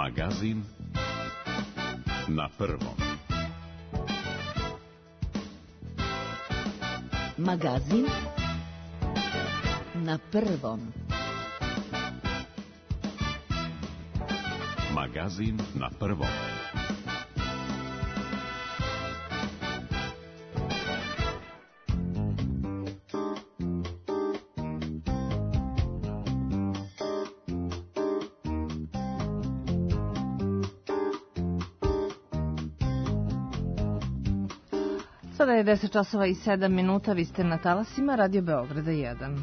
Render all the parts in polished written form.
Magazin na prvom. Magazin na prvom. Magazin na prvom. Sada je 10 časova i 7 minuta, vi ste na talasima Radio Beograda 1.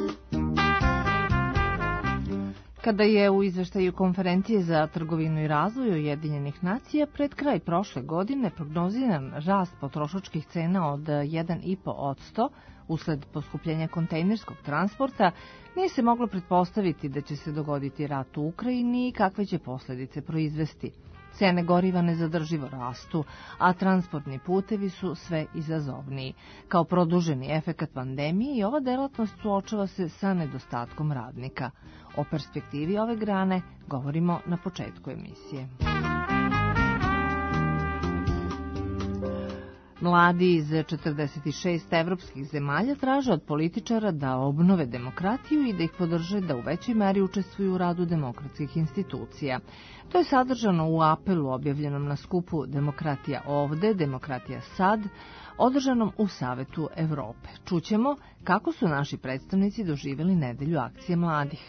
Kada je u izveštaju Konferencije za trgovinu i razvoj Ujedinjenih nacija pred kraj prošle godine prognoziran rast potrošačkih cena od 1,5% usled poskupljenja kontejnerskog transporta, nije se moglo pretpostaviti da će se dogoditi rat u Ukrajini i kakve će posledice proizvesti. Cene goriva nezadrživo rastu, a transportni putevi su sve izazovniji. Kao produženi efekat pandemije i ova delatnost suočava se sa nedostatkom radnika. O perspektivi ove grane govorimo na početku emisije. Mladi iz 46 evropskih zemalja traže od političara da obnove demokratiju i da ih podrže da u većoj meri učestvuju u radu demokratskih institucija. To je sadržano u apelu objavljenom na skupu Demokratija ovde, Demokratija sad, održanom u Savetu Evrope. Čućemo kako su naši predstavnici doživjeli nedelju akcije mladih.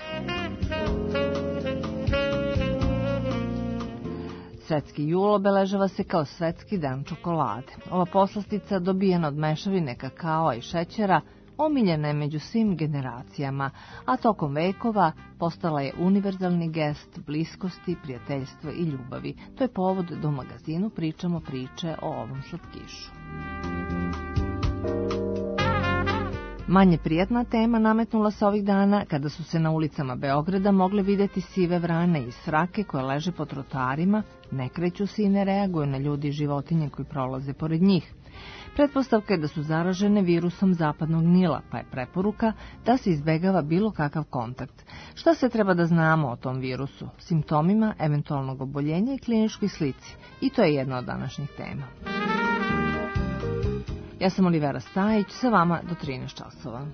Svetski jul obeležava se kao Svetski dan čokolade. Ova poslastica dobijena od mešavine kakaoa i šećera omiljena je među svim generacijama, a tokom vekova postala je univerzalni gest bliskosti, prijateljstva i ljubavi. To je povod da u magazinu pričamo priče o ovom slatkišu. Manje prijatna tema nametnula se ovih dana kada su se na ulicama Beograda mogle videti sive vrane i srake koje leže po trotoarima, ne kreću se i ne reaguju na ljudi i životinje koji prolaze pored njih. Pretpostavka je da su zaražene virusom zapadnog Nila, pa je preporuka da se izbegava bilo kakav kontakt. Šta se treba da znamo o tom virusu, simptomima, eventualnog oboljenja i kliničkoj slici? I to je jedna od današnjih tema. Ja sam Olivera Stajić, sa vama do 13 časova.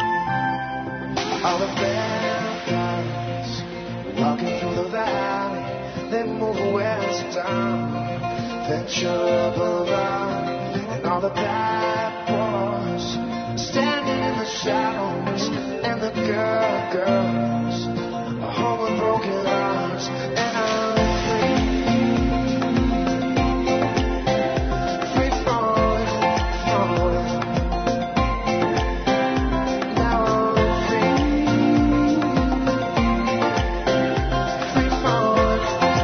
All the bad guys walking through the valley. trouble and all the bad boys standing in the shadows, and the girls are home with broken arms, and I'm free falling. Now I'm free falling.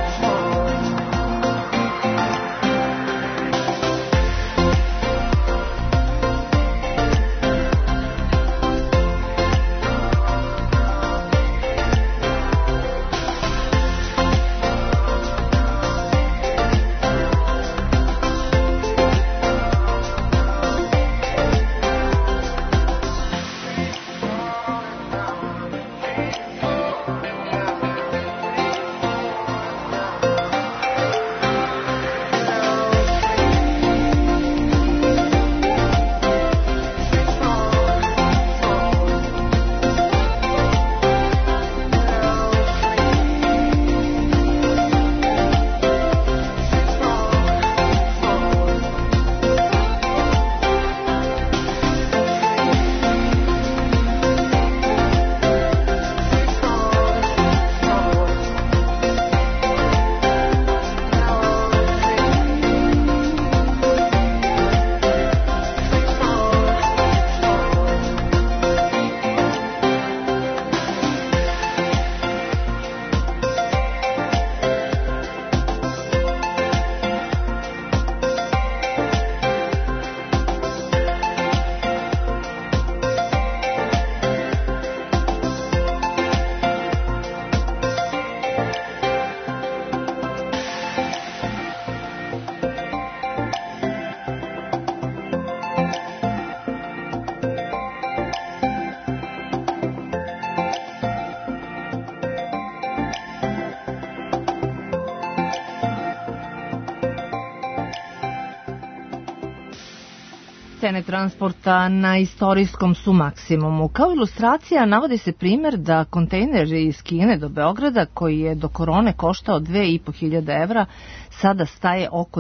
Cene transporta na istorijskom su maksimumu. Kao ilustracija navodi se primjer da kontejner iz Kine do Beograda, koji je do korone koštao 2.500 evra, sada staje oko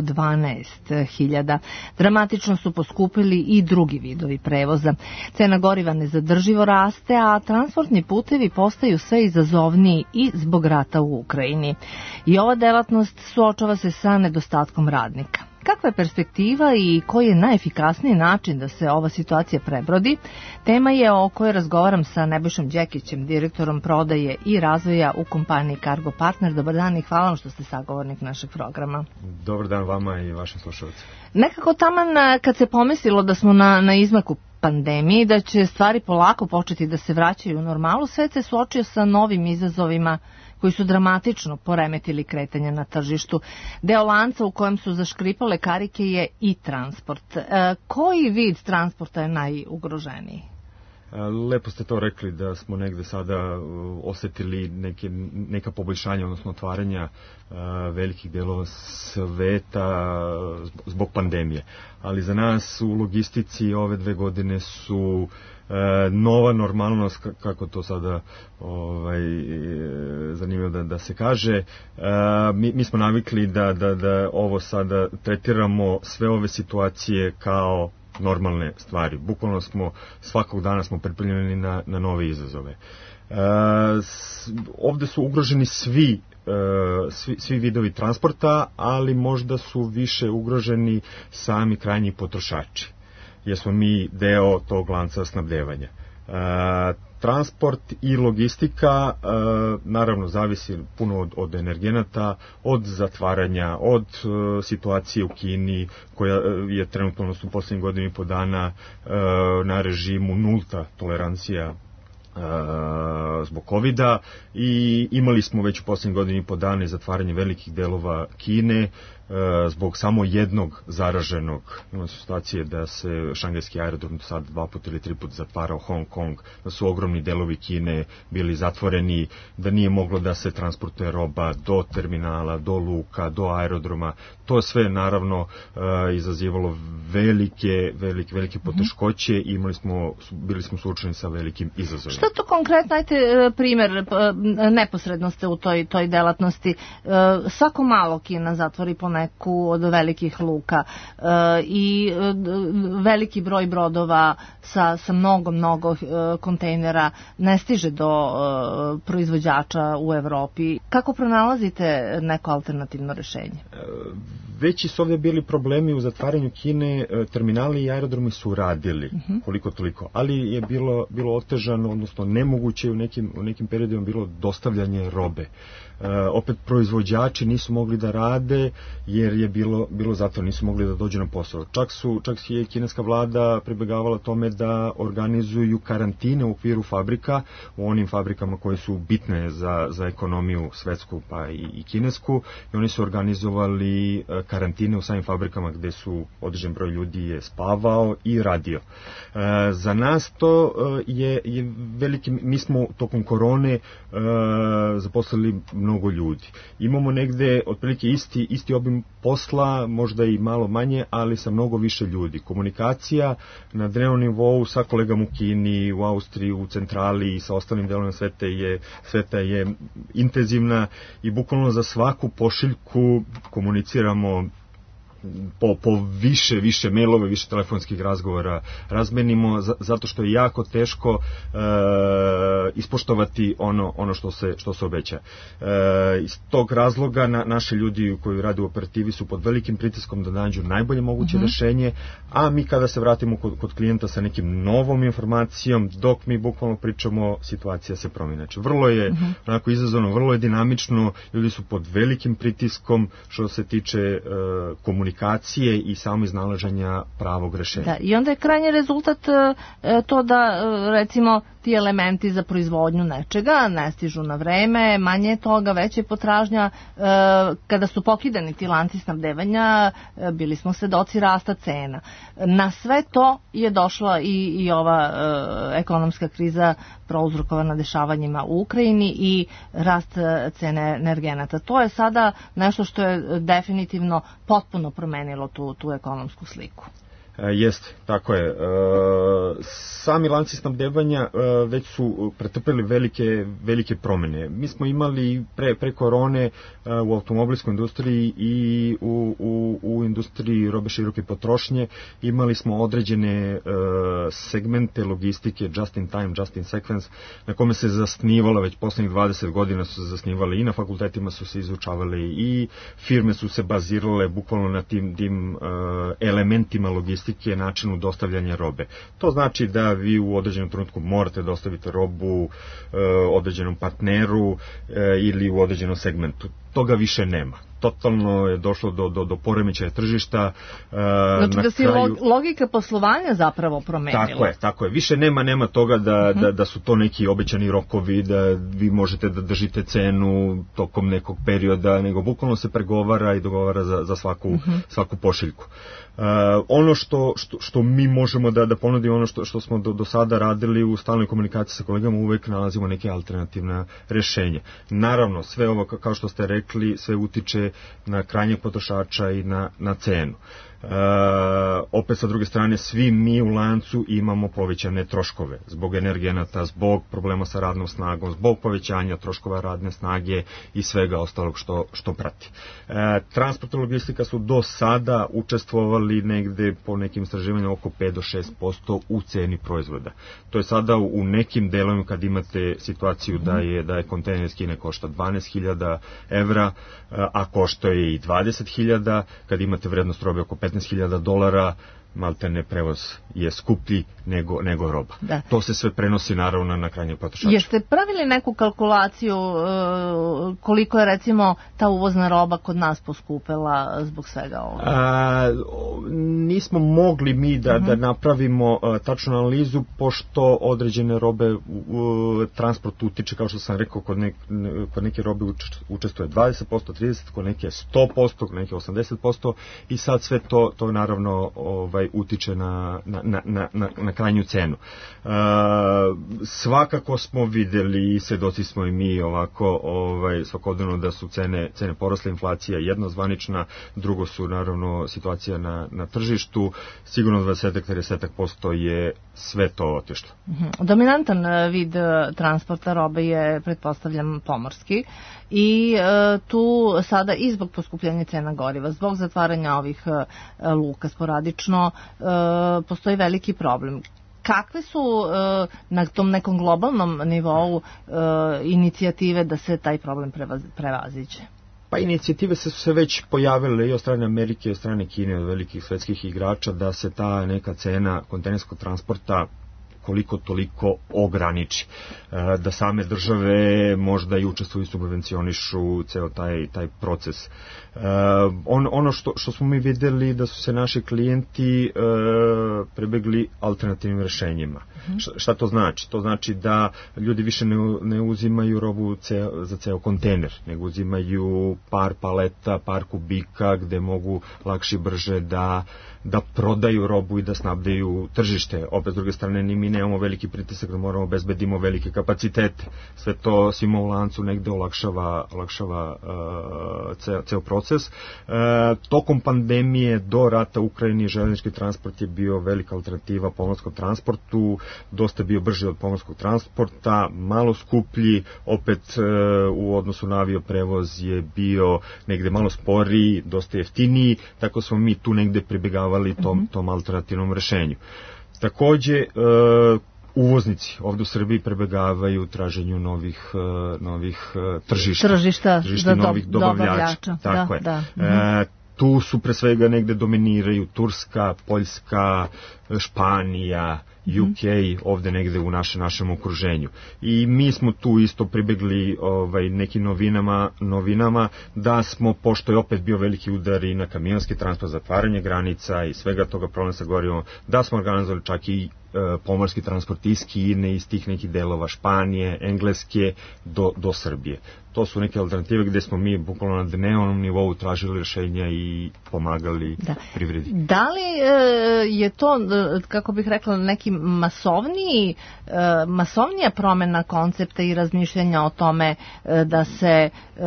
12.000. Dramatično su poskupili i drugi vidovi prevoza. Cena goriva nezadrživo raste, a transportni putevi postaju sve izazovniji i zbog rata u Ukrajini. I ova delatnost suočava se sa nedostatkom radnika. Kakva je perspektiva i koji je najefikasniji način da se ova situacija prebrodi? Tema je o kojoj razgovaram sa Nebojšom Đekićem, direktorom prodaje i razvoja u kompaniji Cargo Partner. Dobar dan i hvala vam što ste sagovornik našeg programa. Dobar dan vama i vašim slušalcima. Nekako taman kad se pomislilo da smo na izmaku pandemije, da će stvari polako početi da se vraćaju u normalu, svet se suočio sa novim izazovima koji su dramatično poremetili kretanje na tržištu. Deo lanca u kojem su zaškripale karike je i transport. Koji vid transporta je najugroženiji? Lepo ste to rekli da smo negde sada osetili neka poboljšanja, odnosno otvaranja velikih delova sveta zbog pandemije. Ali za nas u logistici ove 2 godine su nova normalnost, kako to sada zanimljivo da se kaže. Mi smo navikli da ovo sada tretiramo sve ove situacije kao normalne stvari. Bukvalno svakog dana smo pripremljeni na nove izazove. Ovde su ugroženi svi vidovi transporta, ali možda su više ugroženi sami krajnji potrošači, jer smo mi deo tog lanca snabdevanja. Transport i logistika naravno zavisi puno od energenata, od zatvaranja, od situacije u Kini koja je trenutno u poslednjih godinu i po dana na režimu nulta tolerancija zbog covida, i imali smo već u poslednjih godinu i po dana zatvaranje velikih delova Kine zbog samo jednog zaraženog. Imamo situacije da se šangajski aerodrom sad 2 puta ili 3 puta zatvarao, Hong Kong, da su ogromni delovi Kine bili zatvoreni, da nije moglo da se transportuje roba do terminala, do luka, do aerodroma. To sve naravno izazivalo velike poteškoće i bili smo suočeni sa velikim izazovima. Šta to konkretno, ajte primer, neposredno ste u toj delatnosti, svako malo Kina zatvori po neku od velikih luka i veliki broj brodova sa mnogo kontejnera ne stiže do proizvođača u Evropi. Kako pronalazite neko alternativno rešenje? Veći su ovdje bili problemi u zatvaranju Kine, terminali i aerodromi su radili, koliko toliko, ali je bilo otežano, odnosno nemoguće u nekim periodima bilo dostavljanje robe. Opet proizvođači nisu mogli da rade jer je bilo zato nisu mogli da dođu na posao. Čak je kineska vlada pribegavala tome da organizuju karantine u okviru fabrika, u onim fabrikama koje su bitne za ekonomiju svetsku pa i kinesku, i oni su organizovali karantine u samim fabrikama gde su određen broj ljudi je spavao i radio. Za nas to je veliki, mi smo tokom korone zaposlili mnogo ljudi. Imamo negde otprilike isti obim posla, možda i malo manje, ali sa mnogo više ljudi. Komunikacija na dnevnom nivou sa kolegama u Kini, u Austriji, u centrali i sa ostalim delovima sveta je intenzivna i bukvalno za svaku pošiljku komuniciramo po više mailova, više telefonskih razgovora razmenimo, zato što je jako teško ispoštovati ono što se obeća. Iz tog razloga naši ljudi koji rade u operativi su pod velikim pritiskom da nađu najbolje moguće rešenje, a mi kada se vratimo kod klijenta sa nekim novom informacijom, dok mi bukvalno pričamo, situacija se promijeni. Znači, vrlo je onako izazovno, vrlo je dinamično, ljudi su pod velikim pritiskom što se tiče komunikacije i samo iznalaženja pravog rešenja. Da, i onda je krajnji rezultat to da, recimo, ti elementi za proizvodnju nečega ne stižu na vreme, manje je toga, veća je potražnja. Kada su pokidani ti lanci snabdevanja, bili smo svedoci rasta cena. Na sve to je došla i ova ekonomska kriza prouzrokovana dešavanjima u Ukrajini i rast cene energenata. To je sada nešto što je definitivno potpuno promenilo tu ekonomsku sliku. Jeste, tako je. Sami lanci snabdevanja već su pretrpeli velike promjene. Mi smo imali pre korone u automobilskoj industriji i u industriji robe široke potrošnje imali smo određene segmente logistike, just in time, just in sequence, na kome se zasnivala već poslednjih 20 godina su se zasnivale i na fakultetima su se izučavale i firme su se bazirale bukvalno na tim elementima logistike, načinu dostavljanja robe. To znači da vi u određenom trenutku morate dostaviti robu određenom partneru ili u određenom segmentu. Toga više nema. Totalno je došlo do poremećaja tržišta. Znači da se logika poslovanja zapravo promenila. Tako je. Više nema toga da su to neki obećani rokovi, da vi možete da držite cenu tokom nekog perioda, nego bukvalno se pregovara i dogovara za svaku pošiljku. Ono što mi možemo da ponudimo, ono što smo do sada radili u stalnoj komunikaciji sa kolegama, uvek nalazimo neke alternativne rešenja. Naravno, sve ovo, kao što ste rekli, sve utiče na krajnjeg potrošača i na cenu. Opet sa druge strane, svi mi u lancu imamo povećane troškove zbog energenata, zbog problema sa radnom snagom, zbog povećanja troškova radne snage i svega ostalog što prati. Transport i logistika su do sada učestvovali negde po nekim istraživanjima oko 5 do 6% u ceni proizvoda. To je sada u nekim delovima kad imate situaciju da je kontejner iz Kine košta 12.000 evra, a košta je i 20.000, kad imate vrednost robe oko $15.000, maltene prevoz je skuplji nego roba. Da. To se sve prenosi naravno na krajnje potrošače. Jeste pravili neku kalkulaciju koliko je recimo ta uvozna roba kod nas poskupela zbog svega ovoga? Nismo mogli mi da napravimo tačnu analizu, pošto određene robe transport utiče, kao što sam rekao, kod neke robe učestvuje 20%, 30%, kod neke 100%, kod neke 80% i sad sve to naravno utiče na krajnju cenu. Svakako smo videli, svedoci smo i mi ovako svakodnevno da su cene porasle, inflacija jednozvanična, drugo su naravno situacija na tržištu, sigurno 20-30% je sve to otišlo. Dominantan vid transporta robe je, pretpostavljam, pomorski i tu sada i zbog poskupljenja cena goriva, zbog zatvaranja ovih luka sporadično, postoji veliki problem. Kakve su na tom nekom globalnom nivou inicijative da se taj problem prevaziđe? Pa inicijative su se već pojavile i od strane Amerike i od strane Kine, od velikih svetskih igrača, da se ta neka cena kontejnerskog transporta koliko toliko ograniči. Da same države možda i učestvuju i subvencionišu ceo taj proces. Ono što smo mi videli da su se naši klijenti prebegli alternativnim rešenjima. Šta to znači? To znači da ljudi više ne uzimaju robu za ceo kontejner, nego uzimaju par paleta, par kubika gde mogu lakše i brže da prodaju robu i da snabdeju tržište. Opet s druge strane ni mi nemamo veliki pritisak da moramo obezbedimo velike kapacitete. Sve to svima u lancu negde olakšava ceo proces. Tokom pandemije do rata u Ukrajini železnički transport je bio velika alternativa pomorskom transportu, dosta bio brži od pomorskog transporta, malo skuplji, opet u odnosu na avioprevoz je bio negde malo sporiji, dosta jeftiniji, tako smo mi tu negde pribegavali tom alternativnom rešenju. Takođe, uvoznici ovde u Srbiji prebegavaju traženju novih tržišta novih dobavljača. Tako je. Tu su pre svega negde dominiraju Turska, Poljska, Španija, UK, ovde negde u našem okruženju. I mi smo tu isto pribegli nekim novinama da smo, pošto je opet bio veliki udar i na kamionski transport, zatvaranje granica i svega toga, problem sa gorivom, da smo organizovali čak i pomorski transport iz Kine, iz tih nekih delova Španije, Engleske do Srbije. To su neke alternative gde smo mi bukvalno na dnevnom nivou tražili rešenja i pomagali privredi. Da li je to, kako bih rekla, neki masovnija promena koncepta i razmišljanja o tome da se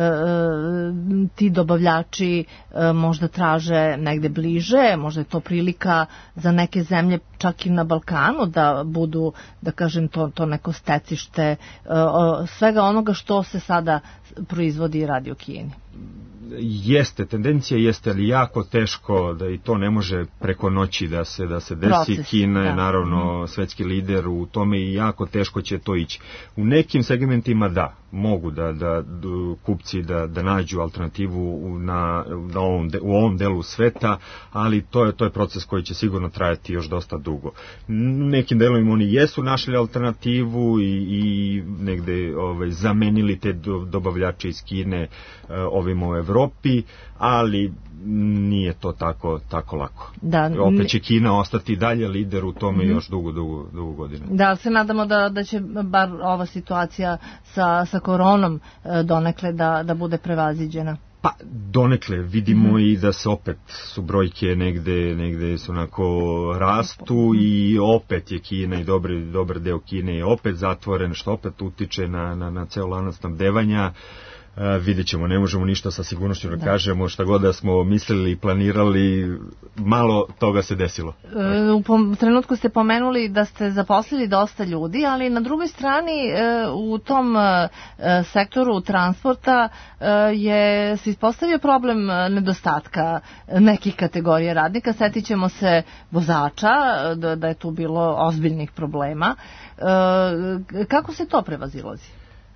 ti dobavljači možda traže negde bliže, možda je to prilika za neke zemlje čak i na Balkanu da budu, da kažem, to neko stecište svega onoga što se sada proizvodi i radi u Kini? Tendencija jeste, ali jako teško da i to ne može preko noći da se desi. Proces, Kina je naravno svetski lider u tome i jako teško će to ići. U nekim segmentima mogu da kupci da nađu alternativu u ovom delu sveta, ali to je proces koji će sigurno trajati još dosta dugo. Nekim delovima oni jesu našli alternativu i negde zamenili te dobavljače iz Kine ovima u Evropi, ali nije to tako lako. Opet će Kina ostati dalje lider u tome još dugo godina. Da, se nadamo da će bar ova situacija sa koronom donekle da bude prevaziđena. Pa donekle vidimo i da se opet su brojke negde su onako rastu i opet je Kina i dobar deo Kine je opet zatvoren, što opet utiče na ceo lanac snabdevanja. Vidjet ćemo, ne možemo ništa sa sigurnošću da kažemo, šta god da smo mislili i planirali, malo toga se desilo. U trenutku ste pomenuli da ste zaposlili dosta ljudi, ali na drugoj strani u tom sektoru transporta se ispostavio problem nedostatka nekih kategorija radnika. Setit ćemo se vozača, da je tu bilo ozbiljnih problema. Kako se to prevazilazi?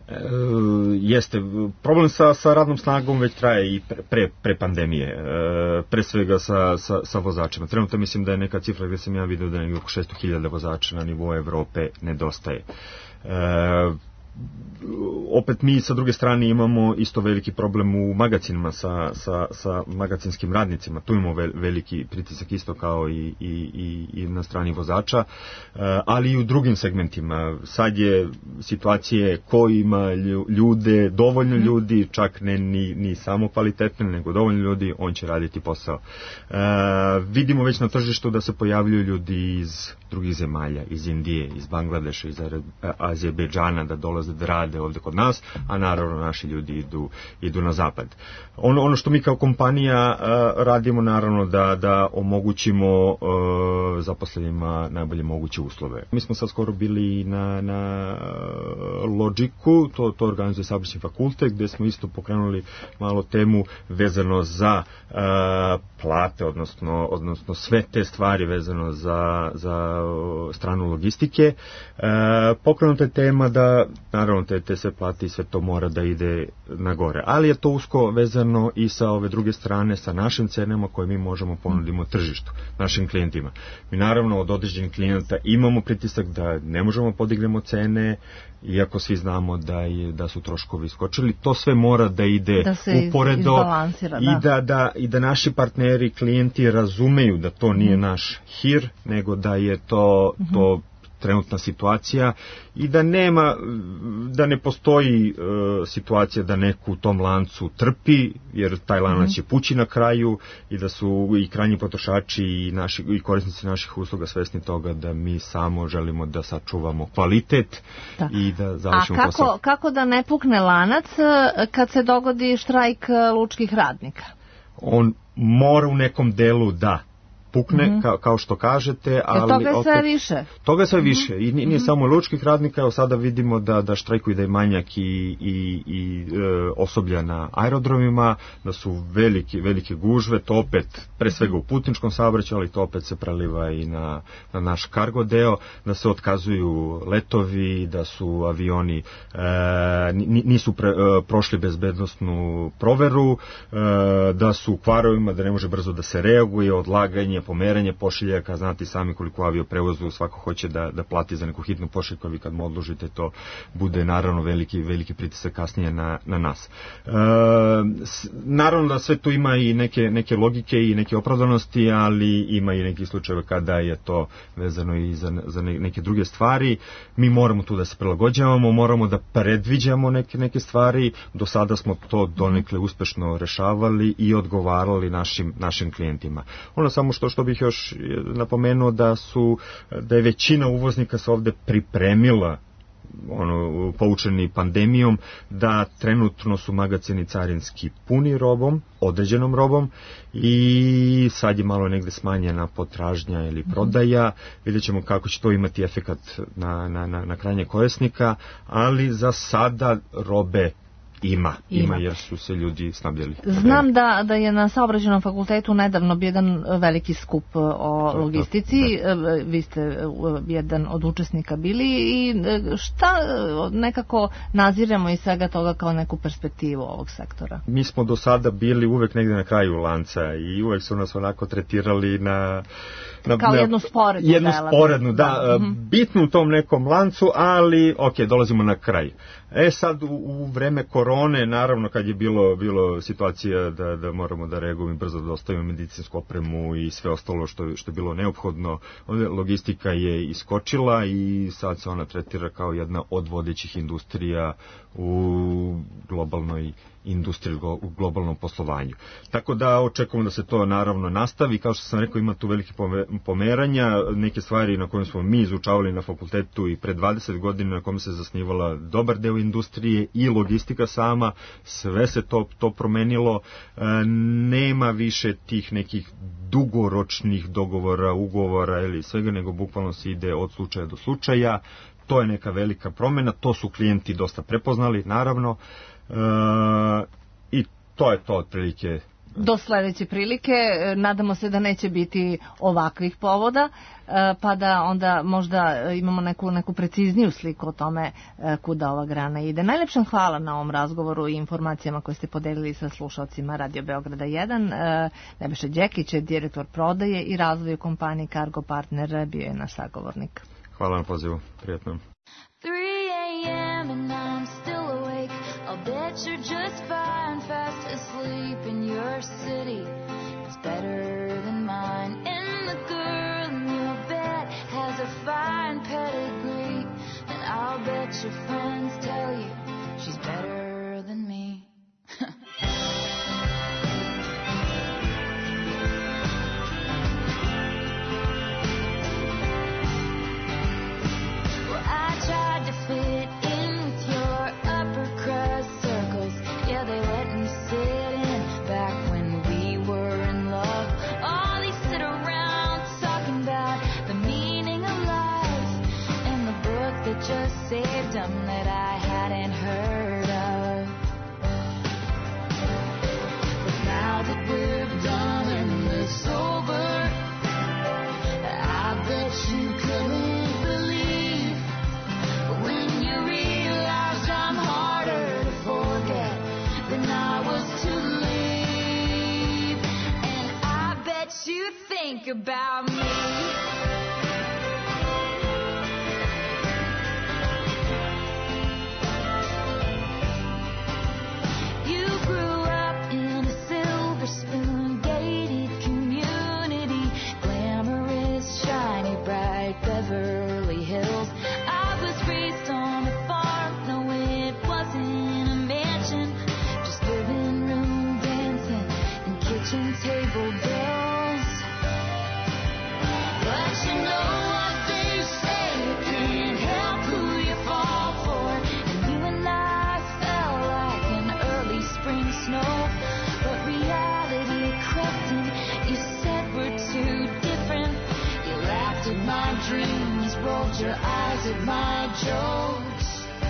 Jeste, problem sa radnom snagom već traje i pre pandemije, pre svega sa vozačima. Trenutno mislim da je neka cifra gde sam ja vidio da je oko 600.000 vozača na nivou Evrope nedostaje. opet mi sa druge strane imamo isto veliki problem u magacinima sa magacinskim radnicima. Tu imamo veliki pritisak isto kao i na strani vozača, ali i u drugim segmentima. Sad je situacije ko ima ljude, dovoljno ljudi, čak ne ni samo kvalitetne, nego dovoljno ljudi, on će raditi posao. Vidimo već na tržištu da se pojavljuju ljudi iz drugih zemalja, iz Indije, iz Bangladeša, iz Azerbejdžana, da dolaze da rade ovde kod nas, a naravno naši ljudi idu na zapad. Ono što mi kao kompanija radimo, naravno da omogućimo zaposlenima najbolje moguće uslove. Mi smo sad skoro bili na Logiku, to organizuje Saobraćajni fakultet, gde smo isto pokrenuli malo temu vezano za plate, odnosno sve te stvari vezano za stranu logistike. Pokrenuta je tema da, naravno, te sve plate i sve to mora da ide na gore. Ali je to usko vezano i sa ove druge strane, sa našim cenama koje mi možemo ponudimo tržištu, našim klijentima. Mi naravno od određenih klijenata imamo pritisak da ne možemo podignemo cene, iako svi znamo da su troškovi skočili. To sve mora da ide uporedo i da naši partneri, klijenti razumeju da to nije naš hir, nego da je to trenutna situacija i da ne postoji situacija da neko u tom lancu trpi, jer taj lanac će pući na kraju i da su i krajnji potrošači i korisnici naših usluga svesni toga da mi samo želimo da sačuvamo kvalitet i da završimo posao. A kako da ne pukne lanac kad se dogodi štrajk lučkih radnika? On mora u nekom delu da pukne, kao što kažete, ali toga je sve više. Toga je sve više i nije samo lučkih radnika. Evo sada vidimo da štrajkuju, da je manjak i osoblja na aerodromima, da su velike gužve, to opet pre svega u putničkom saobraćaju, ali to opet se preliva i na naš kargo deo, da se otkazuju letovi, da su avioni nisu prošli bezbednosnu proveru, da su u kvarovima, da ne može brzo da se reaguje, odlaganje, pomeranje pošiljaka, znate sami koliko avioprevozu svako hoće da plati za neku hitnu pošiljku, a vi kad mu odložite to bude naravno veliki pritisak kasnije na nas. Naravno da sve tu ima i neke logike i neke opravdanosti, ali ima i neki slučajeve kada je to vezano i za neke druge stvari. Mi moramo tu da se prilagođavamo, moramo da predviđamo neke stvari. Do sada smo to donekle uspešno rešavali i odgovarali našim klijentima. Ono samo što bih još napomenuo da je većina uvoznika se ovde pripremila poučeni pandemijom, da trenutno su magacini carinski puni robom, određenom robom, i sad je malo negde smanjena potražnja ili prodaja. Vidjet ćemo kako će to imati efekat na krajnjeg korisnika, ali za sada robe ima, jer su se ljudi snabdjeli. Znam da je na Saobraćajnom fakultetu nedavno bio jedan veliki skup o logistici. Vi ste jedan od učesnika bili i šta nekako naziramo iz svega toga kao neku perspektivu ovog sektora? Mi smo do sada bili uvek negde na kraju lanca i uvek su nas onako tretirali kao jednu sporednu. Bitnu u tom nekom lancu, ali dolazimo na kraj. Sad u vreme korone, naravno kad je bilo situacija da moramo da reagujemo i brzo da dostavimo medicinsku opremu i sve ostalo što je bilo neophodno, logistika je iskočila i sad se ona tretira kao jedna od vodećih industrija u globalnoj industriji, u globalnom poslovanju. Tako da očekujemo da se to naravno nastavi. Kao što sam rekao, ima tu velike pomeranja, neke stvari na kojim smo mi izučavali na fakultetu i pre 20 godina, na kojim se zasnivala dobar deo industrije i logistika sama, sve se to promenilo. Nema više tih nekih dugoročnih dogovora, ugovora ili svega, nego bukvalno se ide od slučaja do slučaja. To je neka velika promjena, to su klijenti dosta prepoznali, naravno, i to je to otprilike. Do sledeće prilike, nadamo se da neće biti ovakvih povoda, pa da onda možda imamo neku precizniju sliku o tome kuda ova grana ide. Najlepša hvala na ovom razgovoru i informacijama koje ste podelili sa slušalcima Radio Beograda 1. Nebojša Đekić je direktor prodaje i razvoja kompanije Cargo Partner, bio je naš sagovornik. Hvala na pozivu, prijatno. 3 a.m. bet you're just fine, fast asleep in your city. It's better than mine. And the girl in your bed has a fine pedigree. And I'll bet your friends tell you she's better than me. Well, I tried to fit in with your upper crust circles. Yeah, they let me sit in back when we were in love. Oh, they sit around talking about the meaning of life and the book that just saved them that I hadn't heard of. But now that we're done and it's over, I bet you couldn't believe when you realized I'm harder to forget than I was to leave. And I bet you think about me. You grew up in a silver spoon gated community, glamorous, shiny, bright Beverly Hills. I was raised on a farm, no it wasn't a mansion, just living room dancing and kitchen table bills. But you know what they say, you can't help who you fall for. And you and I fell like an early spring snow. But reality crept in, you said we're too different. You laughed at my dreams, rolled your eyes at my jokes.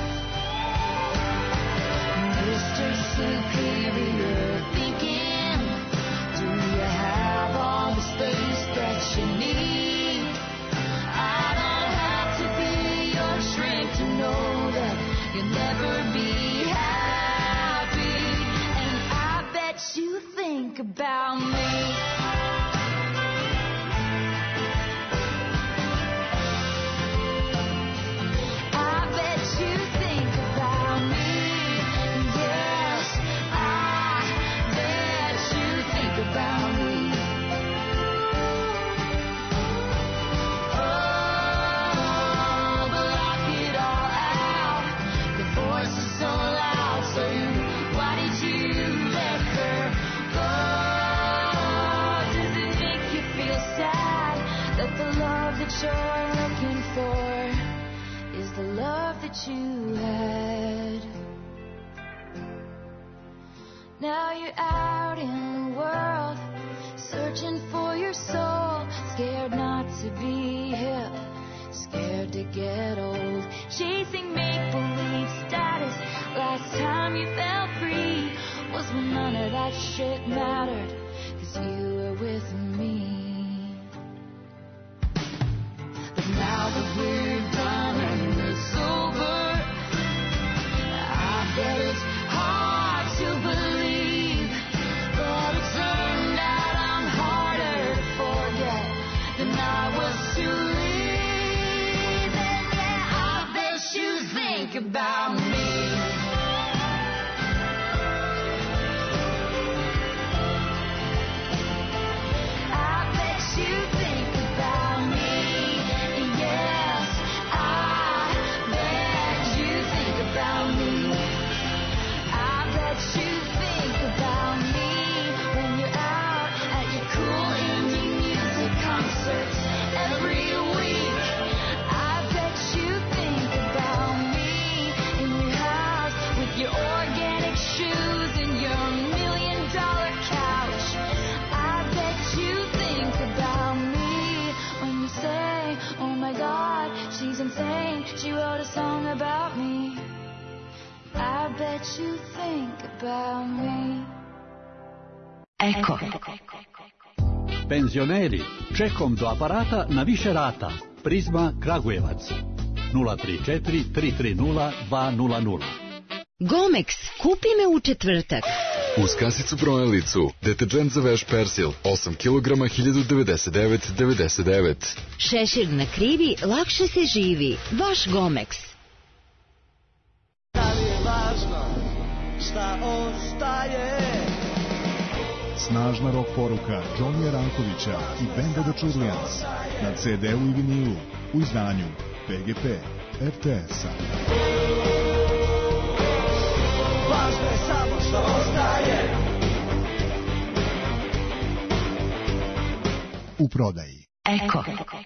Mr. Superior thinking, do you have all the space that you need? I don't have to be your shrink to know that you'll never be happy. And I bet you think about me. I bet you think about me. Yes, I bet you think about me. Oh, but lock it all out. The voice is so loud, saying, why did you let her go? Does it make you feel sad that the love that you're looking for is the love that you had? Now you're out in the world, searching for your soul, scared not to be hip, scared to get old, chasing make-believe status. Last time you felt free was when none of that shit mattered, 'cause you were with me. But now that we're done and it's over, I bet it's hard to believe, but it turned out I'm harder to forget than I was to leave. And yeah, I bet you think about me. I bet you think about me. Yes, I bet you think about me. I bet you think about me when you're out at your cool indie music concerts every week. I bet you think about me in your house with your organic shoes and your $1,000,000 couch. I bet you think about me when you say, oh my God, she's insane, she wrote a song about me. I bet you think about me. Eko. Penzioneri, čekom do aparata na više rata. Prizma Kragujevac 034 330 200. Gomex, kupi me u četvrtak. Uz kasicu brojalicu, deterđent za veš Persil, 8 kg 1099,99. Šešir na krivi, lakše se živi. Vaš Gomex. Da li je važno šta ostaje. Snažna rock poruka Johnnyja Rankovića i benda The Churlians na CD-u i vinilu u izdanju PGP RTS-a. Važno je samo što ostaje. U prodaji Eko.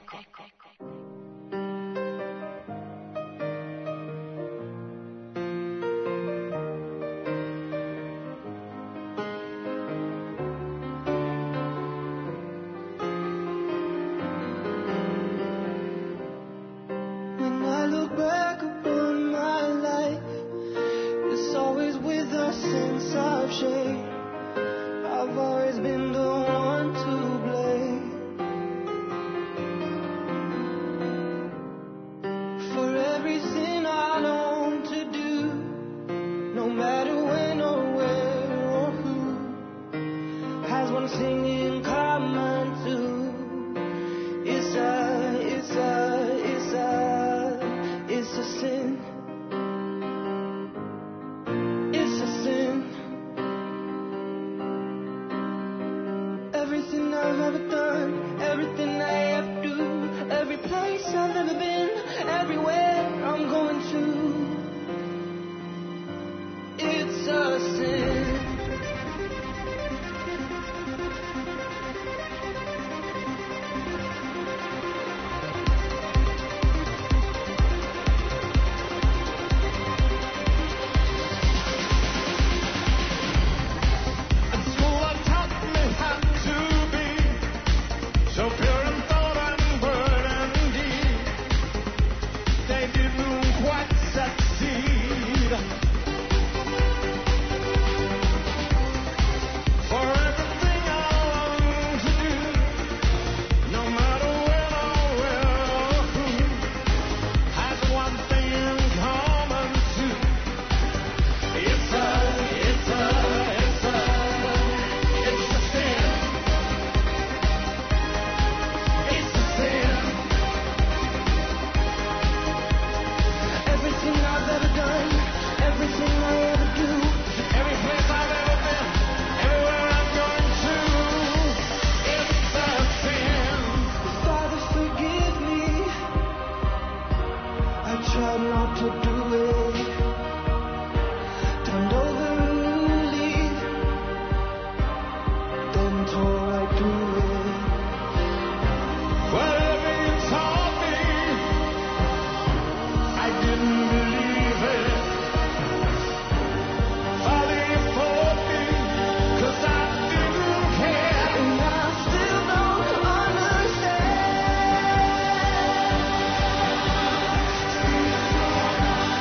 When I look back upon my life, it's always with a sense of shame. I've always been the one to blame for everything I long to do, no matter when or where or who, has one thing in common too. It's a sin. It's a sin. Everything I've ever done, everything I ever do, every place I've ever been, everywhere I'm going to, it's a sin. So pure in thought and word and deed, they didn't quite succeed. For everything I long to do, no matter when or where or who, has one thing in common too. It's a sin. Everything I've ever done, everything I ever do, every place I've ever been, everywhere I'm going to, it's a sin. Father, forgive me. I tried not to do it. Turned over a new leaf, then tore right through it. Whatever you taught me, I didn't believe it. Father, you fought me, 'cause I didn't care, and I still don't understand.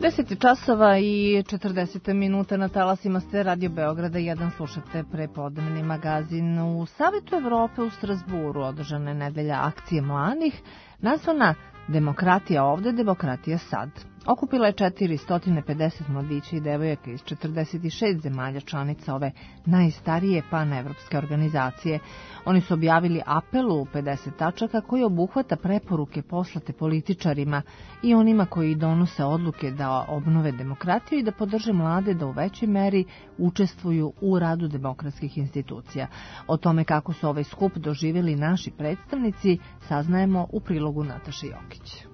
10 časova i 40 minuta na talasima ste Radio Beograda 1, slušate prepodnevni magazin. U Savetu Evrope u Strasburu održana je nedelja akcije mladih, nazvana Demokratija ovde, demokratija sad. Okupila je 450 mladića i devojaka iz 46 zemalja članica ove najstarije panevropske organizacije. Oni su objavili apel u 50 tačaka koji obuhvata preporuke poslate političarima i onima koji donose odluke da obnove demokratiju i da podrže mlade da u većoj meri učestvuju u radu demokratskih institucija. O tome kako su ovaj skup doživjeli naši predstavnici saznajemo u prilogu Nataše Jokić.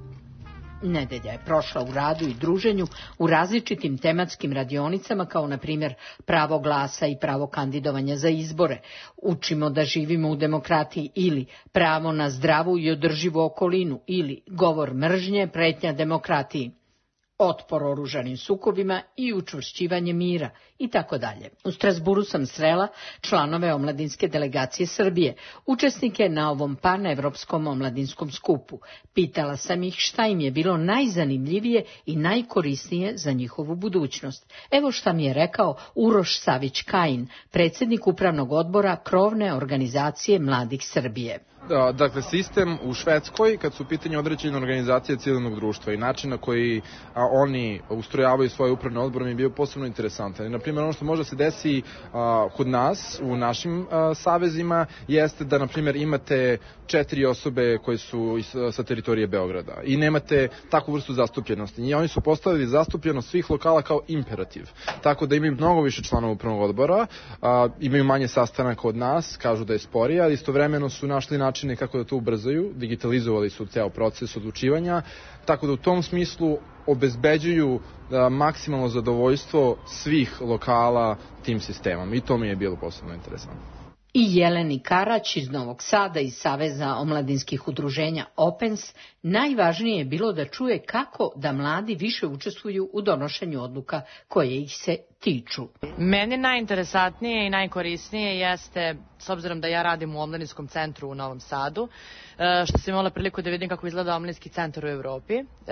Nedelja je prošla u radu i druženju u različitim tematskim radionicama kao na primjer pravo glasa i pravo kandidovanja za izbore, učimo da živimo u demokratiji ili pravo na zdravu i održivu okolinu ili govor mržnje, pretnja demokratiji, otpor oružanim sukobima i učvršćivanje mira i tako dalje. U Strasburu sam srela članove omladinske delegacije Srbije, učesnike na ovom panevropskom omladinskom skupu. Pitala sam ih šta im je bilo najzanimljivije i najkorisnije za njihovu budućnost. Evo šta mi je rekao Uroš Savić-Kajin, predsjednik upravnog odbora krovne organizacije Mladih Srbije. Dakle, sistem u Švedskoj, kad su u pitanju određene organizacije civilnog društva i način na koji oni ustrojavaju svoje upravne odbore mi je bio posebno interesantan. I, na primjer, ono što može se desi kod nas, u našim savezima, jeste da, na primjer, imate 4 osobe koje su sa teritorije Beograda i nemate takvu vrstu zastupljenosti. I oni su postavili zastupljenost svih lokala kao imperativ. Tako da imaju mnogo više članova upravnog odbora, imaju manje sastanaka od nas, kažu da je sporije, ali istovremeno su našli načine kako da to ubrzaju, digitalizovali su ceo proces odlučivanja, tako da u tom smislu obezbeđuju maksimalno zadovoljstvo svih lokala tim sistemom i to mi je bilo posebno interesantno. I Jeleni Karać iz Novog Sada iz Saveza omladinskih udruženja Opens najvažnije je bilo da čuje kako da mladi više učestvuju u donošenju odluka koje ih se tiču. Meni najinteresantnije i najkorisnije jeste, s obzirom da ja radim u omladinskom centru u Novom Sadu, što sam imala priliku da vidim kako izgleda omladinski centar u Evropi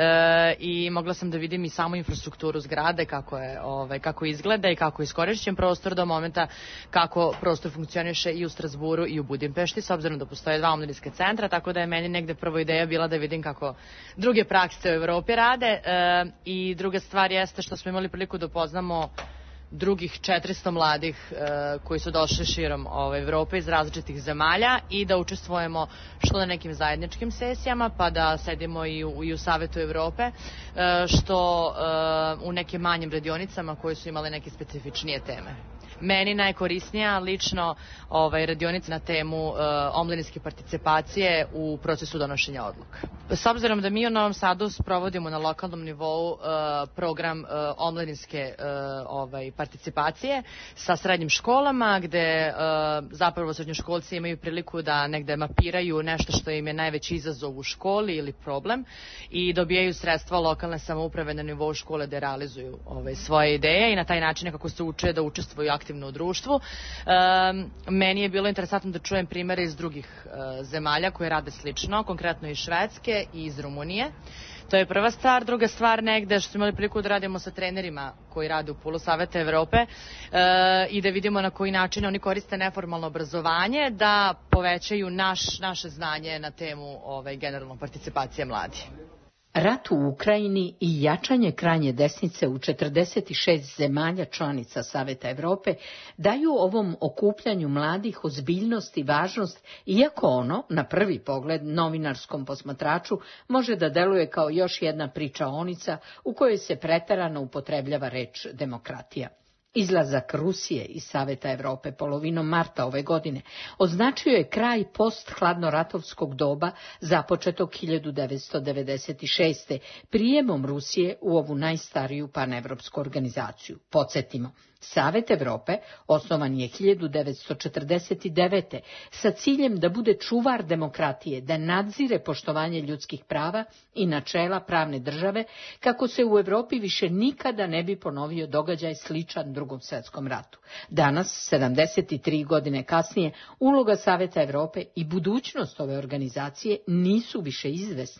i mogla sam da vidim i samu infrastrukturu zgrade, kako izgleda i kako je iskorišćen prostor do momenta kako prostor funkcioniše i u Strasburu i u Budimpešti, s obzirom da postoje 2 omladinske centra, tako da je meni negde prvo ideja bila da vidim kako druge prakse u Evropi rade i druga stvar jeste što smo imali priliku da upoznamo drugih 400 mladih koji su došli širom Evrope iz različitih zemalja i da učestvujemo što na nekim zajedničkim sesijama, pa da sedimo i u Savetu Evrope, što u nekim manjim radionicama koje su imale neke specifičnije teme. Meni najkorisnija lično radionica na temu omladinske participacije u procesu donošenja odluka. S obzirom da mi u Novom Sadu sprovodimo na lokalnom nivou program omladinske participacije sa srednjim školama, gde zapravo srednjoškolci imaju priliku da negde mapiraju nešto što im je najveći izazov u školi ili problem i dobijaju sredstva lokalne samouprave na nivou škole da realizuju svoje ideje i na taj način kako se uče da učestvuju aktivno u društvu. Meni je bilo interesantno da čujem primere iz drugih zemalja koje rade slično, konkretno iz Švedske i iz Rumunije. To je prva stvar. Druga stvar negde što smo imali priliku da radimo sa trenerima koji rade u Pulu Saveta Evrope i da vidimo na koji način oni koriste neformalno obrazovanje da povećaju naše znanje na temu generalno participacije mladih. Rat u Ukrajini i jačanje krajnje desnice u 46 zemalja članica Saveta Evrope daju ovom okupljanju mladih ozbiljnost i važnost, iako ono, na prvi pogled, novinarskom posmatraču, može da deluje kao još jedna pričaonica u kojoj se preterano upotrebljava reč demokratija. Izlazak Rusije iz Saveta Evrope polovinom marta ove godine označio je kraj post-hladnoratovskog doba započetog 1996. prijemom Rusije u ovu najstariju panevropsku organizaciju. Podsjetimo, Savet Evrope osnovan je 1949. sa ciljem da bude čuvar demokratije, da nadzire poštovanje ljudskih prava i načela pravne države, kako se u Evropi više nikada ne bi ponovio događaj sličan Drugom svjetskom ratu. Danas, 73 godine kasnije, uloga Saveta Evrope i budućnost ove organizacije nisu više izvesni.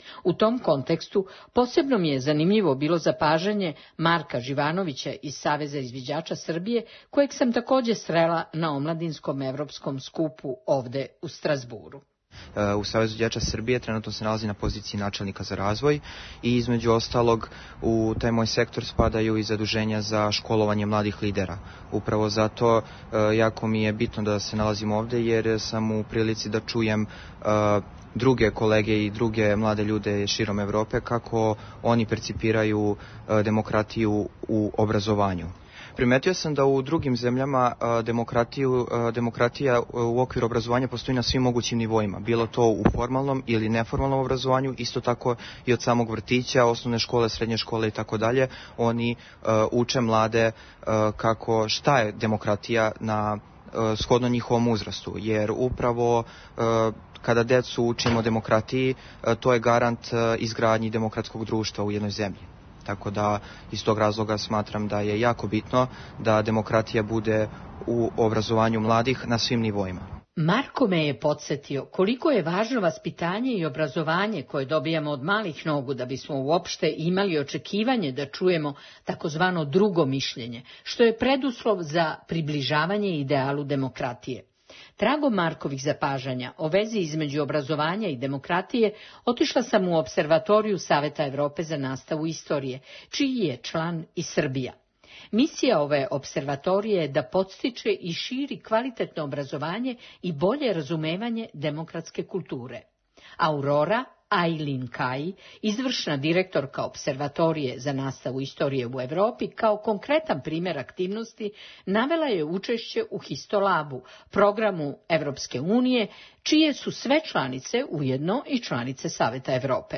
U tom kontekstu posebno mi je zanimljivo bilo zapažanje Marka Živanovića iz Saveza izviđača Srbije, kojeg sam također srela na omladinskom evropskom skupu ovde u Strazburu. U Savezu izviđača Srbije trenutno se nalazi na poziciji načelnika za razvoj i između ostalog u taj moj sektor spadaju i zaduženja za školovanje mladih lidera. Upravo zato jako mi je bitno da se nalazim ovde jer sam u prilici da čujem druge kolege i druge mlade ljude širom Evrope kako oni percipiraju demokratiju u obrazovanju. Primetio sam da u drugim zemljama demokratija u okviru obrazovanja postoji na svim mogućim nivoima, bilo to u formalnom ili neformalnom obrazovanju, isto tako i od samog vrtića, osnovne škole, srednje škole i tako dalje. Oni uče mlade šta je demokratija na shodno njihovom uzrastu, jer upravo kada decu učimo demokratiji, to je garant izgradnji demokratskog društva u jednoj zemlji. Tako da iz tog razloga smatram da je jako bitno da demokratija bude u obrazovanju mladih na svim nivoima. Marko me je podsjetio koliko je važno vaspitanje i obrazovanje koje dobijamo od malih nogu da bismo uopšte imali očekivanje da čujemo takozvano drugo mišljenje, što je preduslov za približavanje idealu demokratije. Tragom Markovih zapažanja o vezi između obrazovanja i demokratije otišla sam u Observatoriju Saveta Evrope za nastavu istorije, čiji je član i Srbija. Misija ove observatorije je da podstiče i širi kvalitetno obrazovanje i bolje razumevanje demokratske kulture. Aurora Aylin Kai, izvršna direktorka Observatorije za nastavu istorije u Evropi, kao konkretan primjer aktivnosti navela je učešće u Histolabu, programu Evropske unije, čije su sve članice ujedno i članice Saveta Evrope.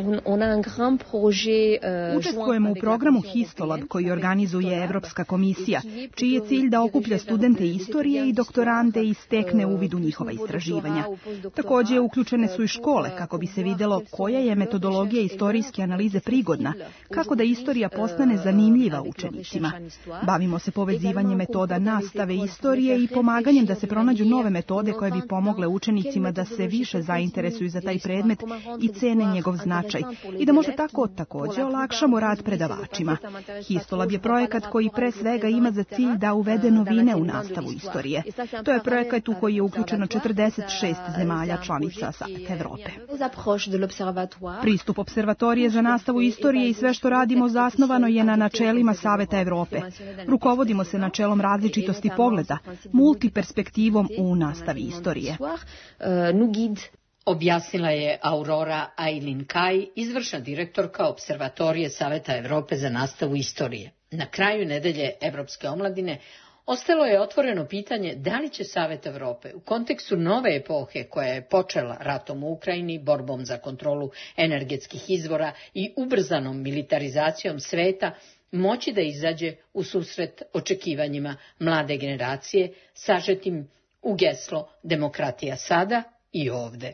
Učestvujemo u programu Histolab koji organizuje Evropska komisija, čiji je cilj da okuplja studente istorije i doktorante i stekne uvid u njihova istraživanja. Također uključene su i škole kako bi se vidjelo koja je metodologija istorijske analize prigodna, kako da istorija postane zanimljiva učenicima. Bavimo se povezivanjem metoda nastave istorije i pomaganjem da se pronađu nove metode koje bi pomogle učenicima da se više zainteresuju za taj predmet i cene njegov značaj i da možda također olakšamo rad predavačima. Histolab je projekat koji pre svega ima za cilj da uvede novine u nastavu istorije. To je projekat u koji je uključeno 46 zemalja članica Saveta Evrope. Pristup Observatorije za nastavu istorije i sve što radimo zasnovano je na načelima Saveta Evrope. Rukovodimo se načelom različitosti pogleda, multiperspektivom u nastavi istorije. Objasnila je Aurora Aylin Kai, izvršna direktorka Observatorije Saveta Evrope za nastavu istorije. Na kraju nedelje Evropske omladine ostalo je otvoreno pitanje da li će Savet Evrope u kontekstu nove epohe koja je počela ratom u Ukrajini, borbom za kontrolu energetskih izvora i ubrzanom militarizacijom sveta moći da izađe u susret očekivanjima mlade generacije, sažetim u geslo demokratija sada i ovde.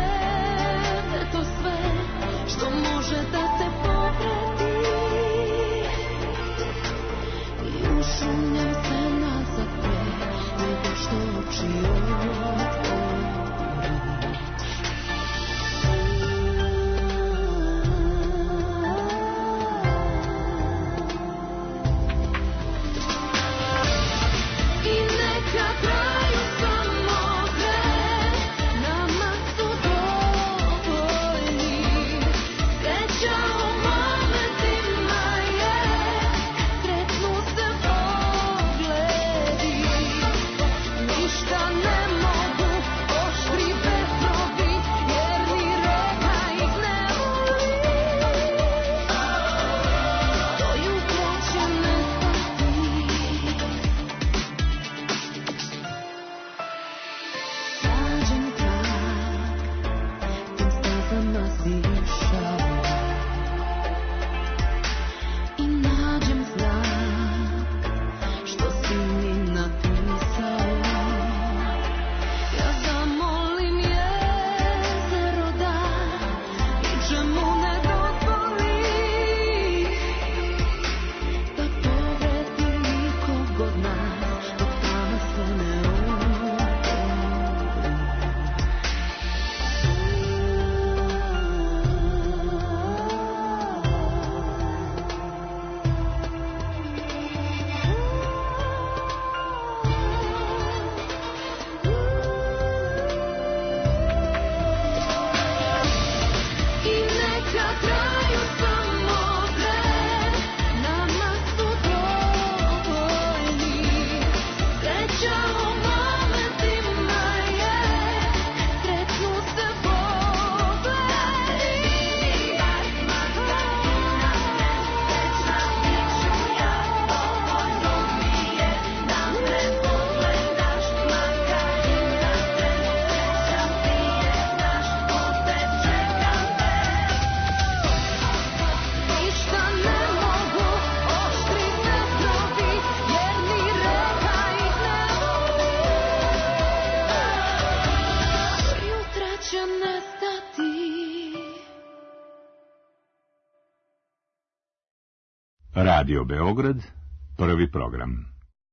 Što može da te povredi. lagodna, dok tama se ne umori. I neka traju samo dve, nama su dovoljni. Sreća u momentima je, sretnu se pogledi. Srećna biću ja, dovoljno mi je da me pogledaš, makar i na trenu sreća prije, znaš, opet čekam te. Ništa ne mogu oštrit vetrovi, jer ni reka ih ne voli. Jutra će nestati. Radio Beograd, prvi program.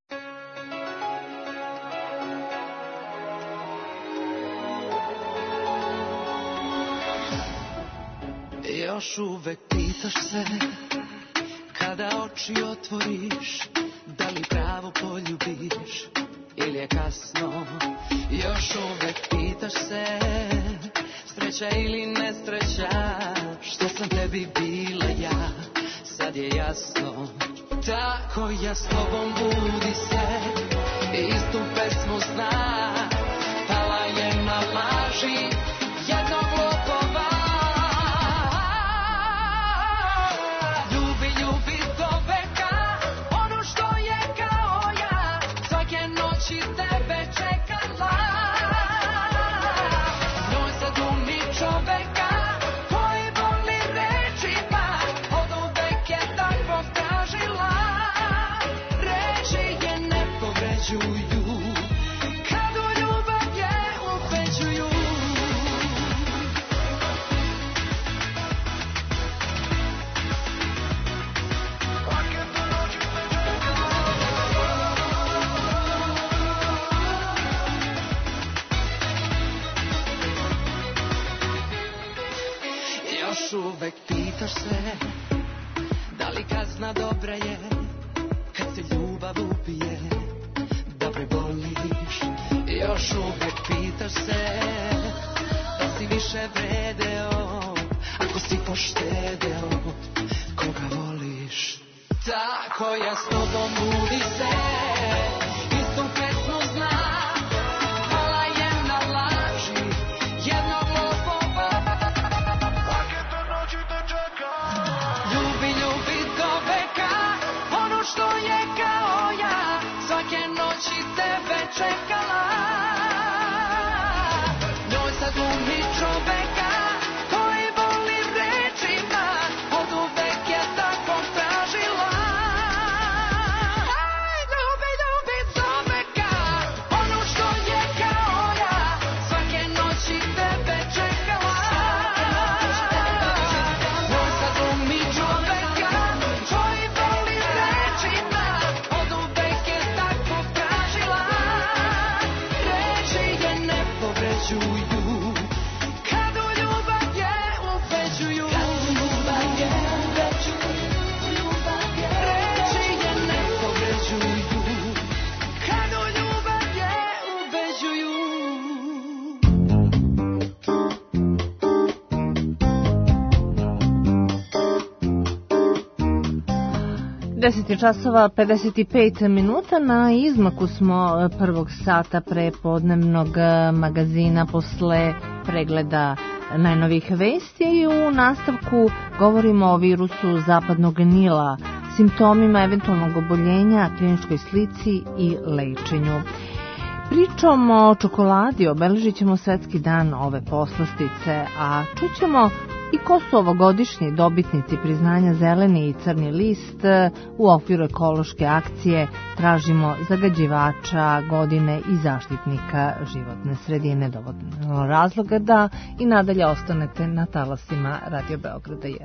Još uvek pitaš se, kada oči otvoriš, da li pravo poljubiš, ili je kasno. Još uvek pitaš se, sreća ili nesreća, što sam tebi bila ja, sad je jasno. Tako ja s tobom budi se, istu pesmu zna, pala je na laži jednog lopova. Ljubi, ljubi do veka, ono što je kao ja, svake noći tebe čekala. Njoj sad umi čoveka, koji voli rečima, od uvek je takvog tražila. Reči je ne povređuju, kad u ljubav je ubeđuju. Još uvek pitaš se, da li kazna dobra je, kad se ljubav ubije, da preboliš. Još uvek pitaš se, da si više vredeo, ako si poštedeo, koga voliš. Tako ja s tobom budi se, istu pesmu zna, pala je na laži jednog lopova. Ljubi, ljubi do veka, ono što je kao ja, svake noći tebe čekala. Njoj sad umi čoveka, koji voli rečima, od uvek je takvog tražila. Ljubi, ljubi do veka, ono što je kao ja, svake noći tebe čekala. Njoj sad umi čoveka, koji voli rečima, od uvek je takvog tražila. Reči je ne povređuju, kad u ljubav je ubeđuju. Reči je ne povređuju, kad u ljubav je ubeđuju. 10 časova 55 minuta, na izmaku smo prvog sata prepodnevnog magazina posle pregleda najnovih vesti i u nastavku govorimo o virusu zapadnog Nila, simptomima eventualnog oboljenja, kliničkoj slici i lečenju. Pričom o čokoladi obeležit ćemo svetski dan ove poslastice, a čućemo i ko su ovogodišnji dobitnici priznanja Zeleni i Crni list. U okviru ekološke akcije tražimo zagađivača godine i zaštitnika životne sredine. Dovoljno razloga da i nadalje ostanete na talasima Radio Beograda 1.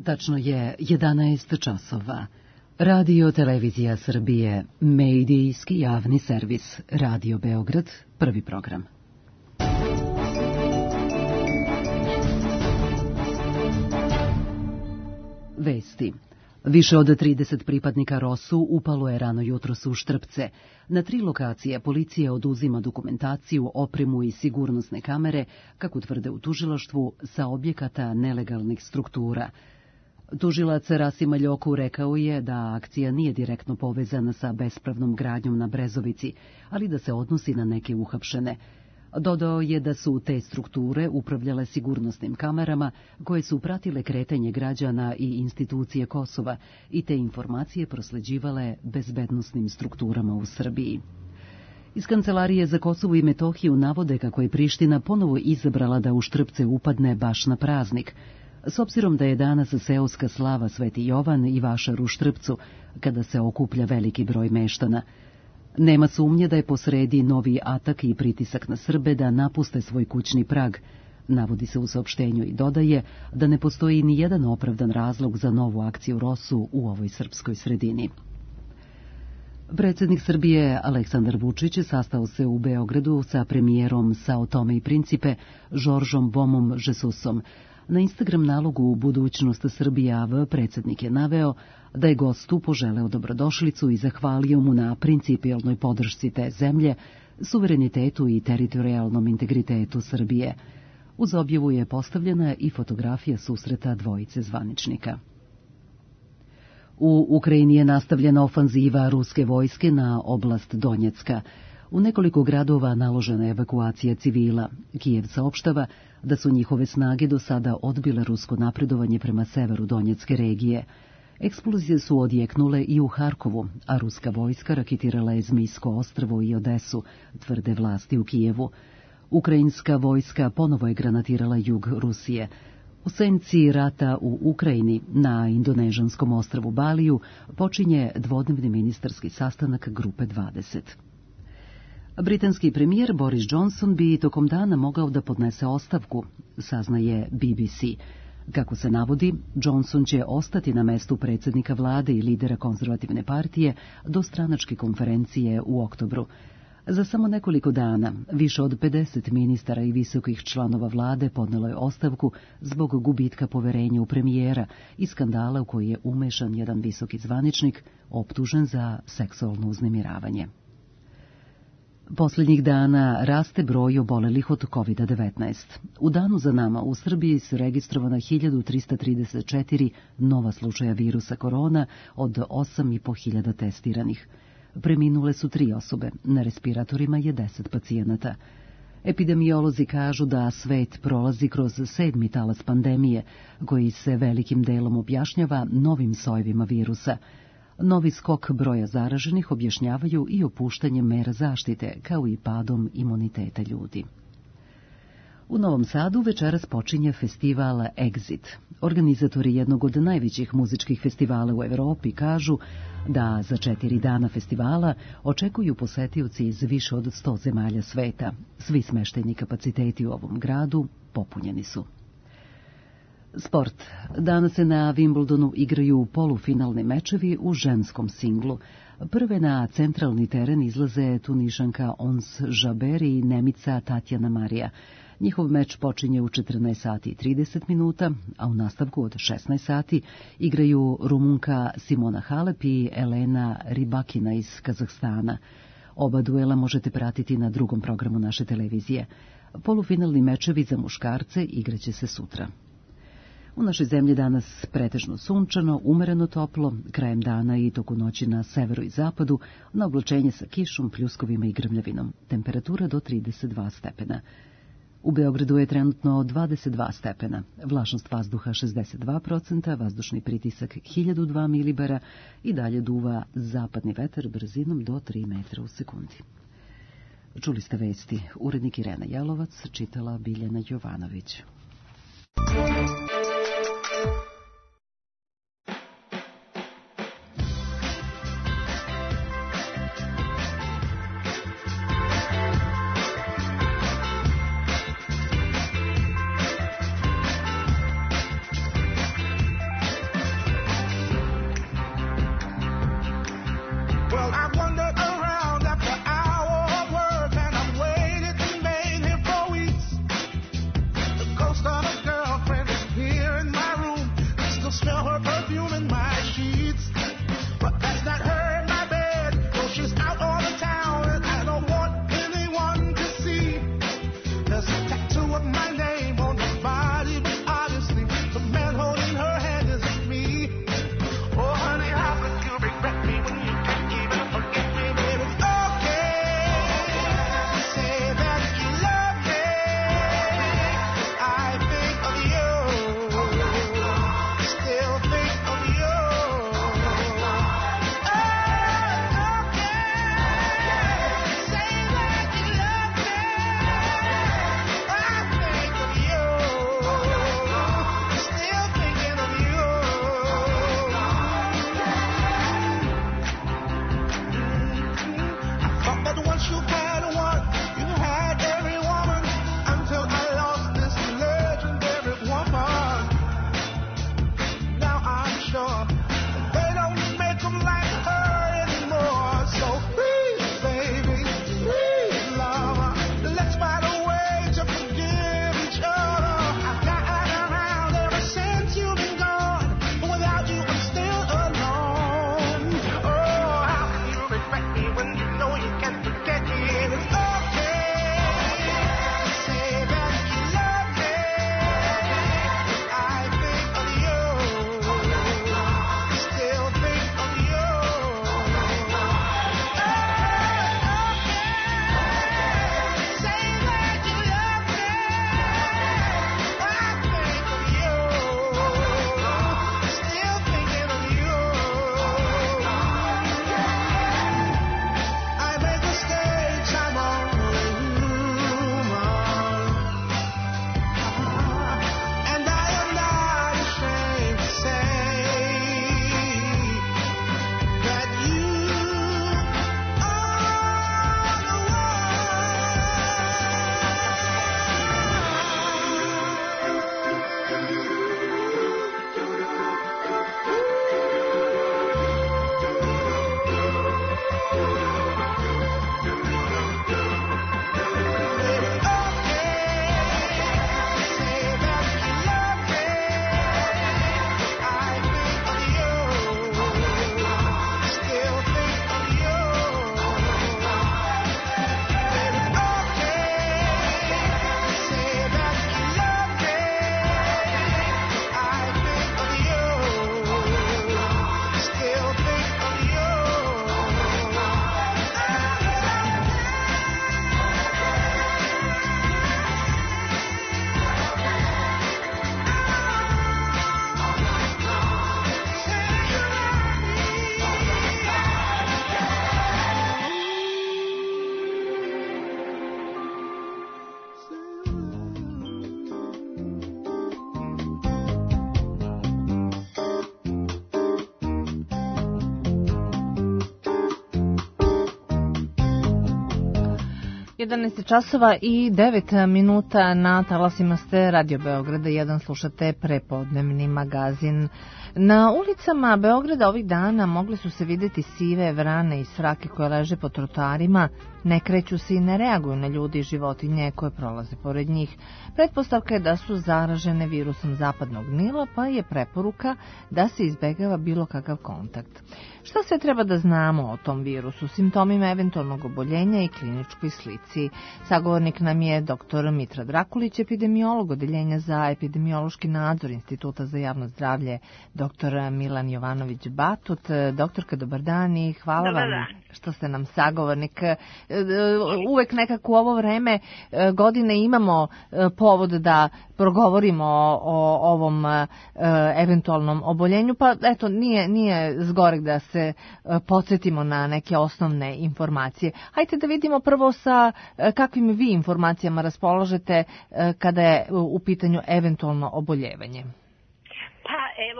Tačno je 11 časova. Radio Televizija Srbije, medijski javni servis, Radio Beograd, prvi program. Vesti. Više od 30 pripadnika ROSU upalo je rano jutros u Štrpce. Na 3 lokacije policija oduzima dokumentaciju, opremu i sigurnosne kamere, kako tvrde u tužilaštvu, sa objekata nelegalnih struktura. Tužilac Rasim Aljoku rekao je da akcija nije direktno povezana sa bespravnom gradnjom na Brezovici, ali da se odnosi na neke uhapšene. Dodao je da su te strukture upravljale sigurnosnim kamerama koje su pratile kretanje građana i institucije Kosova i te informacije prosleđivale bezbednosnim strukturama u Srbiji. Iz Kancelarije za Kosovo i Metohiju navode kako je Priština ponovo izabrala da u Štrpce upadne baš na praznik, s obzirom da je danas seoska slava Sveti Jovan i vašar u Štrpcu, kada se okuplja veliki broj meštana. Nema sumnje da je posredi novi atak i pritisak na Srbe da napuste svoj kućni prag, navodi se u saopštenju i dodaje da ne postoji ni jedan opravdan razlog za novu akciju ROSU u ovoj srpskoj sredini. Predsjednik Srbije Aleksandar Vučić sastao se u Beogradu sa premijerom Sao Tome i Principe Žoržom Bomom Žesusom. Na Instagram nalogu Budućnost Srbije AV predsjednik je naveo da je gostu poželeo dobrodošlicu i zahvalio mu na principijelnoj podršci te zemlje, suverenitetu i teritorijalnom integritetu Srbije. Uz objavu je postavljena i fotografija susreta dvojice zvaničnika. U Ukrajini je nastavljena ofanziva ruske vojske na oblast Donjecka. U nekoliko gradova naložena je evakuacija civila. Kijev saopštava da su njihove snage do sada odbile rusko napredovanje prema severu Donjecke regije. Eksplozije su odjeknule i u Harkovu, a ruska vojska raketirala je Zmijsko ostrvo i Odesu, tvrde vlasti u Kijevu. Ukrajinska vojska ponovo je granatirala jug Rusije. U senci rata u Ukrajini, na indonežanskom ostrvu Baliju, počinje dvodnevni ministarski sastanak Grupe 20. Britanski premijer Boris Johnson bi tokom dana mogao da podnese ostavku, saznaje BBC. Kako se navodi, Johnson će ostati na mestu predsjednika vlade i lidera konzervativne partije do stranačke konferencije u oktobru. Za samo nekoliko dana više od 50 ministara i visokih članova vlade podnelo je ostavku zbog gubitka poverenja u premijera i skandala u koji je umešan jedan visoki zvaničnik optužen za seksualno uznemiravanje. Posljednjih dana raste broj obolelih od COVID-19. U danu za nama u Srbiji su registrovana 1334 nova slučaja virusa korona od 8.500 testiranih. Preminule su 3 osobe, na respiratorima je 10 pacijenata. Epidemiolozi kažu da svet prolazi kroz 7. talas pandemije, koji se velikim delom objašnjava novim sojevima virusa. Novi skok broja zaraženih objašnjavaju i opuštanjem mera zaštite, kao i padom imuniteta ljudi. U Novom Sadu večeras počinje festival Exit. Organizatori jednog od najvećih muzičkih festivala u Evropi kažu da za 4 dana festivala očekuju posetioci iz više od 100 zemalja sveta. Svi smeštajni kapaciteti u ovom gradu popunjeni su. Sport. Danas se na Wimbledonu igraju polufinalni mečevi u ženskom singlu. Prve na centralni teren izlaze Tunišanka Ons Jabeur i Nemica Tatjana Marija. Njihov meč počinje u 14 sati i 30 minuta, a u nastavku od 16 sati igraju Rumunka Simona Halep i Elena Rybakina iz Kazahstana. Oba duela možete pratiti na drugom programu naše televizije. Polufinalni mečevi za muškarce igraće se sutra. U našoj zemlji danas pretežno sunčano, umereno toplo, krajem dana i toku noći na severu i zapadu, na oblačenje sa kišom, pljuskovima i grmljavinom. Temperatura do 32 stepena. U Beogradu je trenutno 22 stepena, vlažnost vazduha 62%, vazdušni pritisak 1002 milibara i dalje duva zapadni vetar brzinom do 3 metra u sekundi. Čuli ste vesti. Urednik Irena Jalovac, čitala Biljana Jovanović. 11 časova i 9 minuta na talasima ste Radio Beograda 1, slušate prepodnevni magazin. Na ulicama Beograda ovih dana mogli su se vidjeti sive vrane i srake koje leže po trotoarima, ne kreću se i ne reaguju na ljudi i životinje koje prolaze pored njih. Pretpostavka je da su zaražene virusom zapadnog Nila, pa je preporuka da se izbegava bilo kakav kontakt. Šta se treba da znamo o tom virusu, simptomima eventualnog oboljenja i kliničkoj slici? Sagovornik nam je dr. Mitra Drakulić, epidemiolog Odeljenja za epidemiološki nadzor Instituta za javno zdravlje, dr. Milan Jovanović Batut. Doktorka, dobar dan i hvala vam što ste nam sagovornik. Uvek nekako u ovo vreme godine imamo povod da progovorimo o ovom eventualnom oboljenju, pa eto, nije zgorek da se podsjetimo na neke osnovne informacije. Hajde da vidimo prvo sa kakvim vi informacijama raspolažete kada je u pitanju eventualno oboljevanje. Pa evo,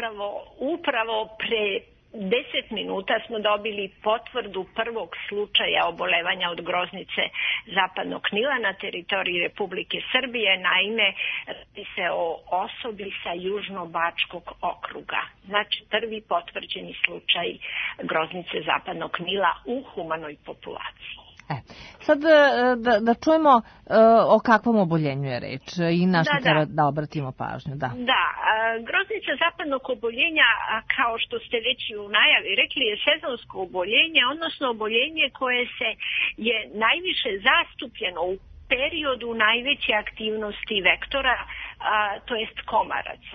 upravo pre 10 minuta smo dobili potvrdu prvog slučaja obolevanja od groznice zapadnog Nila na teritoriji Republike Srbije. Naime, radi se o osobi sa Južnobačkog okruga. Znači, prvi potvrđeni slučaj groznice zapadnog Nila u humanoj populaciji. Sad da čujemo o kakvom oboljenju je reč i na što treba da obratimo pažnju. Da, groznica zapadnog oboljenja, kao što ste već i u najavi rekli, je sezonsko oboljenje, odnosno oboljenje koje je najviše zastupljeno u periodu najveće aktivnosti vektora, to jest komaraca.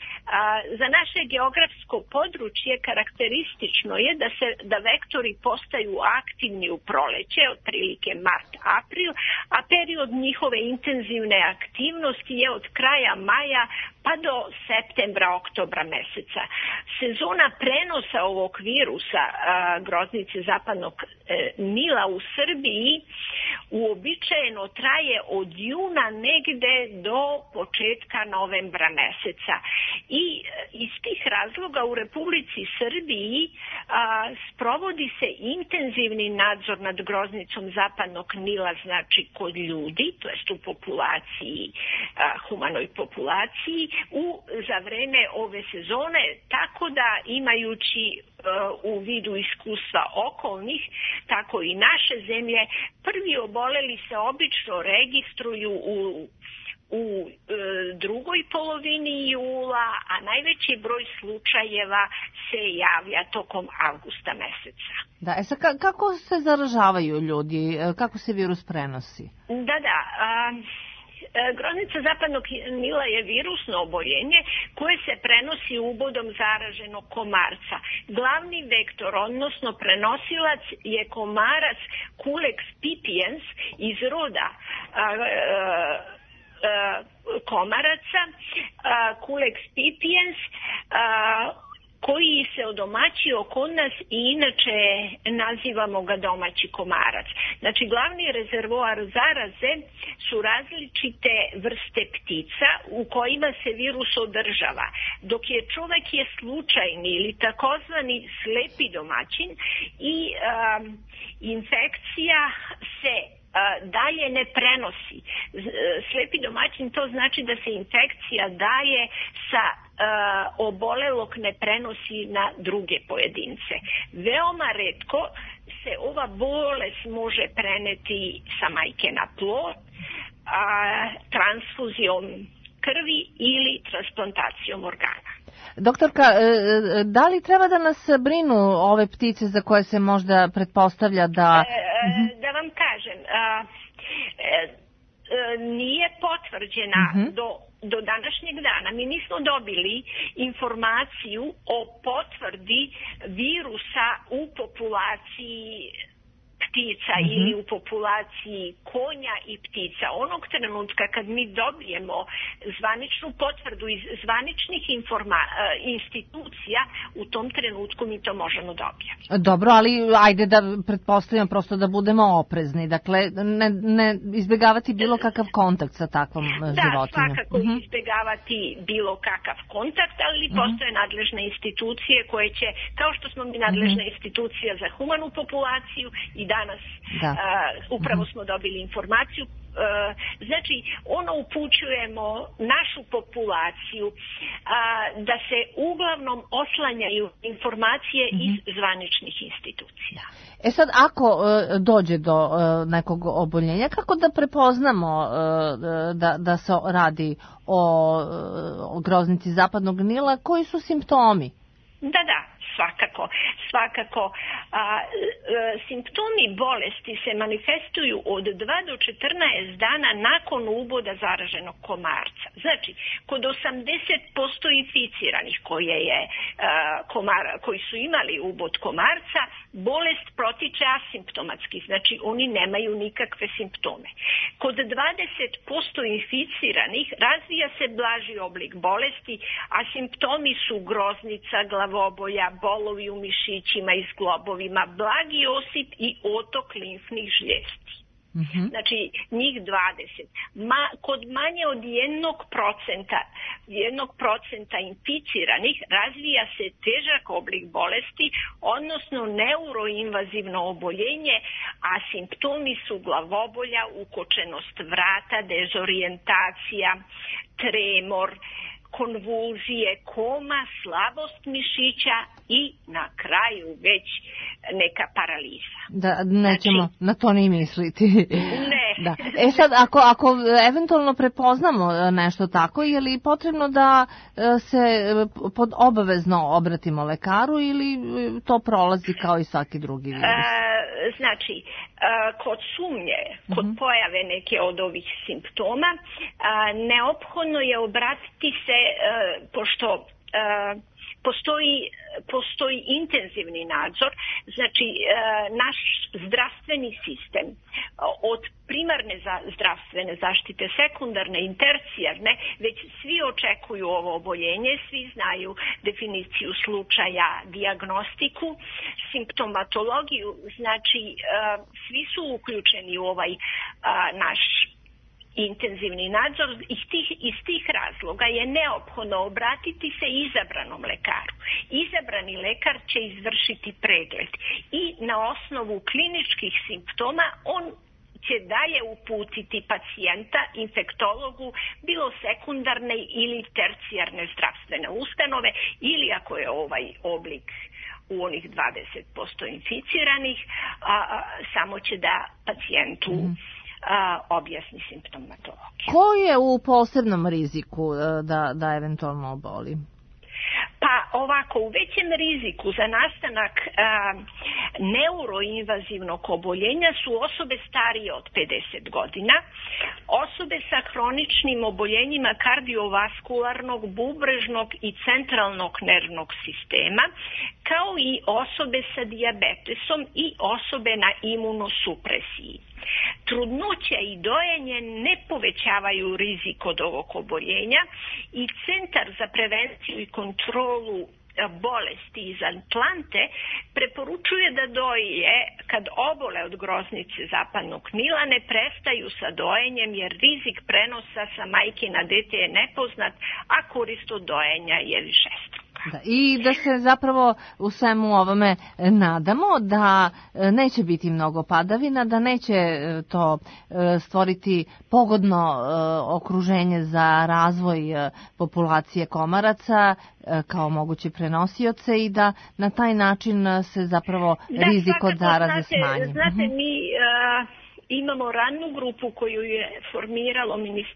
Za naše geografsko područje karakteristično je da vektori postaju aktivni u proleće, otprilike mart-april, a period njihove intenzivne aktivnosti je od kraja maja pa do septembra-oktobra meseca. Sezona prenosa ovog virusa groznice zapadnog Nila u Srbiji uobičajeno traje od juna negde do početka novembra meseca. I iz tih razloga u Republici Srbiji sprovodi se intenzivni nadzor nad groznicom zapadnog Nila, znači kod ljudi, to jest u populaciji, humanoj populaciji, za vreme ove sezone, tako da imajući u vidu iskustva okolnih, tako i naše zemlje, prvi oboleli se obično registruju u drugoj polovini jula, a najveći broj slučajeva se javlja tokom avgusta meseca. Da, kako se zaražavaju ljudi? Kako se virus prenosi? Groznica zapadnog Nila je virusno oboljenje koje se prenosi ubodom zaraženog komarca. Glavni vektor, odnosno prenosilac, je komarac Culex pipiens iz roda komaraca Culex pipiens, koji se odomaćio kod nas i inače nazivamo ga domaći komarac. Znači, glavni rezervoar zaraze su različite vrste ptica u kojima se virus održava, dok je čovek slučajni ili takozvani slepi domaćin i infekcija se dalje ne prenosi. Slepi domaćin, to znači da se infekcija dalje sa obolelog ne prenosi na druge pojedince. Veoma retko se ova bolest može preneti sa majke na plod, transfuzijom krvi ili transplantacijom organa. Doktorka, da li treba da nas brinu ove ptice za koje se možda pretpostavlja da... Da vam kažem, nije potvrđena do današnjeg dana. Mi nismo dobili informaciju o potvrdi virusa u populaciji ptica ili u populaciji konja i ptica. Onog trenutka kad mi dobijemo zvaničnu potvrdu iz zvaničnih institucija, u tom trenutku mi to možemo dobijati. Dobro, ali ajde da pretpostavljam prosto da budemo oprezni. Dakle, ne izbjegavati bilo kakav kontakt sa takvom životinjom. Da, svakako izbjegavati bilo kakav kontakt, ali postoje nadležne institucije koje će, kao što smo mi nadležna institucija za humanu populaciju, i danas upravo smo dobili informaciju. Znači, ono upućujemo našu populaciju da se uglavnom oslanjaju informacije iz zvaničnih institucija. Sad, ako dođe do nekog oboljenja, kako da prepoznamo da se radi o groznici zapadnog Nila, koji su simptomi? Da, svakako. Simptomi bolesti se manifestuju od 2 do 14 dana nakon uboda zaraženog komarca. Znači, kod 80% inficiranih koji su imali ubod komarca, bolest protiče asimptomatski, znači oni nemaju nikakve simptome. Kod 20% inficiranih razvija se blaži oblik bolesti, a simptomi su groznica, glavobolja, bolovi u mišićima i zglobovima, blagi osip i otok limfnih žljezdi. Znači, njih 20. Kod manje od 1% inficiranih razvija se težak oblik bolesti, odnosno neuroinvazivno oboljenje, a simptomi su glavobolja, ukočenost vrata, dezorijentacija, tremor, konvulzije, koma, slabost mišića i na kraju već neka paraliza. Da, nećemo na to ni misliti. Ne. Da. Sad, ako eventualno prepoznamo nešto tako, je li potrebno da se obavezno obratimo lekaru ili to prolazi kao i svaki drugi virus? Znači, kod sumnje, kod pojave neke od ovih simptoma, neophodno je obratiti se, pošto postoji intenzivni nadzor, znači naš zdravstveni sistem od primarne zdravstvene zaštite, sekundarne i tercijarne, već svi očekuju ovo oboljenje, svi znaju definiciju slučaja, dijagnostiku, simptomatologiju, znači svi su uključeni u ovaj naš intenzivni nadzor. Iz tih razloga je neophodno obratiti se izabranom lekaru. Izabrani lekar će izvršiti pregled i na osnovu kliničkih simptoma on će dalje uputiti pacijenta infektologu, bilo sekundarne ili tercijarne zdravstvene ustanove, ili ako je ovaj oblik u onih 20% inficiranih, samo će da pacijentu objasni simptomatologiju. Ko je u posebnom riziku da eventualno oboli? Pa ovako, u većem riziku za nastanak neuroinvazivnog oboljenja su osobe starije od 50 godina, osobe sa hroničnim oboljenjima kardiovaskularnog, bubrežnog i centralnog nervnog sistema, kao i osobe sa dijabetesom i osobe na imunosupresiji. Trudnoća i dojenje ne povećavaju rizik od ovog oboljenja i Centar za prevenciju i kontrolu bolesti iz Atlante preporučuje da dojilje, kad obole od groznice zapadnog Nila, ne prestaju sa dojenjem jer rizik prenosa sa majke na dete je nepoznat, a korist od dojenja je višestruka. Da, i da se zapravo u svemu ovome nadamo da neće biti mnogo padavina, da neće to stvoriti pogodno okruženje za razvoj populacije komaraca kao moguće prenosioce i da na taj način se zapravo rizik od zaraze smanji. Znate, mi imamo radnu grupu koju je formiralo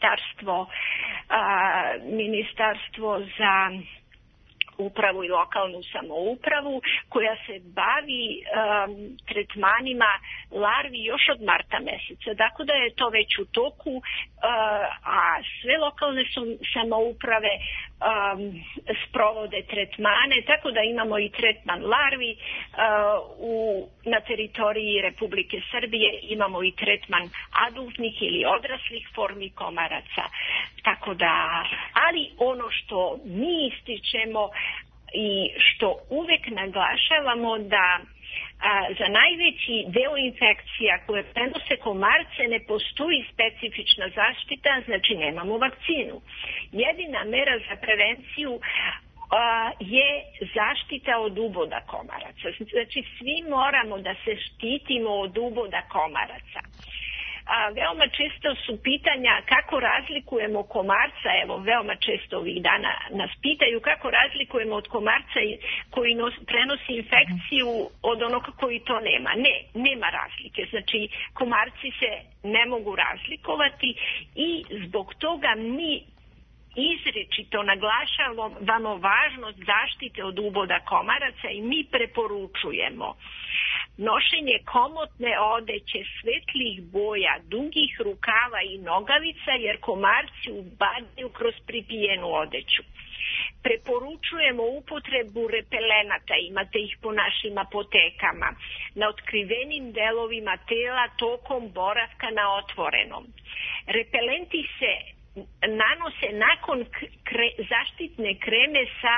ministarstvo za upravu i lokalnu samoupravu, koja se bavi tretmanima larvi još od marta meseca. Dakle, da je to već u toku, a sve lokalne samouprave sprovode tretmane, tako da imamo i tretman larvi. Na teritoriji Republike Srbije imamo i tretman adultnih ili odraslih formi komaraca. Tako da, ali ono što mi ističemo i što uvek naglašavamo da za najveći deo infekcija koje prenose komarce ne postoji specifična zaštita, znači nemamo vakcinu. Jedina mera za prevenciju je zaštita od uboda komaraca. Znači, svi moramo da se štitimo od uboda komaraca. Veoma često su pitanja kako razlikujemo komarca, evo veoma često ovih dana nas pitaju kako razlikujemo od komarca koji prenosi infekciju od onog koji to nema. Nema razlike. Znači, komarci se ne mogu razlikovati i zbog toga mi izričito naglašavamo važnost zaštite od uboda komaraca i mi preporučujemo nošenje komotne odeće svetlih boja, dugih rukava i nogavica jer komarci ubadaju kroz pripijenu odeću. Preporučujemo upotrebu repelenata, imate ih po našim apotekama, na otkrivenim delovima tela tokom boravka na otvorenom. Repelenti se nanose nakon zaštitne kreme sa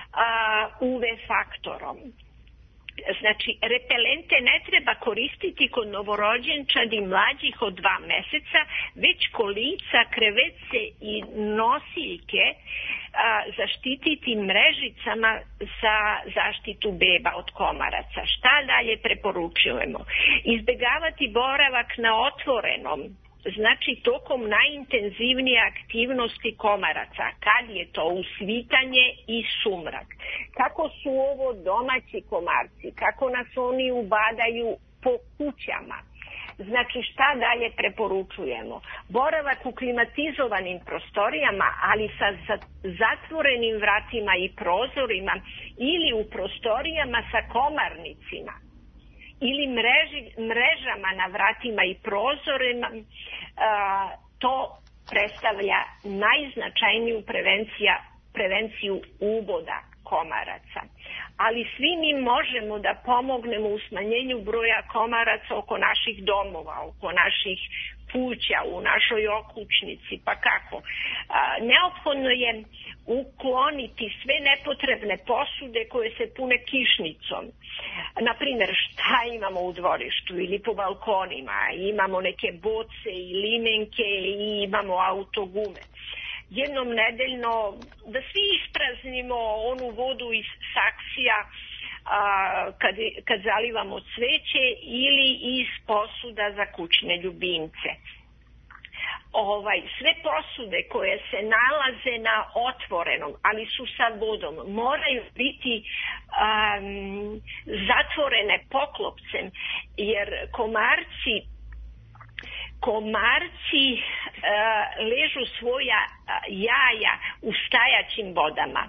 UV faktorom. Znači, repelente ne treba koristiti kod novorođenčadi mlađih od 2 meseca, već kolica, krevece i nosiljke zaštititi mrežicama za zaštitu beba od komaraca. Šta dalje preporučujemo? Izbegavati boravak na otvorenom, znači tokom najintenzivnije aktivnosti komaraca, kad je to usvitanje i sumrak. Kako su ovo domaći komarci, kako nas oni ubadaju po kućama. Znači, šta dalje preporučujemo? Boravak u klimatizovanim prostorijama, ali sa zatvorenim vratima i prozorima ili u prostorijama sa komarnicima ili mrežama na vratima i prozorima, to predstavlja najznačajniju prevenciju uboda komaraca. Ali svi mi možemo da pomognemo u smanjenju broja komaraca oko naših domova, oko naših kuća, u našoj okućnici, pa kako? Neophodno je ukloniti sve nepotrebne posude koje se pune kišnicom. Naprimjer, šta imamo u dvorištu ili po balkonima? Imamo neke boce i limenke i imamo autogume. Jednom nedeljno da svi ispraznimo onu vodu iz saksija kad zalivamo cveće ili iz posuda za kućne ljubimce. Sve posude koje se nalaze na otvorenom, ali su sa vodom, moraju biti zatvorene poklopcem, jer komarci ležu svoja jaja u stajaćim vodama,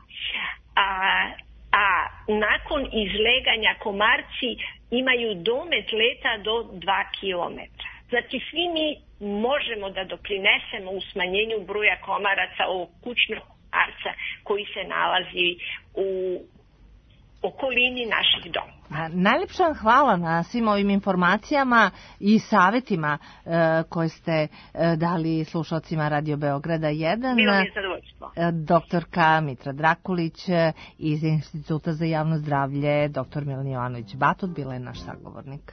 a nakon izleganja komarci imaju domet leta do 2 kilometra. Znači, svi mi možemo da doprinesemo u smanjenju broja komaraca ovog kućnog komarca koji se nalazi u okolini naših domova. Najlepša vam hvala na svim ovim informacijama i savjetima koje ste dali slušalcima Radio Beograda 1. Bilo mi je zadovoljstvo. Doktorka Mitra Drakulić iz Instituta za javno zdravlje, doktor Milan Jovanović Batut, bila je naš sagovornik.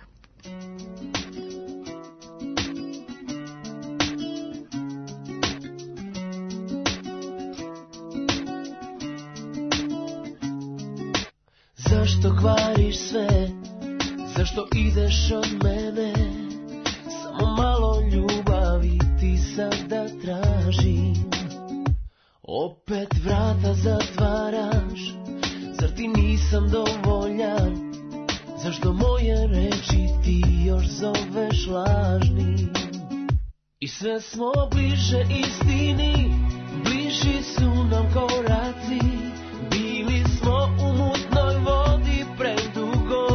Zašto kvariš sve, zašto ideš od mene, samo malo ljubavi ti sada tražim. Opet vrata zatvaraš, zar ti nisam dovoljan, zašto moje reči ti još zoveš lažnim. I sve smo bliže istini, bliži su nam koraci, bili smo u mutnoj vodi predugo.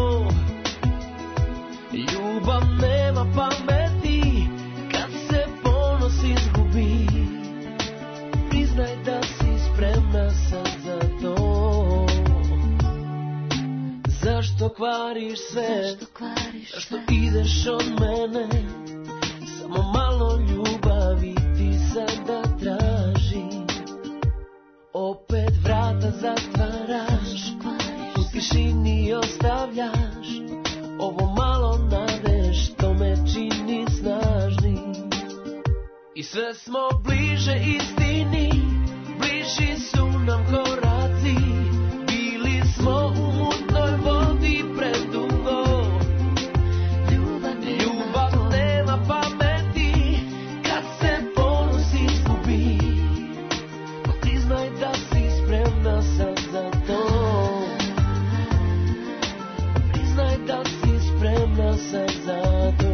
Ljubav nema pameti, kad se ponos izgubi, priznaj da si spremna sad za to. Zašto kvariš sve, zašto ideš od mene, samo malo ljubavi ti sada tražim. Opet vrata zatvaraš, u tišini ostavljaš ovo malo nade što me čini snažnim. I sve smo bliže istini, bliži su nam koraci, smo u mutnoj vodi predugo. Ljubav nema pameti kad se ponos izgubi. Pa priznaj da si spremna sad za to. Priznaj da si spremna sad za to.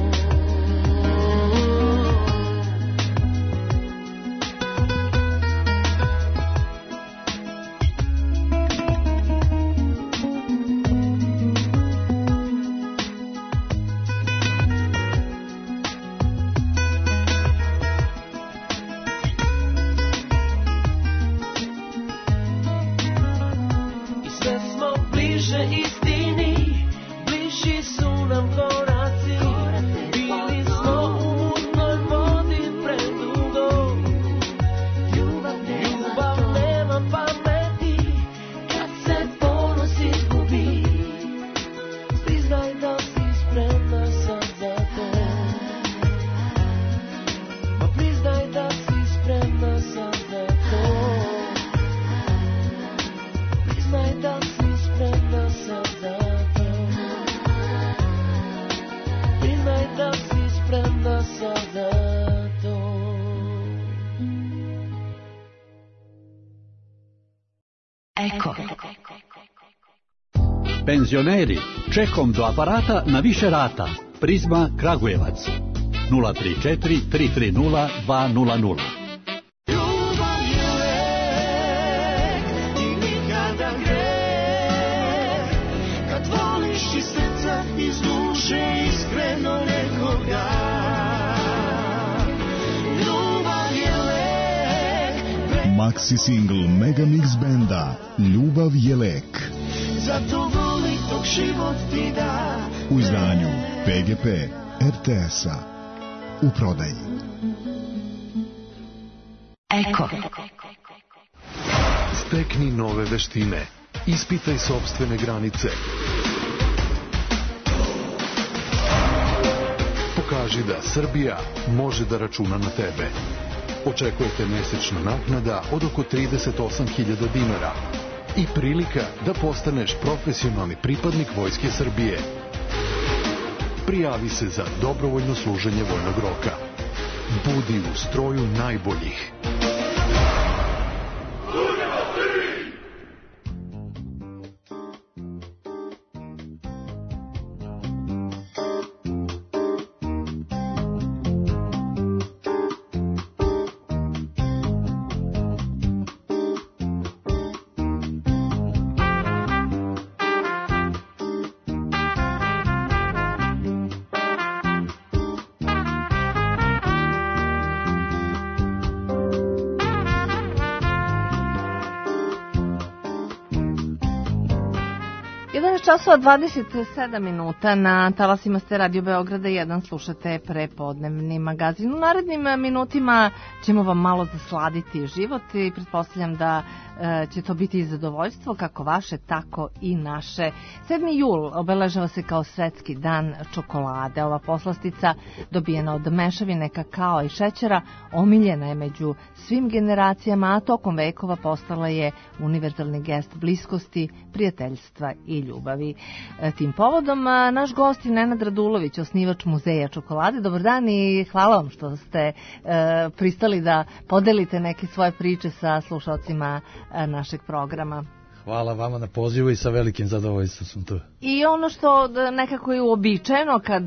Penzioneri, čekom do aparata na više rata. Prizma Kragujevac 034 330 200. Ljubav je lek i nikada greh, kad voliš iz srca, iz duše, iskreno nekoga. Ljubav je lek. Maxi single Mega Mix benda Ljubav je lek. Zato voli tog život ti da. U izdanju PGP RTS-a. U prodaji. Eko. Stekni nove veštine. Ispitaj sopstvene granice. Pokaži da Srbija može da računa na tebe. Očekujete mesečna naknada od oko 38.000 dinara. I prilika da postaneš profesionalni pripadnik Vojske Srbije. Prijavi se za dobrovoljno služenje vojnog roka. Budi u stroju najboljih. Časova 27 minuta na talasima ste Radio Beograda 1, slušate prepodnevni magazin. U narednim minutima ćemo vam malo zasladiti život i pretpostavljam da će to biti i zadovoljstvo kako vaše, tako i naše. 7. jul obeležava se kao svetski dan čokolade. Ova poslastica dobijena od mešavine kakao i šećera omiljena je među svim generacijama, a tokom vekova postala je univerzalni gest bliskosti, prijateljstva i ljubavi. Tim povodom naš gost je Nenad Radulović, osnivač Muzeja čokolade. Dobar dan i hvala vam što ste pristali da podelite neke svoje priče sa slušalcima našeg programa. Hvala vama na pozivu i sa velikim zadovoljstvom sam tu. I ono što nekako je uobičajeno kad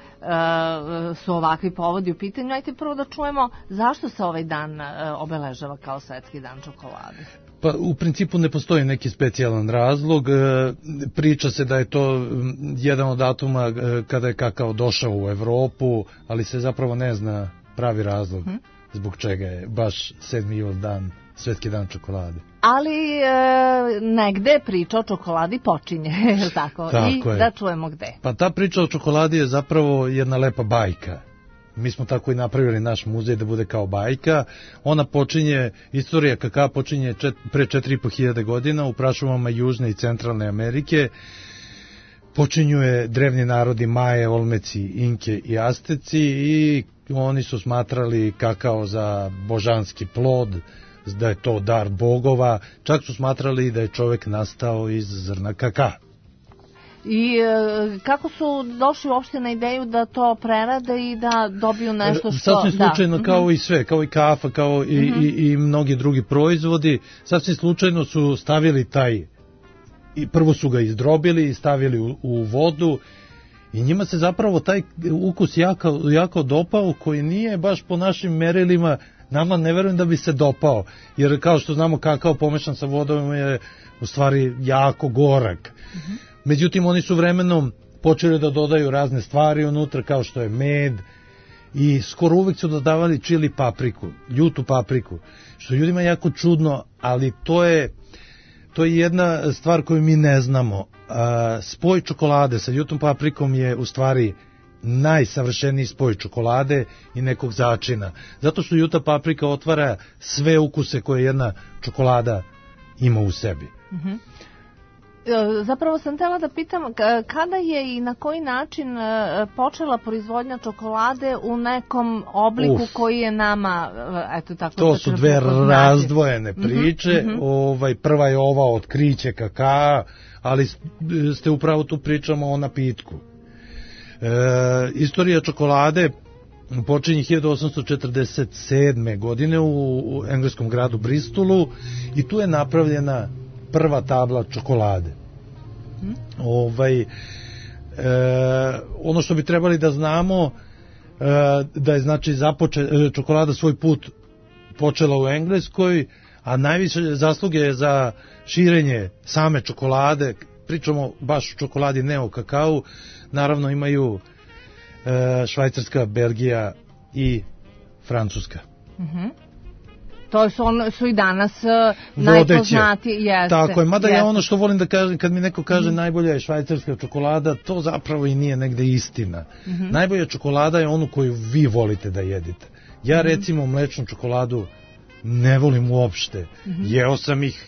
su ovakvi povodi u pitanju, ajte prvo da čujemo zašto se ovaj dan obeležava kao svetski dan čokolade. Pa u principu ne postoji neki specijalan razlog. Priča se da je to jedan od datuma kada je kakao došao u Evropu, ali se zapravo ne zna pravi razlog zbog čega je baš 7. jul dan, svetski dan čokolade. Ali negde priča o čokoladi počinje, tako? I je. Da čujemo gde. Pa ta priča o čokoladi je zapravo jedna lepa bajka. Mi smo tako i napravili naš muzej da bude kao bajka. Ona počinje, istorija kakao počinje pre 4.500 godina u prašumama Južne i Centralne Amerike. Počinju je drevni narodi Maje, Olmeci, Inke i Asteci i oni su smatrali kakao za božanski plod, da je to dar bogova, čak su smatrali da je čovjek nastao iz zrna kakaa. I kako su došli uopšte na ideju da to prerade i da dobiju nešto što... Sasvim slučajno, kao i sve, kao i kafa, kao i mnogi drugi proizvodi, sasvim slučajno su stavili taj, i prvo su ga izdrobili i stavili u vodu, i njima se zapravo taj ukus jako dopao, koji nije baš po našim merilima, nama ne verujem da bi se dopao, jer kao što znamo kakao pomešan sa vodom je u stvari jako gorak. Međutim, oni su vremenom počeli da dodaju razne stvari unutra, kao što je med, i skoro uvek su dodavali čili papriku, ljutu papriku, što ljudima je jako čudno, ali to je jedna stvar koju mi ne znamo. Spoj čokolade sa ljutom paprikom je u stvari najsavršeniji spoj čokolade i nekog začina, zato što ljuta paprika otvara sve ukuse koje jedna čokolada ima u sebi. Zapravo sam htjela da pitam kada je i na koji način počela proizvodnja čokolade u nekom obliku koji je nama, eto tako... To su dve razdvojene priče. Prva je ova otkriće kakaa, ali ste upravo tu pričamo o napitku. Istorija čokolade počinje 1847. godine u engleskom gradu Bristolu, i tu je napravljena prva tabla čokolade. Ono što bi trebali da znamo, da je znači čokolada svoj put počela u Engleskoj, a najviše zasluge za širenje same čokolade, pričamo baš o čokoladi, ne o kakao, naravno imaju Švajcarska, Belgija i Francuska. To su i danas najpoznatiji. Tako je, mada ja ono što volim da kažem, kad mi neko kaže najbolja je švajcarska čokolada, to zapravo i nije negde istina. Najbolja čokolada je onu koju vi volite da jedete. Ja recimo mlečnu čokoladu ne volim uopšte. Jeo sam ih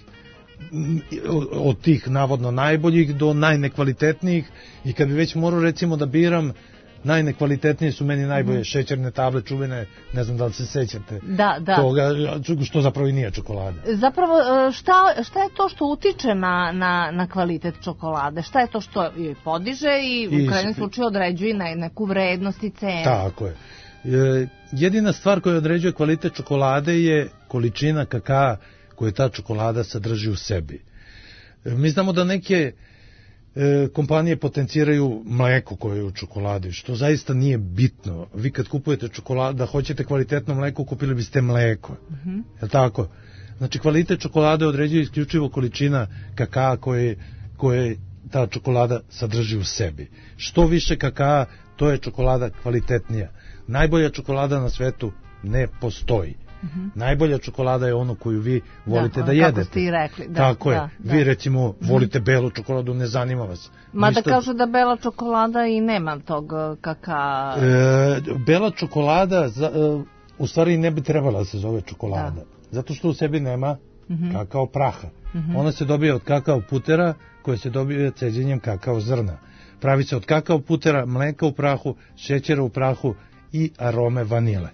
od tih navodno najboljih do najnekvalitetnijih, i kad bi već morao recimo da biram, najnekvalitetnije su meni najbolje šećerne table čuvene, ne znam da li se sećate toga, što zapravo i nije čokolada. Zapravo, šta je to što utiče na kvalitet čokolade? Šta je to što joj podiže i u krajnjem slučaju određuje neku vrednost i cenu? Tako je. Jedina stvar koja određuje kvalitet čokolade je količina kakaa koju ta čokolada sadrži u sebi. Mi znamo da neke kompanije potenciraju mleko koje je u čokoladi, što zaista nije bitno. Vi kad kupujete čokoladu, da hoćete kvalitetno mleko, kupili biste mleko. Je tako? Znači, kvalitet čokolade određuje isključivo količina kakaa koje ta čokolada sadrži u sebi. Što više kakaa, to je čokolada kvalitetnija. Najbolja čokolada na svetu ne postoji. Najbolja čokolada je ono koju vi volite da jedete. Kako ste i rekli. Tako je. Vi recimo volite belu čokoladu, ne zanima vas. Mada kažu da bela čokolada i nema tog kakaa. Bela čokolada u stvari ne bi trebala da se zove čokolada. Zato što u sebi nema kakao praha. Ona se dobije od kakao putera koje se dobije ceđenjem kakao zrna. Pravi se od kakao putera, mleka u prahu, šećera u prahu i arome vanile.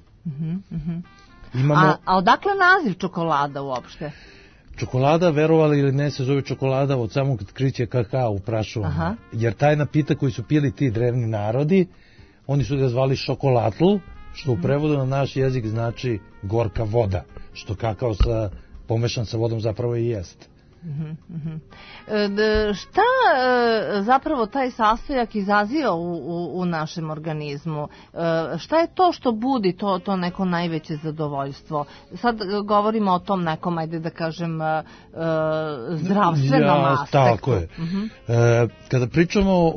A odakle naziv čokolada uopšte? Čokolada, verovali ili ne, se zove čokolada od samog otkrića kakaa u prašumama. Jer taj napitak koji su pili ti drevni narodi, oni su ga zvali šokolatl, što u prevodu na naš jezik znači gorka voda, što kakao pomešan sa vodom zapravo i jest. Šta zapravo taj sastojak izaziva u našem organizmu? Šta je to što budi to neko najveće zadovoljstvo? Sad govorimo o tom nekom, ajde da kažem, zdravstvenom aspektu. Tako je. Kada pričamo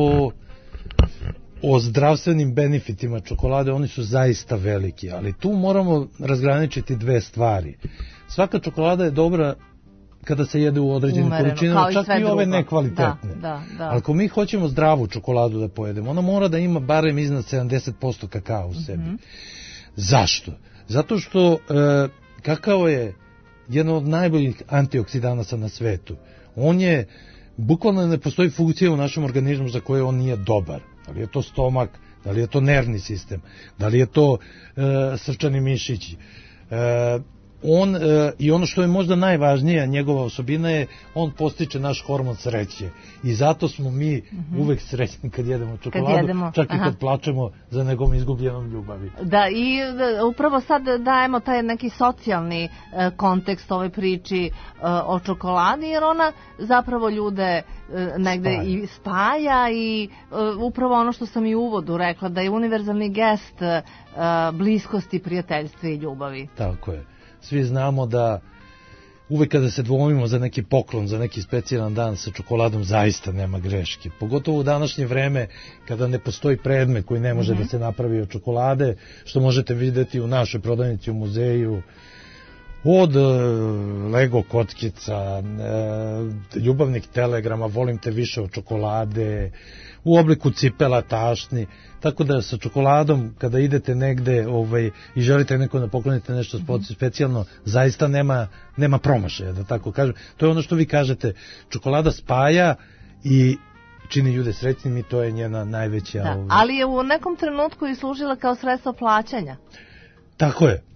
o zdravstvenim benefitima čokolade, oni su zaista veliki, ali tu moramo razgraničiti dve stvari. Svaka čokolada je dobra kada se jede u određenim količinama, čak i ove nekvalitetne. Ali ako mi hoćemo zdravu čokoladu da pojedemo, ona mora da ima barem iznad 70% kakao u sebi. Zašto? Zato što kakao je jedan od najboljih antioksidanasa na svetu. On je, bukvalno ne postoji funkcija u našem organizmu za koje on nije dobar. Da li je to stomak, da li je to nervni sistem, da li je to srčani mišići. on, i ono što je možda najvažnije, njegova osobina je, on postiče naš hormon sreće. I zato smo mi uvek srećni kad jedemo čokoladu, čak i kad plačemo za nekom izgubljenom ljubavi. Da, i upravo sad dajemo taj neki socijalni kontekst ovoj priči o čokoladi, jer ona zapravo ljude negde i spaja i upravo ono što sam i u uvodu rekla, da je univerzalni gest bliskosti, prijateljstva i ljubavi. Tako je. Svi znamo da uvek kada se dvomimo za neki poklon, za neki specijalan dan sa čokoladom, zaista nema greške. Pogotovo u današnje vreme kada ne postoji predmet koji ne može da se napravi od čokolade, što možete videti u našoj prodavnici u muzeju, od Lego kockica, ljubavnih telegrama, volim te više od čokolade, u obliku cipela, tašni, tako da sa čokoladom kada idete negde i želite nekom da poklonite nešto specijalno, zaista nema promašaja, da tako kažem. To je ono što vi kažete, čokolada spaja i čini ljude srećnim i to je njena najveća... Da, ali je u nekom trenutku i služila kao sredstvo plaćanja. Tako je.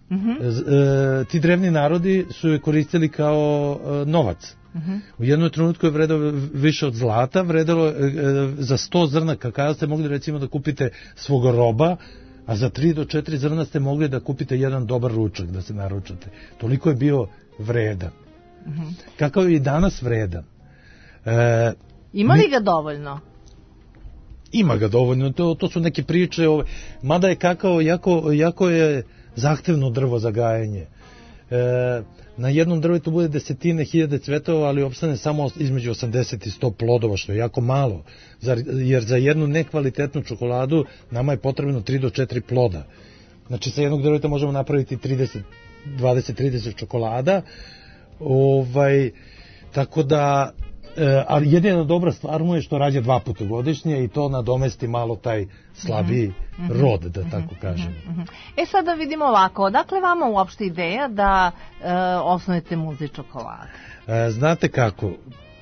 Ti drevni narodi su je koristili kao novac. U jednom trenutku je vredalo više od zlata, vredalo za 100 zrna kakao ste mogli recimo da kupite svog roba, a za 3 do 4 zrna ste mogli da kupite jedan dobar ručak da se naručate. Toliko je bio vredan. Kakao je i danas vredan. Ima li ga dovoljno? Ima ga dovoljno, to su neke priče, mada je kakao jako je zahtevno drvo za gajanje. Na jednom drvetu bude desetine hiljade cvetova, ali opstane samo između 80 i 100 plodova, što je jako malo, jer za jednu nekvalitetnu čokoladu nama je potrebno 3 do 4 ploda. Znači sa jednog drveta možemo napraviti 20-30 čokolada, tako da, ali jedina dobra stvar mu je što rađa 2 puta godišnje i to nadomesti malo taj slabiji rod, da tako kažem. Sad da vidimo ovako, odakle vama uopšte ideja da osnovite muzej čokolade? Znate kako,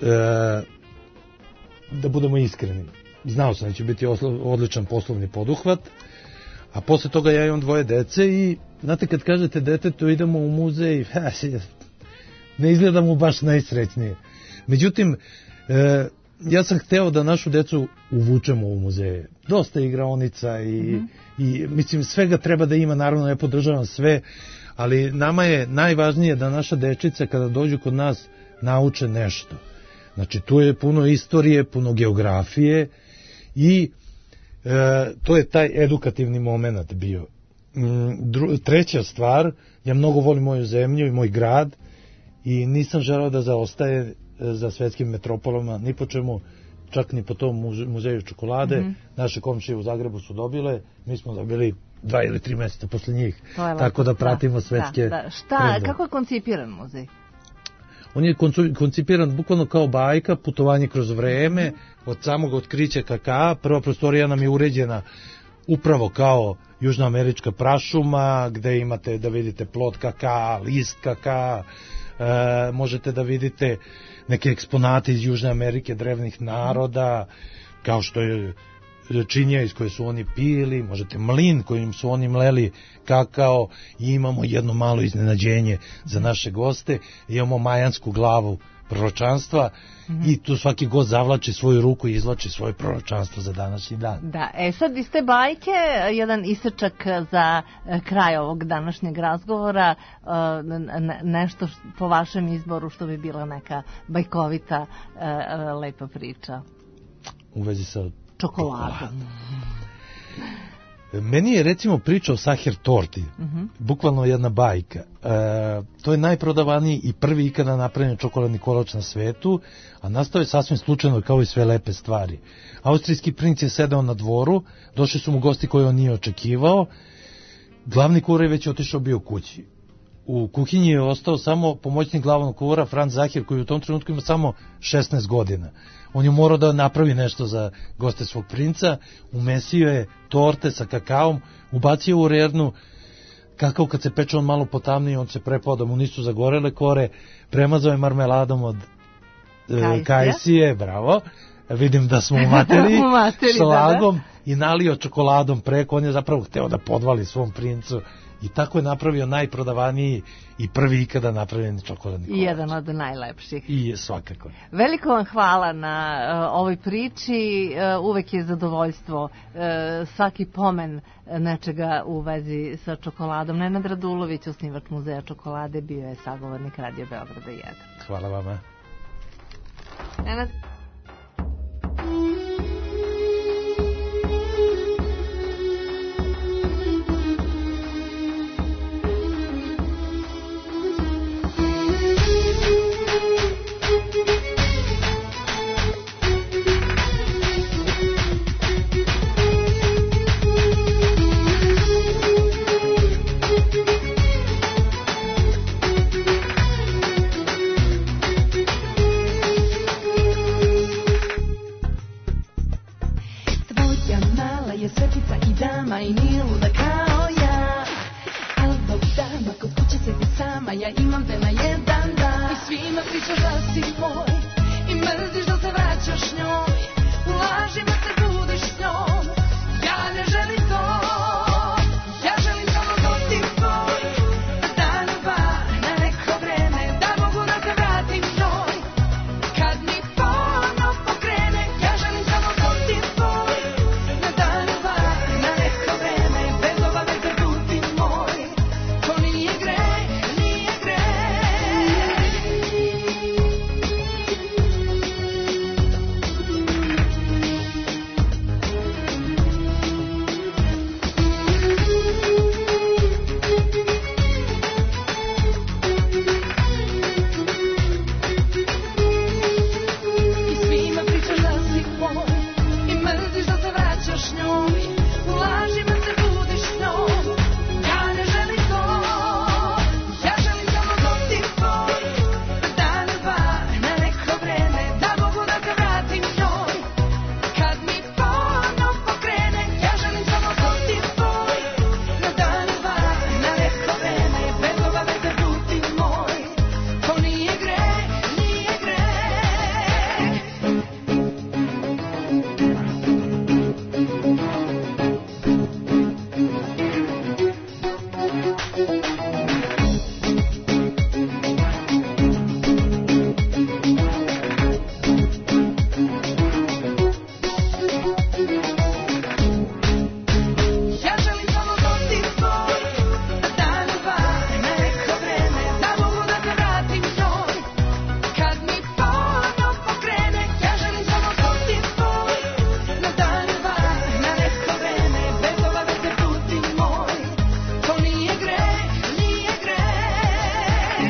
da budemo iskreni, znao sam da će biti odličan poslovni poduhvat, a posle toga ja imam 2 dece i znate kad kažete detetu idemo u muzej, ne izgleda mu baš najsrećnije. Međutim, ja sam hteo da našu decu uvučemo u muzeje. Dosta igraonica i mislim svega treba da ima, naravno ne podržavam sve, ali nama je najvažnije da naša dečica kada dođu kod nas nauče nešto. Znači tu je puno istorije, puno geografije i to je taj edukativni moment bio. Treća stvar, ja mnogo volim moju zemlju i moj grad i nisam želeo da zaostaje za svetskim metropolama, ni po čemu, čak ni po tom muzeju čokolade. Naše komšije u Zagrebu su dobile, mi smo dobili 2 ili 3 meseca posle njih, tako da pratimo svetske trendove. Kako je koncipiran muzej? On je koncipiran bukvalno kao bajka, putovanje kroz vreme, od samog otkrića kakaa. Prva prostorija nam je uređena upravo kao južnoamerička prašuma, gde imate da vidite plod kakaa, list kakaa, možete da vidite neke eksponate iz Južne Amerike, drevnih naroda, kao što je činija iz koje su oni pili, možete mlin kojim su oni mleli kakao i imamo jedno malo iznenađenje za naše goste, imamo majansku glavu proročanstva i tu svaki gost zavlači svoju ruku i izvlači svoje proročanstvo za današnji dan. Da, sad iz te bajke jedan isečak za kraj ovog današnjeg razgovora, nešto po vašem izboru što bi bila neka bajkovita lepa priča. U vezi sa čokoladom. Meni je recimo priča o Sacher torti, bukvalno jedna bajka. To je najprodavaniji i prvi ikada napravljen čokoladni kolač na svetu, a nastao je sasvim slučajno kao i sve lepe stvari. Austrijski princ je sedao na dvoru, došli su mu gosti koje on nije očekivao, glavni kuvar je već otišao bio kući. U kuhinji je ostao samo pomoćnik glavnog kuvara Franz Zacher, koji u tom trenutku ima samo 16 godina. On je morao da napravi nešto za goste svog princa, umesio je torte sa kakaom, ubacio u rernu, kakao kad se peče on malo potamnije, on se prepao da mu nisu zagorele kore, premazao je marmeladom od kajsije, bravo, vidim da smo umatili šlagom i nalio čokoladom preko, on je zapravo hteo da podvali svom princu I tako je napravio najprodavaniji i prvi ikada napravljeni čokoladni kolač. I jedan od najlepših. I svakako. Veliko vam hvala na ovoj priči. Uvek je zadovoljstvo svaki pomen nečega u vezi sa čokoladom. Nenad Radulović, osnivač Muzeja čokolade, bio je sagovornik Radio Beograda 1. Hvala vama. Nenad? I nije luda kao ja, ali dok dama kod kuće sjedi sama, ja imam te na jedan dan. I svima pričaš da si moj i mrziš da se vraćaš njoj, u lažima se budiš s njom. Ja ne želim to, ja želim samo dotik tvoj, na dan dva, na neko vreme, da mogu da se vratim njoj. Kad mi ponovo pokrene, ja želim samo dotik tvoj, na dan dva, na neko vreme, bez obaveze budi moj. To nije greh, nije greh. I svima pričaš da si moj i mrziš da se vraćaš njoj, u lažima se budiš s njom. Ja ne želim to, ja želim samo dotik tvoj, na dan dva, na neko vreme, da mogu da se vratim njoj. Kad mi ponovo pokrene, ja želim samo dotik tvoj, na dan dva, na neko vreme, bez obaveze budi moj. To nije greh, nije greh. 'Ja želim samo dotik tvoj, na dan dva, na neko vreme, da mogu da se vratim njoj. Kad mi ponovo pokrene, ja želim samo dotik tvoj, na dan dva, na neko vreme, bez obaveze budi moj. To nije greh, nije greh.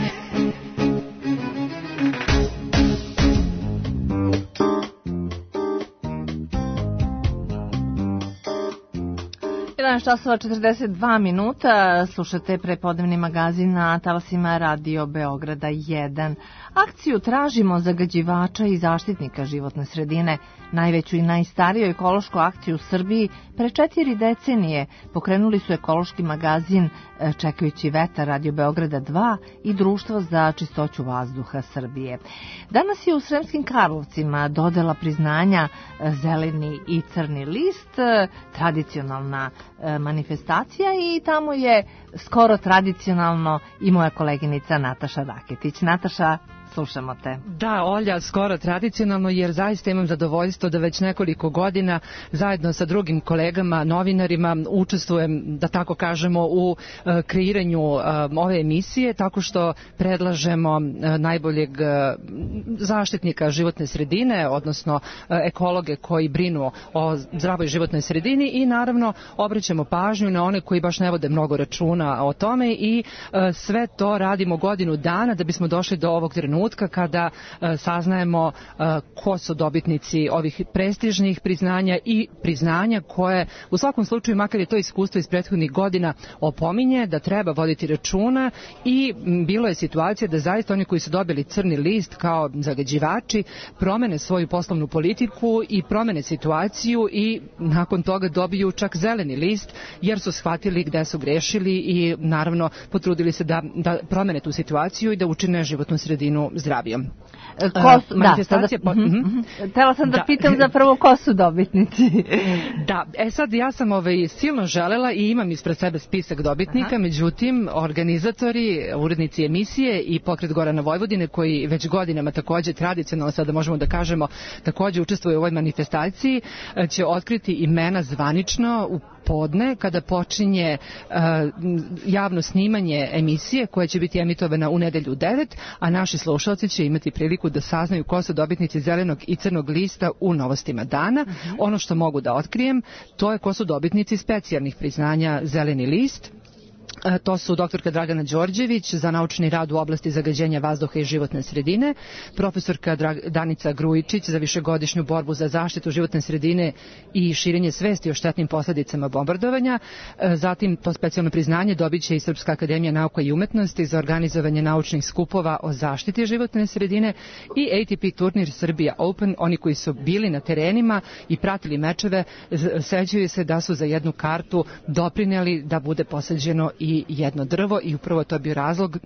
11 časova 42 minuta, slušate prepodnevni magazin na talasima Radio Beograda 1. Akciju Tražimo zagađivača i zaštitnika životne sredine, najveću i najstariju ekološku akciju u Srbiji, pre 4 decenije pokrenuli su ekološki magazin Čekajući vetar Radio Beograda 2 i Društvo za čistoću vazduha Srbije. Danas je u Sremskim Karlovcima dodela priznanja Zeleni i crni list, tradicionalna manifestacija, i tamo je skoro tradicionalno i moja koleginica Nataša Raketić. Nataša, slušamo te. Da, Olja, skoro tradicionalno, jer zaista imam zadovoljstvo da već nekoliko godina zajedno sa drugim kolegama, novinarima, učestvujem, da tako kažemo, u kreiranju ove emisije, tako što predlažemo najboljeg zaštitnika životne sredine, odnosno ekologe koji brinu o zdravoj životnoj sredini, i naravno obraćamo pažnju na one koji baš ne vode mnogo računa o tome, i sve to radimo godinu dana da bismo došli do ovog trenutka kada saznajemo ko su dobitnici ovih prestižnih priznanja i priznanja koje u svakom slučaju, makar je to iskustvo iz prethodnih godina, opominje da treba voditi računa. I bilo je situacija da zaista oni koji su dobili crni list kao zagađivači promene svoju poslovnu politiku i promene situaciju, i nakon toga dobiju čak zeleni list, jer su shvatili gde su grešili i naravno potrudili se da promene tu situaciju i da učine životnu sredinu postanu zdravijom. Manifestacija... Htela sam da pitam zapravo ko su dobitnici. Da, sad ja sam silno želela i imam ispred sebe spisak dobitnika, međutim organizatori, urednici emisije i Pokret Gorana Vojvodine, koji već godinama takođe tradicionalno, sada možemo da kažemo, takođe učestvuju u ovoj manifestaciji, će otkriti imena zvanično u podne kada počinje javno snimanje emisije koja će biti emitovana u nedelju 9, a naši slušalci će imati priliku da saznaju ko su dobitnici zelenog i crnog lista u novostima dana. Ono što mogu da otkrijem, to je ko su dobitnici specijalnih priznanja Zeleni list. To su doktorka Dragana Đorđević za naučni rad u oblasti zagađenja vazduha i životne sredine, profesorka Danica Grujičić za višegodišnju borbu za zaštitu životne sredine i širenje svesti o štetnim posledicama bombardovanja. Zatim to specijalno priznanje dobit će i Srpska akademija nauka i umetnosti za organizovanje naučnih skupova o zaštiti životne sredine i ATP turnir Srbija Open. Oni koji su bili na terenima i pratili mečeve sećaju se da su za jednu kartu doprineli da bude posađeno i jedno drvo i upravo to je bio razlog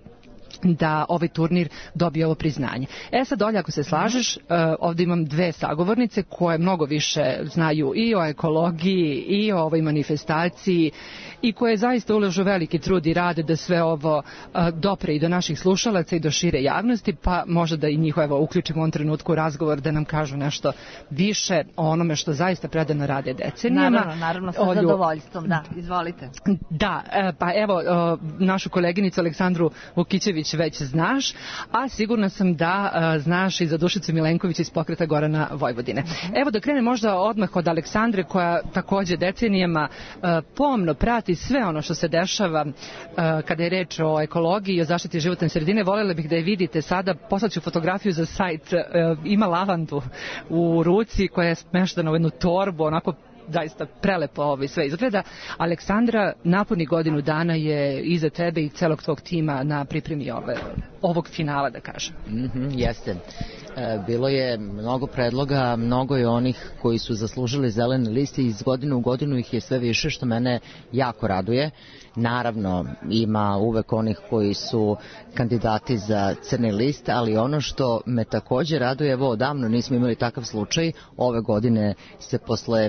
da ovaj turnir dobije ovo priznanje. Sad, Olja, ako se slažeš, ovdje imam dve sagovornice koje mnogo više znaju i o ekologiji i o ovoj manifestaciji i koje zaista ulažu veliki trud i rade da sve ovo dopre i do naših slušalaca i do šire javnosti, pa možda da i njih uključimo u ovom trenutku u razgovor da nam kažu nešto više o onome što zaista predano rade decenijama. Naravno, sa zadovoljstvom, da, izvolite. Da, pa evo, našu koleginicu Aleksandru Vukićević već znaš, a sigurna sam da znaš i za Dušicu Milenković iz Pokreta Gorana Vojvodine. Evo da krene možda odmah od Aleksandre, koja takođe decenijama pomno prati sve ono što se dešava kada je reč o ekologiji i o zaštiti životne sredine. Voljela bih da je vidite sada, poslaću fotografiju za sajt, ima lavandu u ruci koja je smeštena u jednu torbu, onako zaista prelepo sve izgleda. Aleksandra, napuni godinu dana je iza tebe i celog tvog tima na pripremi ovog finala, da kažem. Jeste. Bilo je mnogo predloga, mnogo je onih koji su zaslužili zeleni list i iz godine u godinu ih je sve više, što mene jako raduje. Naravno, ima uvek onih koji su kandidati za crni list, ali ono što me takođe raduje, evo, odavno nismo imali takav slučaj, ove godine se posle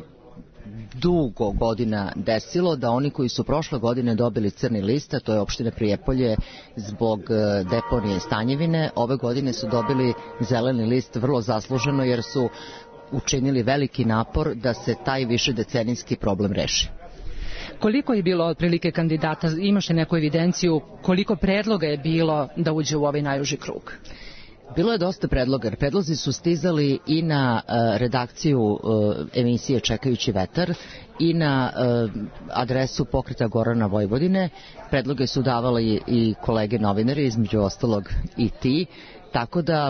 dugo godina desilo da oni koji su prošle godine dobili crni list, a to je opština Prijepolje zbog deponije Stanjevine, ove godine su dobili zeleni list vrlo zasluženo jer su učinili veliki napor da se taj višedecenijski problem reši. Koliko je bilo otprilike kandidata, imaš li neku evidenciju koliko predloga je bilo da uđe u ovaj najuži krug? Bilo je dosta predloga. Predlozi su stizali i na redakciju emisije Čekajući vetar i na adresu Pokreta Gorana Vojvodine. Predloge su davali i kolege novinari, između ostalog i ti. Tako da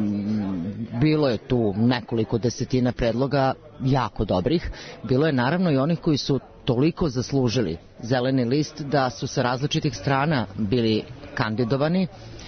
bilo je tu nekoliko desetina predloga jako dobrih. Bilo je naravno i onih koji su toliko zaslužili zeleni list da su sa različitih strana bili kandidovani.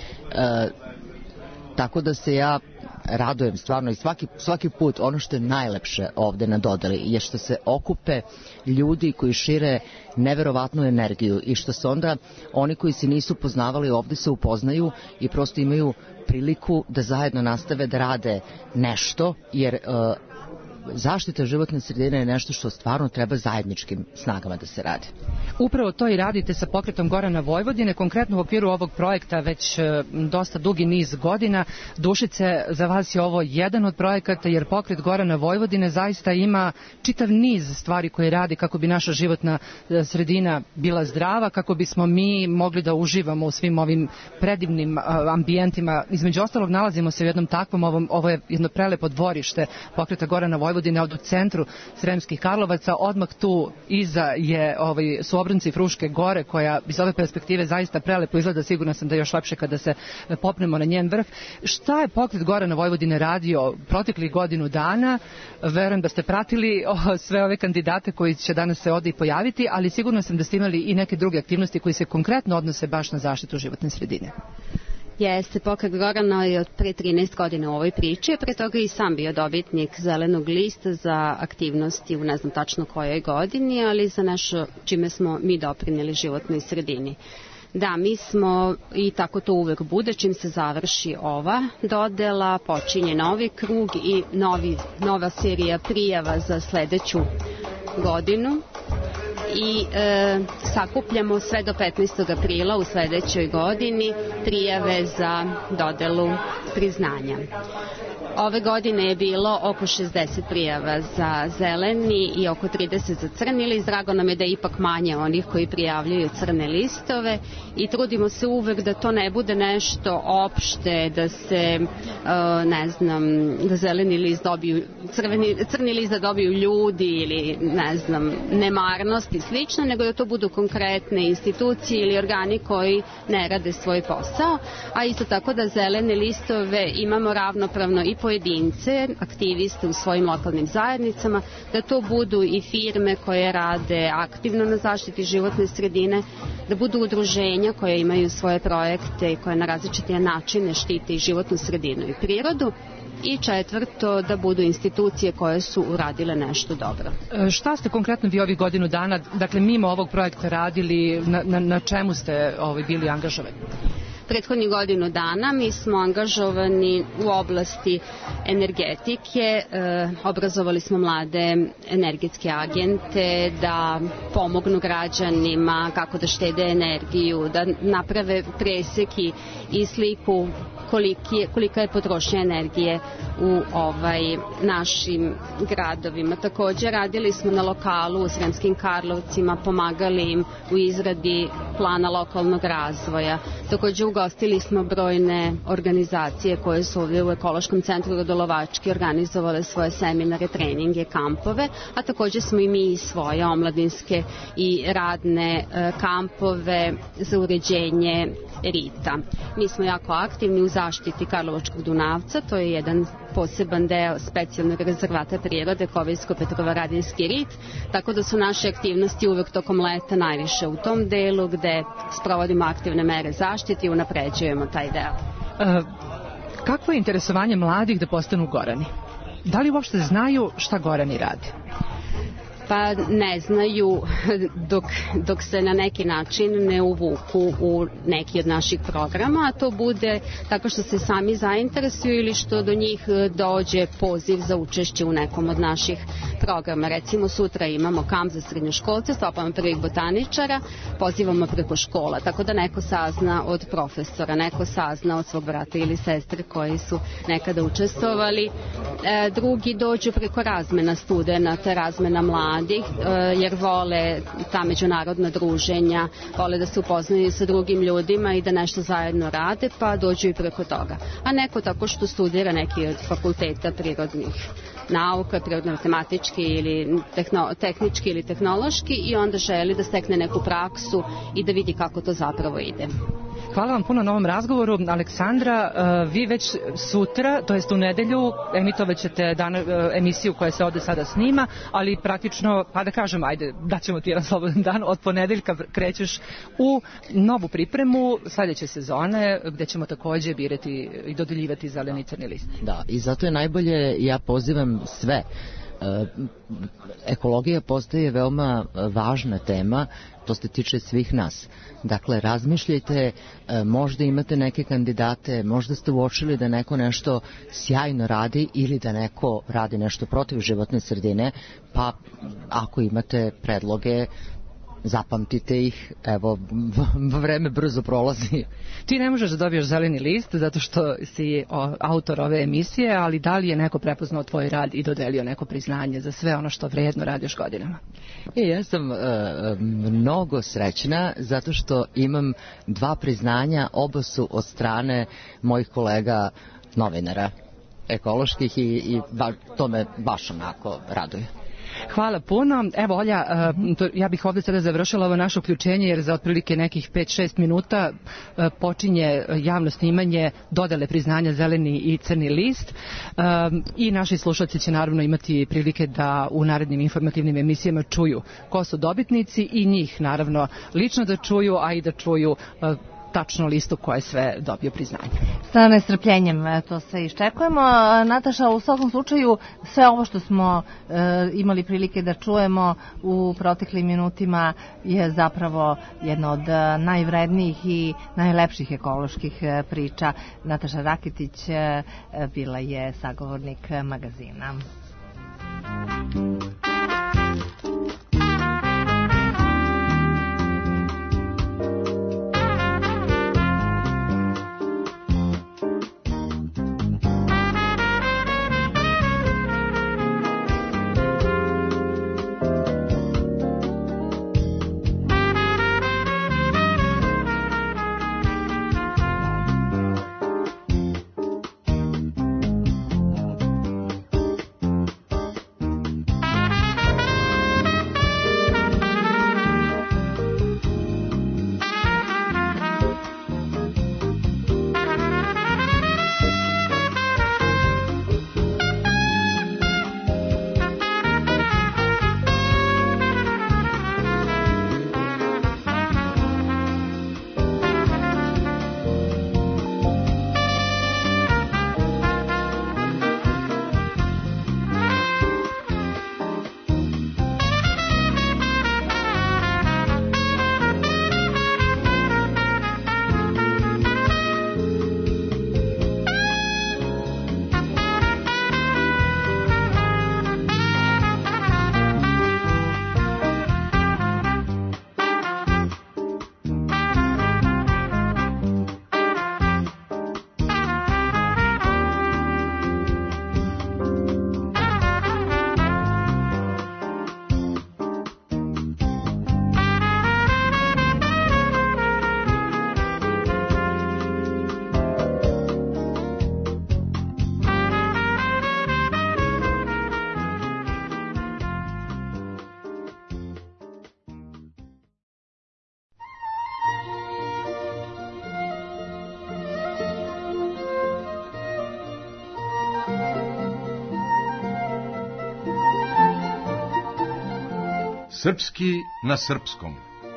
Tako da se ja radujem stvarno i svaki put ono što je najlepše ovde na dodeli je što se okupe ljudi koji šire neverovatnu energiju i što se onda oni koji se nisu poznavali ovde se upoznaju i prosto imaju priliku da zajedno nastave da rade nešto, jer zaštita životne sredine je nešto što stvarno treba zajedničkim snagama da se radi. Upravo to i radite sa Pokretom Gorana Vojvodine, konkretno u okviru ovog projekta već dosta dugi niz godina. Dušice, za vas je ovo jedan od projekata, jer Pokret Gorana Vojvodine zaista ima čitav niz stvari koje radi kako bi naša životna sredina bila zdrava, kako bismo mi mogli da uživamo u svim ovim predivnim ambijentima. Između ostalog nalazimo se u jednom takvom, ovo je jedno prelepo dvorište Pokreta Gorana Vojvodine u centru Sremskih Karlovaca, odmah tu iza su obronci Fruške gore, koja iz ove perspektive zaista prelepo izgleda, sigurno sam da je još lepše kada se popnemo na njen vrh. Šta je Pokret Gorana Vojvodine radio proteklih godinu dana? Verujem da ste pratili sve ove kandidate koji će danas se ovde i pojaviti, ali sigurno sam da ste imali i neke druge aktivnosti koji se konkretno odnose baš na zaštitu životne sredine. Jeste, Pokret Gorana je od pre 13 godina u ovoj priči, pre toga i sam bio dobitnik zelenog lista za aktivnosti u ne znam tačno kojoj godini, ali za nešto čime smo mi doprineli životnoj sredini. Da, mi smo, i tako to uvek bude, čim se završi ova dodela, počinje novi krug i nova serija prijava za sledeću godinu i sakupljamo sve do 15. aprila u sledećoj godini prijave za dodelu priznanja. Ove godine je bilo oko 60 prijava za zeleni i oko 30 za crni list. Drago nam je da je ipak manje onih koji prijavljuju crne listove i trudimo se uvek da to ne bude nešto opšte, da se, ne znam, da zeleni list dobiju, crni list da dobiju ljudi ili, ne znam, nemarnost i slično, nego da to budu konkretne institucije ili organi koji ne rade svoj posao, a isto tako da zelene listove imamo ravnopravno i pojedince, aktiviste u svojim lokalnim zajednicama, da to budu i firme koje rade aktivno na zaštiti životne sredine, da budu udruženja koje imaju svoje projekte i koje na različite načine štite i životnu sredinu i prirodu. I četvrto, da budu institucije koje su uradile nešto dobro. Šta ste konkretno vi ovih godinu dana, dakle mimo ovog projekta radili, na čemu ste bili angažovani? Prethodnih godinu dana mi smo angažovani u oblasti energetike, obrazovali smo mlade energetske agente da pomognu građanima kako da štede energiju, da naprave presek i sliku kolika je potrošnja energije u našim gradovima. Takođe radili smo na lokalu u Sremskim Karlovcima, pomagali im u izradi plana lokalnog razvoja. Takođe ugostili smo brojne organizacije koje su ovdje u Ekološkom centru Rodolovački organizovale svoje seminare, treninge, kampove, a takođe smo i mi svoje omladinske i radne kampove za uređenje rita. Mi smo jako aktivni u zaštiti Karlovačkog Dunavca, to je jedan poseban deo specijalnog rezervata prirode Kovejsko-Petrovaradinski rit, tako da su naše aktivnosti uvek tokom leta najviše u tom delu gde sprovodimo aktivne mere zaštite i unapređujemo taj deo. Kakvo je interesovanje mladih da postanu gorani? Da li uopšte znaju šta gorani rade? Pa ne znaju dok se na neki način ne uvuku u neki od naših programa, a to bude tako što se sami zainteresuju ili što do njih dođe poziv za učešće u nekom od naših programa. Recimo sutra imamo kamp za srednjoškolce, stopama prvih botaničara, pozivamo preko škola, tako da neko sazna od profesora, neko sazna od svog brata ili sestre koji su nekada učestvovali, drugi dođu preko razmena studenata, razmena mladih, jer vole ta međunarodna druženja, vole da se upoznaju sa drugim ljudima i da nešto zajedno rade, pa dođu i preko toga. A neko tako što studira neki od fakulteta prirodnih nauka, prirodno-matematički ili tehnički ili tehnološki i onda želi da stekne neku praksu i da vidi kako to zapravo ide. Hvala vam puno na ovom razgovoru. Aleksandra, vi već sutra, to jest u nedelju, emitovat ćete emisiju koja se ovde sada snima, ali praktično, pa da kažem, ajde, daćemo ti jedan slobodan dan, od ponedeljka krećeš u novu pripremu sledeće sezone, gde ćemo takođe birati i dodeljivati zeleni crni list. Da, i zato je najbolje, ja pozivam sve. Ekologija postaje veoma važna tema, to se tiče svih nas. Dakle, razmišljajte, možda imate neke kandidate, možda ste uočili da neko nešto sjajno radi ili da neko radi nešto protiv životne sredine, pa ako imate predloge, zapamtite ih, evo, vreme brzo prolazi. Ti ne možeš da dobiješ zeleni list zato što si autor ove emisije, ali da li je neko prepoznao tvoj rad i dodelio neko priznanje za sve ono što vredno radiš godinama? Ja sam mnogo srećna zato što imam 2 priznanja, oba su od strane mojih kolega novinara ekoloških i to me baš onako raduje. Hvala puno. Evo, Olja, ja bih ovde sada završila ovo naše uključenje jer za otprilike nekih 5-6 minuta počinje javno snimanje dodele priznanja zeleni i crni list i naši slušalci će naravno imati prilike da u narednim informativnim emisijama čuju ko su dobitnici i njih naravno lično da čuju, a i da čuju tačno listu ko je sve dobio priznanje. Sa nestrpljenjem to se iščekujemo. Nataša, u svakom slučaju sve ovo što smo imali prilike da čujemo u proteklim minutima je zapravo jedna od najvrednijih i najlepših ekoloških priča. Nataša Raketić bila je sagovornik magazina. Srpski na srpskom.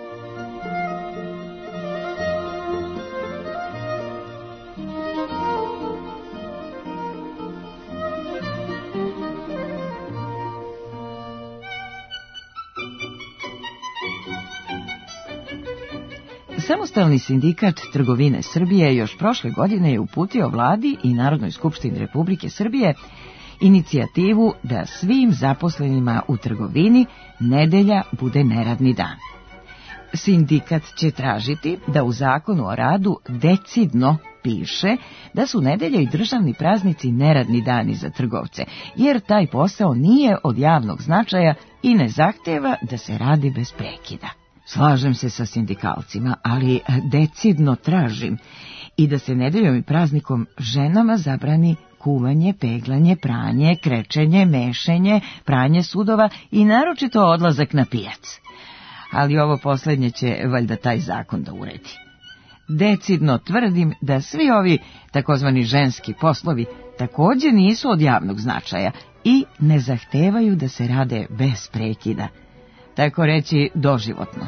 Samostalni sindikat trgovine Srbije još prošle godine je uputio Vladi i Narodnoj skupštini Republike Srbije inicijativu da svim zaposlenima u trgovini nedelja bude neradni dan. Sindikat će tražiti da u Zakonu o radu decidno piše da su nedelja i državni praznici neradni dani za trgovce, jer taj posao nije od javnog značaja i ne zahteva da se radi bez prekida. Slažem se sa sindikalcima, ali decidno tražim i da se nedeljom i praznikom ženama zabrani kuvanje, peglanje, pranje, krečenje, mešenje, pranje sudova i naročito odlazak na pijac. Ali ovo posljednje će valjda taj zakon da uredi. Decidno tvrdim da svi ovi takozvani ženski poslovi također nisu od javnog značaja i ne zahtevaju da se rade bez prekida. Tako reći doživotno.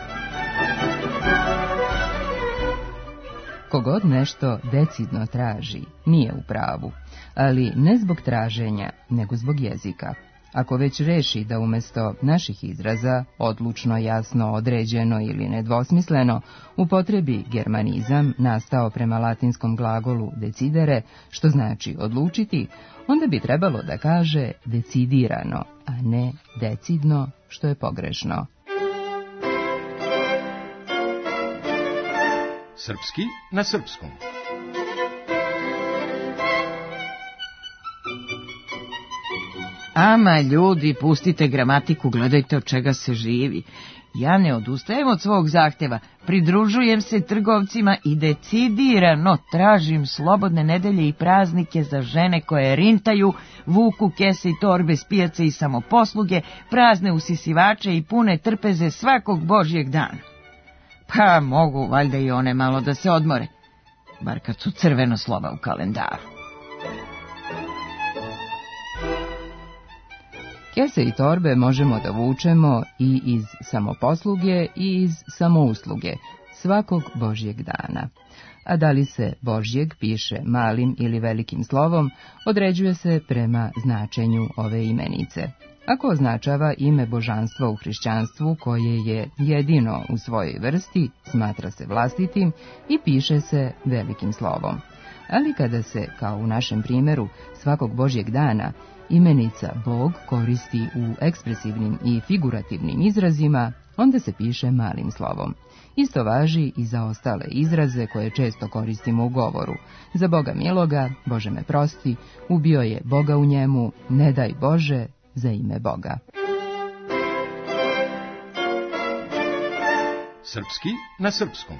Kogod nešto decidno traži, nije u pravu, ali ne zbog traženja, nego zbog jezika. Ako već reši da umjesto naših izraza, odlučno, jasno, određeno ili nedvosmisleno, upotrebi germanizam nastao prema latinskom glagolu decidere, što znači odlučiti, onda bi trebalo da kaže decidirano, a ne decidno, što je pogrešno. Srpski na srpskom. Ama ljudi, pustite gramatiku, gledajte od čega se živi. Ja ne odustajem od svog zahteva, pridružujem se trgovcima i decidirano tražim slobodne nedelje i praznike za žene koje rintaju, vuku kese i torbe s pijace i samoposluge, prazne usisivače i pune trpeze svakog božjeg dana. Pa mogu valjda i one malo da se odmore, bar kad su crveno slova u kalendaru. Kese i torbe možemo da vučemo i iz samoposluge i iz samousluge. svakog Božjeg dana. A da li se Božjeg piše malim ili velikim slovom, određuje se prema značenju ove imenice. Ako označava ime božanstva u hrišćanstvu koje je jedino u svojoj vrsti, smatra se vlastitim i piše se velikim slovom. Ali kada se, kao u našem primjeru, svakog Božjeg dana, imenica Bog koristi u ekspresivnim i figurativnim izrazima, onda se piše malim slovom. Isto važi i za ostale izraze koje često koristimo u govoru. Za Boga miloga, Bože me prosti, ubio je Boga u njemu, ne daj Bože, za ime Boga. Srpski na srpskom.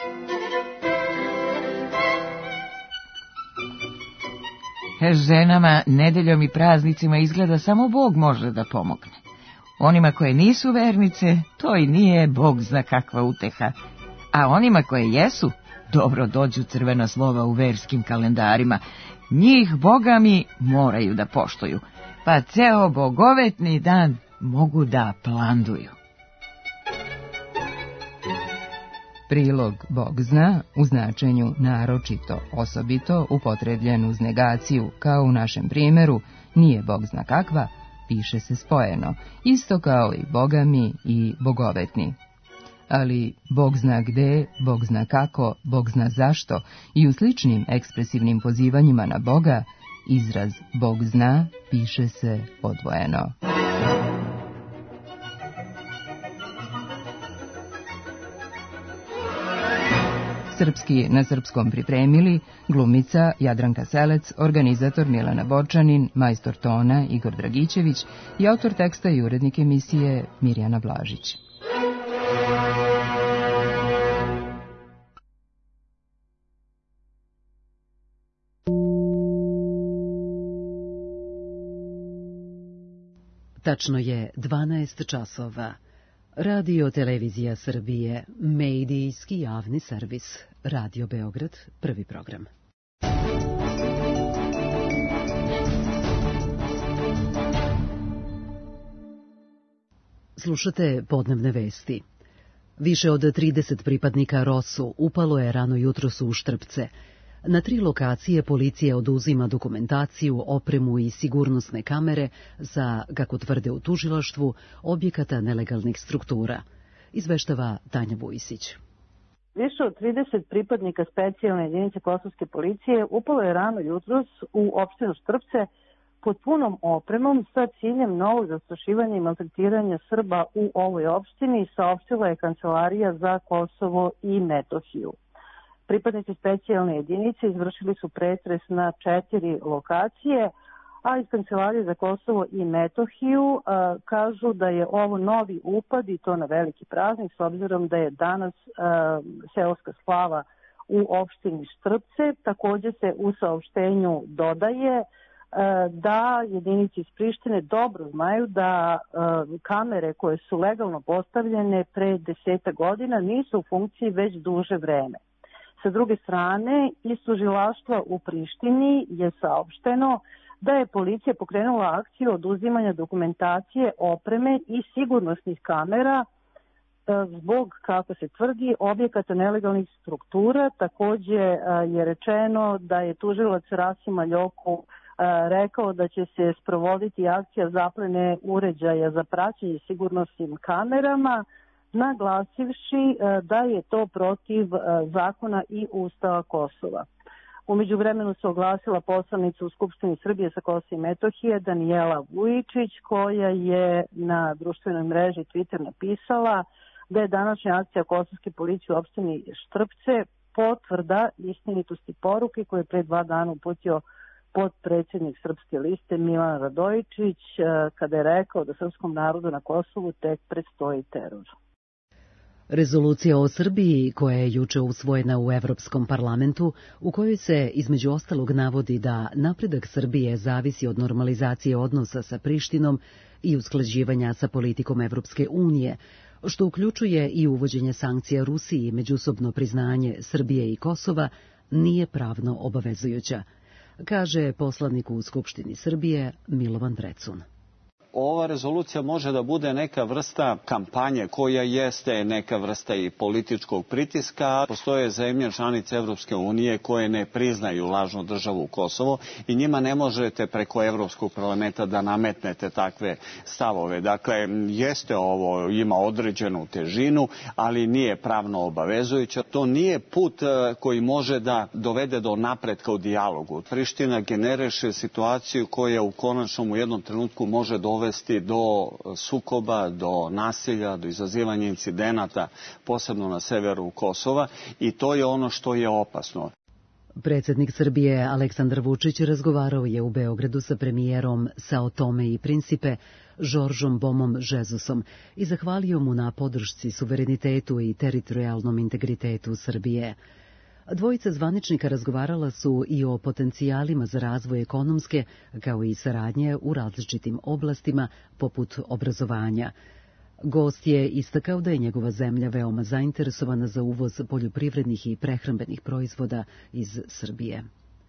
Ženama, nedeljom i praznicima izgleda samo Bog može da pomogne. Onima koje nisu vernice, to i nije Bog zna kakva uteha. A onima koje jesu, dobro dođu crvena slova u verskim kalendarima. Njih, Boga mi, moraju da poštuju, pa ceo bogovetni dan mogu da planduju. Prilog Bog zna u značenju naročito, osobito, upotrebljen uz negaciju, kao u našem primjeru, nije Bog zna kakva, piše se spojeno, isto kao i Boga mi i bogovetni. Ali Bog zna gde, Bog zna kako, Bog zna zašto i u sličnim ekspresivnim pozivanjima na Boga, izraz Bog zna piše se odvojeno. Srpski na srpskom pripremili glumica Jadranka Selec, organizator Milana Borčanin, majstor tona Igor Dragićević i autor teksta i urednik emisije Mirjana Blažić. Tačno je 12 časova. Radio Televizija Srbije, medijski javni servis. Radio Beograd, prvi program. Slušate podnevne vesti. Više od 30 pripadnika ROSU upalo je rano jutros u Štrpce. Na 3 lokacije policija oduzima dokumentaciju, opremu i sigurnosne kamere za, kako tvrde u tužilaštvu, objekata nelegalnih struktura. Izveštava Tanja Vujisić. Više od 30 pripadnika specijalne jedinice kosovske policije upalo je rano jutros u opštinu Štrpce pod punom opremom sa ciljem novog zastrašivanja i maltretiranja Srba u ovoj opštini, saopštila je Kancelarija za Kosovo i Metohiju. Pripadnici specijalne jedinice izvršili su pretres na 4 lokacije, a iz Kancelarije za Kosovo i Metohiju kažu da je ovo novi upad i to na veliki praznik, s obzirom da je danas seoska slava u opštini Štrpce. Također se u saopštenju dodaje da jedinici iz Prištine dobro znaju da kamere koje su legalno postavljene pre 10 godina nisu u funkciji već duže vreme. Sa druge strane, iz tužilaštva u Prištini je saopšteno da je policija pokrenula akciju oduzimanja dokumentacije, opreme i sigurnosnih kamera zbog, kako se tvrdi, objekata nelegalnih struktura. Također je rečeno da je tužilac Rasim Aljoku rekao da će se sprovoditi akcija zaplene uređaja za praćenje sigurnosnim kamerama, naglasivši da je to protiv zakona i Ustava Kosova. U međuvremenu se oglasila poslanica u Skupštini Srbije sa Kosova i Metohije Danijela Vujičić, koja je na društvenoj mreži Twitter napisala da je današnja akcija kosovske policije u opštini Štrpce potvrda istinitosti poruke koje je pre 2 dana uputio potpredsjednik Srpske liste Milan Radojičić kada je rekao da srpskom narodu na Kosovu tek predstoji teror. Rezolucija o Srbiji, koja je juče usvojena u Evropskom parlamentu, u kojoj se između ostalog navodi da napredak Srbije zavisi od normalizacije odnosa sa Prištinom i usklađivanja sa politikom Evropske unije, što uključuje i uvođenje sankcija Rusiji i međusobno priznanje Srbije i Kosova, nije pravno obavezujuća, kaže poslanik u Skupštini Srbije Milovan Drecun. ova rezolucija može da bude neka vrsta kampanje koja jeste neka vrsta i političkog pritiska. Postoje zemlje članice Evropske unije koje ne priznaju lažnu državu Kosovo i njima ne možete preko Evropskog parlamenta da nametnete takve stavove. Dakle, jeste ovo, ima određenu težinu, ali nije pravno obavezujuća. To nije put koji može da dovede do napretka u dijalogu. Priština generiše situaciju koja u konačnom u jednom trenutku može dovesti do sukoba, do nasilja, do izazivanja incidenata, posebno na severu Kosova, i to je ono što je opasno. Predsjednik Srbije Aleksandar Vučić razgovarao je u Beogradu sa premijerom Sao Tome i Principe Žoržom Bomom Žezusom i zahvalio mu na podršci suverenitetu i teritorijalnom integritetu Srbije. Dvojica zvaničnika razgovarala su i o potencijalima za razvoj ekonomske, kao i saradnje u različitim oblastima, poput obrazovanja. Gost je istakao da je njegova zemlja veoma zainteresovana za uvoz poljoprivrednih i prehrambenih proizvoda iz Srbije.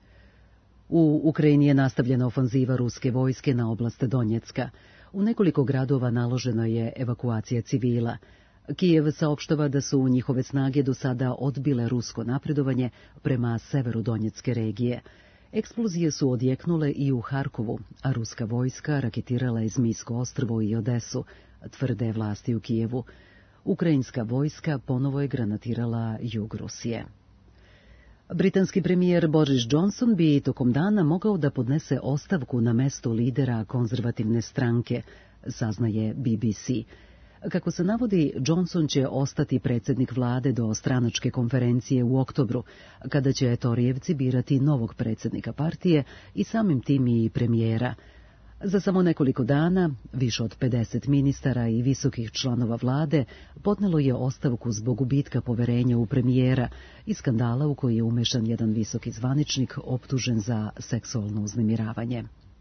U Ukrajini je nastavljena ofanziva ruske vojske na oblast Donjecka. U nekoliko gradova naložena je evakuacija civila. Kijev saopštava da su njihove snage do sada odbile rusko napredovanje prema severu Donjecke regije. Eksplozije su odjeknule i u Harkovu, a ruska vojska raketirala je Zmijsko ostrvo i Odesu, tvrde vlasti u Kijevu. Ukrajinska vojska ponovo je granatirala jug Rusije. Britanski premijer Boris Johnson bi tokom dana mogao da podnese ostavku na mesto lidera konzervativne stranke, saznaje BBC. Kako se navodi, Johnson će ostati predsjednik vlade do stranačke konferencije u oktobru, kada će Torijevci birati novog predsjednika partije i samim tim i premijera. Za samo nekoliko dana, više od 50 ministara i visokih članova vlade podnelo je ostavku zbog gubitka poverenja u premijera i skandala u koji je umešan jedan visoki zvaničnik optužen za seksualno uznemiravanje.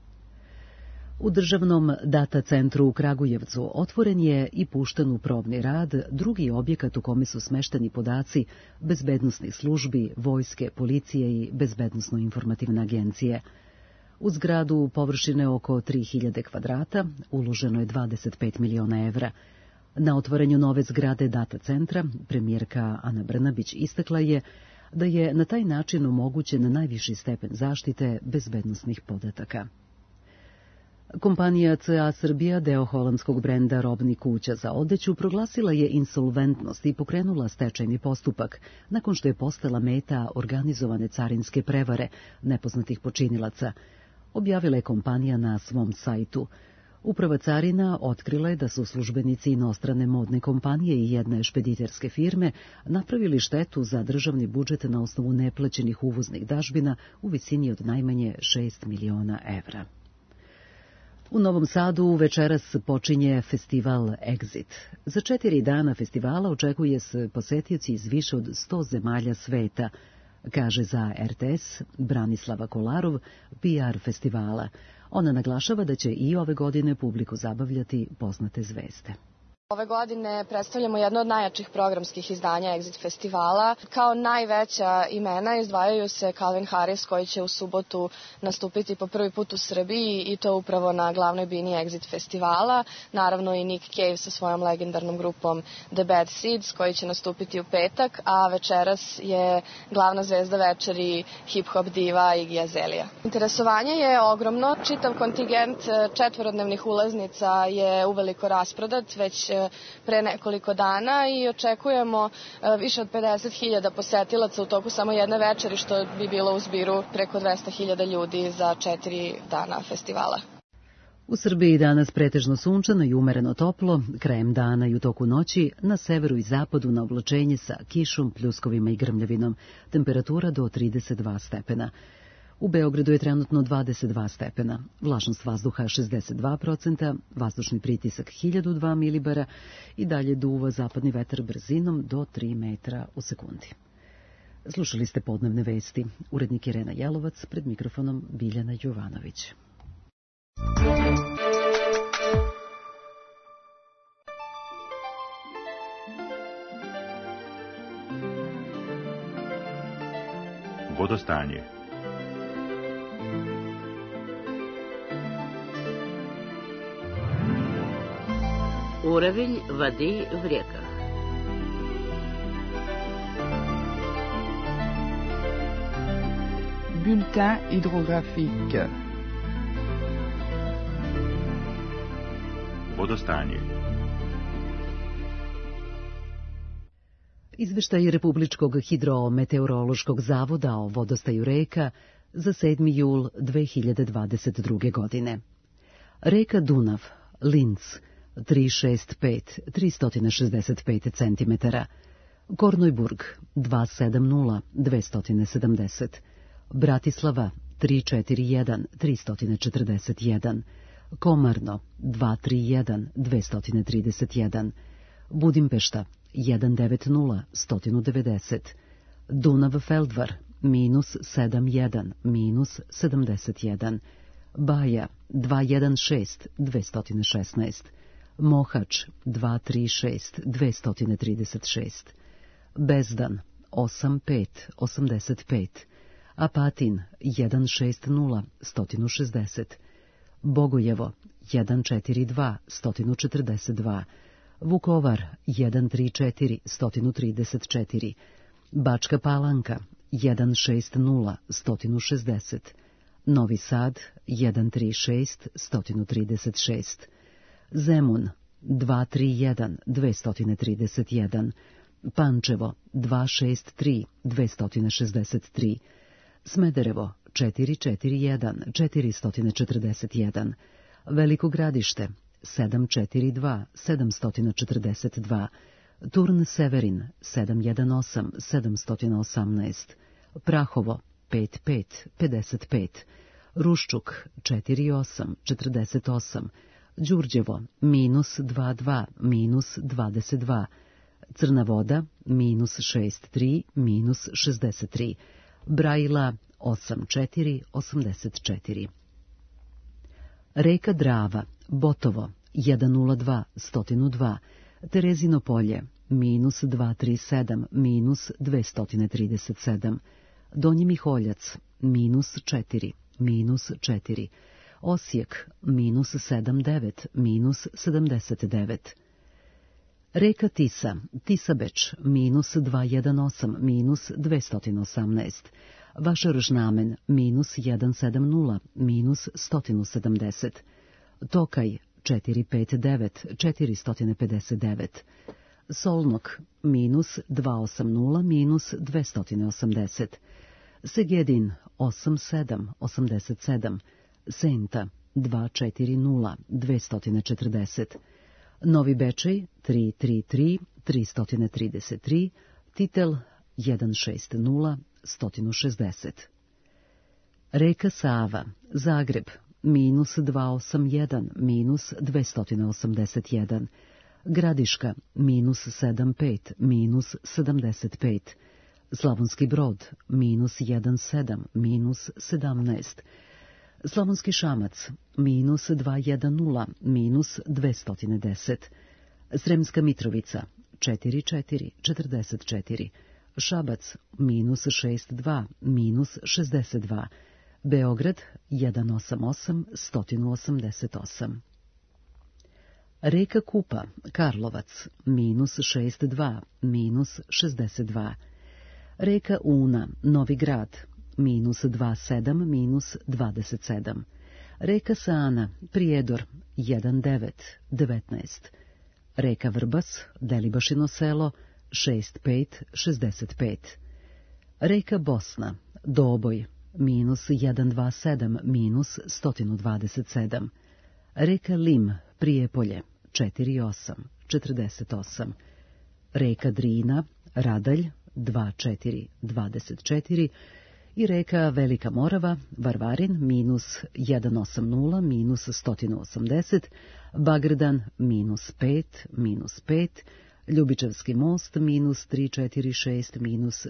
U državnom data centru u Kragujevcu otvoren je i pušten u probni rad drugi objekat u kome su smešteni podaci bezbednosnih službi, vojske, policije i bezbednosno-informativne agencije. U zgradu površine oko 3000 kvadrata uloženo je 25 miliona evra. Na otvaranju nove zgrade data centra premijerka Ana Brnabić istakla je da je na taj način omogućen najviši stepen zaštite bezbednosnih podataka. Kompanija CA Srbija, deo holandskog brenda robnih kuća za odeću, proglasila je insolventnost i pokrenula stečajni postupak, nakon što je postala meta organizovane carinske prevare nepoznatih počinilaca, objavila je kompanija na svom sajtu. Uprava carina otkrila je da su službenici inostrane modne kompanije i jedne špediterske firme napravili štetu za državni budžet na osnovu neplaćenih uvoznih dažbina u visini od najmanje 6 miliona evra. U Novom Sadu večeras počinje festival Exit. Za 4 dana festivala očekuje se posetioci iz više od 100 zemalja sveta, kaže za RTS Branislava Kolarov, PR festivala. Ona naglašava da će i ove godine publiku zabavljati poznate zvezde. Ove godine predstavljamo jedno od najjačih programskih izdanja Exit festivala. Kao najveća imena izdvajaju se Calvin Harris, koji će u subotu nastupiti po prvi put u Srbiji i to upravo na glavnoj bini Exit festivala. Naravno i Nick Cave sa svojom legendarnom grupom The Bad Seeds, koji će nastupiti u petak, a večeras je glavna zvezda večeri hip-hop diva Iggy Azalea. Interesovanje je ogromno. Čitav kontingent 4-dnevnih ulaznica je uveliko rasprodat, već pre nekoliko dana i očekujemo više od 50.000 posetilaca u toku samo jedne večeri, što bi bilo u zbiru preko 200.000 ljudi za 4 dana festivala. U Srbiji danas pretežno sunčano i umereno toplo, krajem dana i u toku noći na severu i zapadu na oblačenje sa kišom, pljuskovima i grmljavinom, temperatura do 32 stepena. U Beogradu je trenutno 22 stepena, vlažnost vazduha 62%, vazdušni pritisak 1002 milibara i dalje duva zapadni vetar brzinom do 3 metra u sekundi. Slušali ste podnevne vesti. Urednik Irena Jelovac, pred mikrofonom Biljana Jovanović. Vodostanje. Уровень воды в реках. Bulletin hydrographique. Vodostanje. Izveštaj Republičkog hidrometeorološkog zavoda o vodostaju reka za 7. jul 2022. godine. Reka Dunav, Linz, 365, 365 cm. Kornojburg, 270, 270. Bratislava, 341, 341. Komarno, 231, 231. Budimpešta, 190, 190. Dunav Feldvar, minus 71, minus 71. Baja, 216, 216. Mohač, 236, 236. Bezdan, 85, 85. Apatin, 160, 160. Bogojevo, 142, 142. Vukovar, 134, 134. Bačka Palanka, 160, 160. Novi Sad, 136, 136. Zemun, 231, 231. Pančevo, 263, 263. Smederevo, 441, 441. Veliko Gradište, 742, 742. Turn Severin, 718, 718. Prahovo, 55, 55. Ruščuk, 48, 48. Đurđevo, minus 22, minus 22. Crna Voda, minus 63, minus 63. Brajila, 84, 84. Reka Drava, Botovo, 102, 102. Terezino polje, minus 237, minus 237. Donji Miholjac, minus 4, minus 4. Osijek, minus 79, minus 79. Reka Tisa, Tisabeč, minus 218, minus 218. Vašaržnamen, minus 170, minus 170. Tokaj, 459, 459. Solnok, minus 280, minus 280. Segedin, 87, 87. Senta, 240, 240. Novi Bečej, 333, 333. Titel, 160, 160. Reka Sava, Zagreb, minus 281, minus 281. Gradiška, minus 75, minus 75. Slavonski Brod, minus 17, minus 17. Slavonski Šamac, minus 210, minus 210. Sremska Mitrovica, 44, 44. Šabac, minus 62, minus 62. Beograd, 188, 188. Reka Kupa, Karlovac, minus 62, minus 62. Reka Una, Novi Grad, minus 27, minus 27. Reka Sana, Prijedor, 19, 19. Reka Vrbas, Delibašino selo, 65, 65. Reka Bosna, Doboj, minus 127, minus 127. Reka Lim, Prijepolje, 48, 48. Reka Drina, Radalj, 24, 24. I reka Velika Morava, Varvarin, minus 180, minus 180. Bagrdan, minus 5, minus 5. Ljubičevski most, minus 346, minus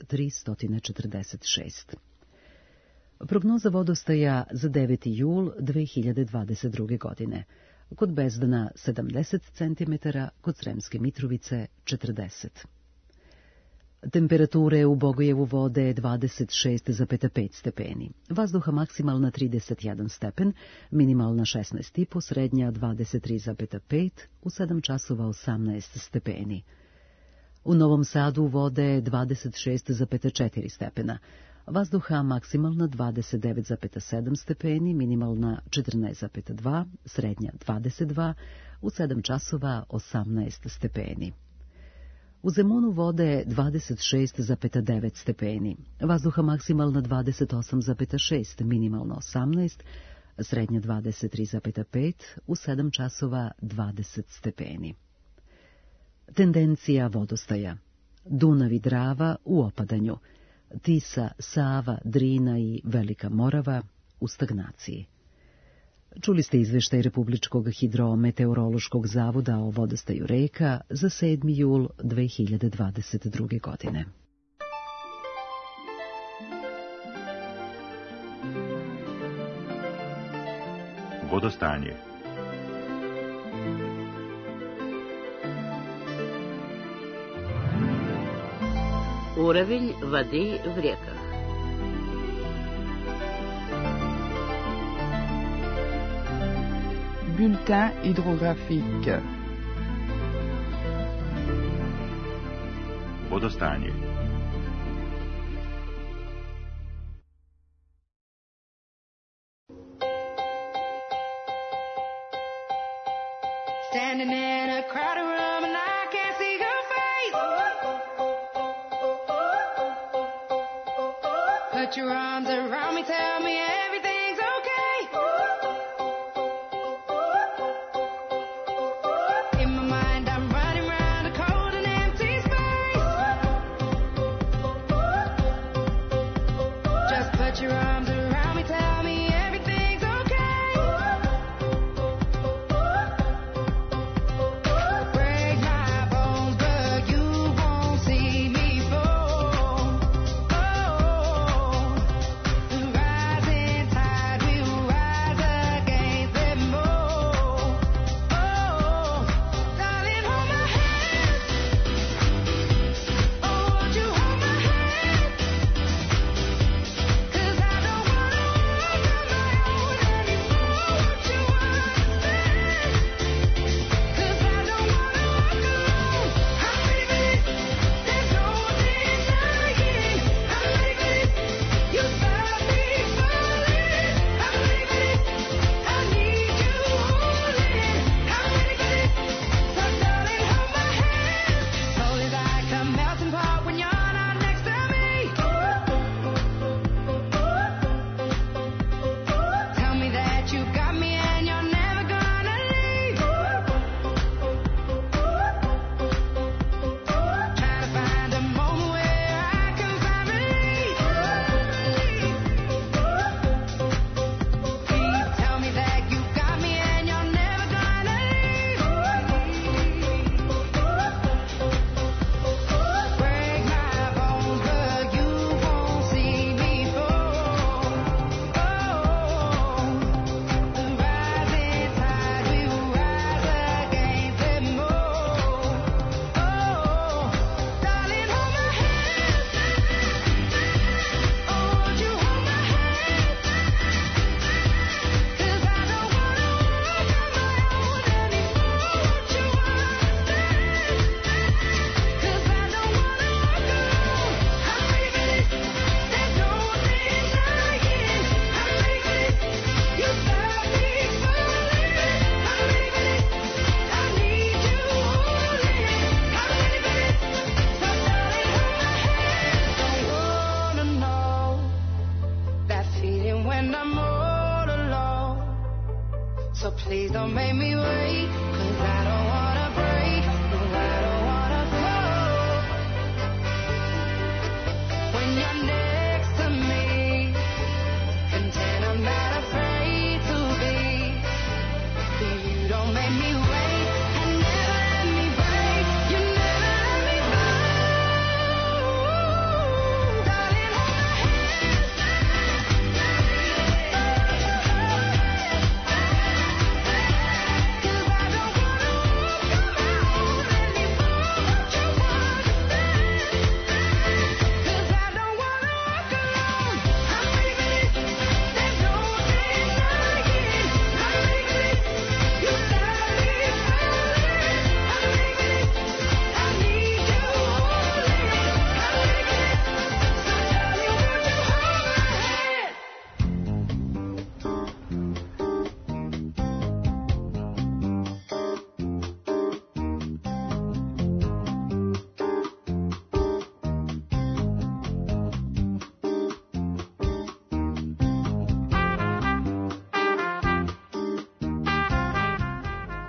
346. Prognoza vodostaja za 9. jul 2022. godine. Kod Bezdana 70 cm, kod Sremske Mitrovice 40. Temperature u Bogojevu vode 26,5 stepeni. Vazduha maksimalna 31 stepen, minimalna 16,5, srednja 23,5, u 7 časova 18 stepeni. U Novom Sadu vode 26,4 stepena. Vazduha maksimalna 29,7 stepeni, minimalna 14,2, srednja 22, u 7 časova 18 stepeni. U Zemunu vode 26,9 stepeni. Vazduha maksimalna 28,6, minimalna 18, srednja 23,5, u 7 časova 20 stepeni. Tendencija vodostaja. Dunav i Drava u opadanju. Tisa, Sava, Drina i Velika Morava u stagnaciji. Čuli ste izveštaj Republičkog hidrometeorološkog zavoda o vodostaju reka za 7. jul 2022. godine. Vodostanje. Уровень воды в реках. Bulletin hydrographique. Vodostanje. Standing in a crowded room and I can't see your face. Put your arms around me, tell me everything's okay. In my mind I'm running round a cold and empty space. Just put your arms around me, tell me everything's okay. Break my bones, but you won't see me fall. The rising tide will rise against them all. Darling, hold my hand. Oh, won't you hold my hand? 'Cause I don't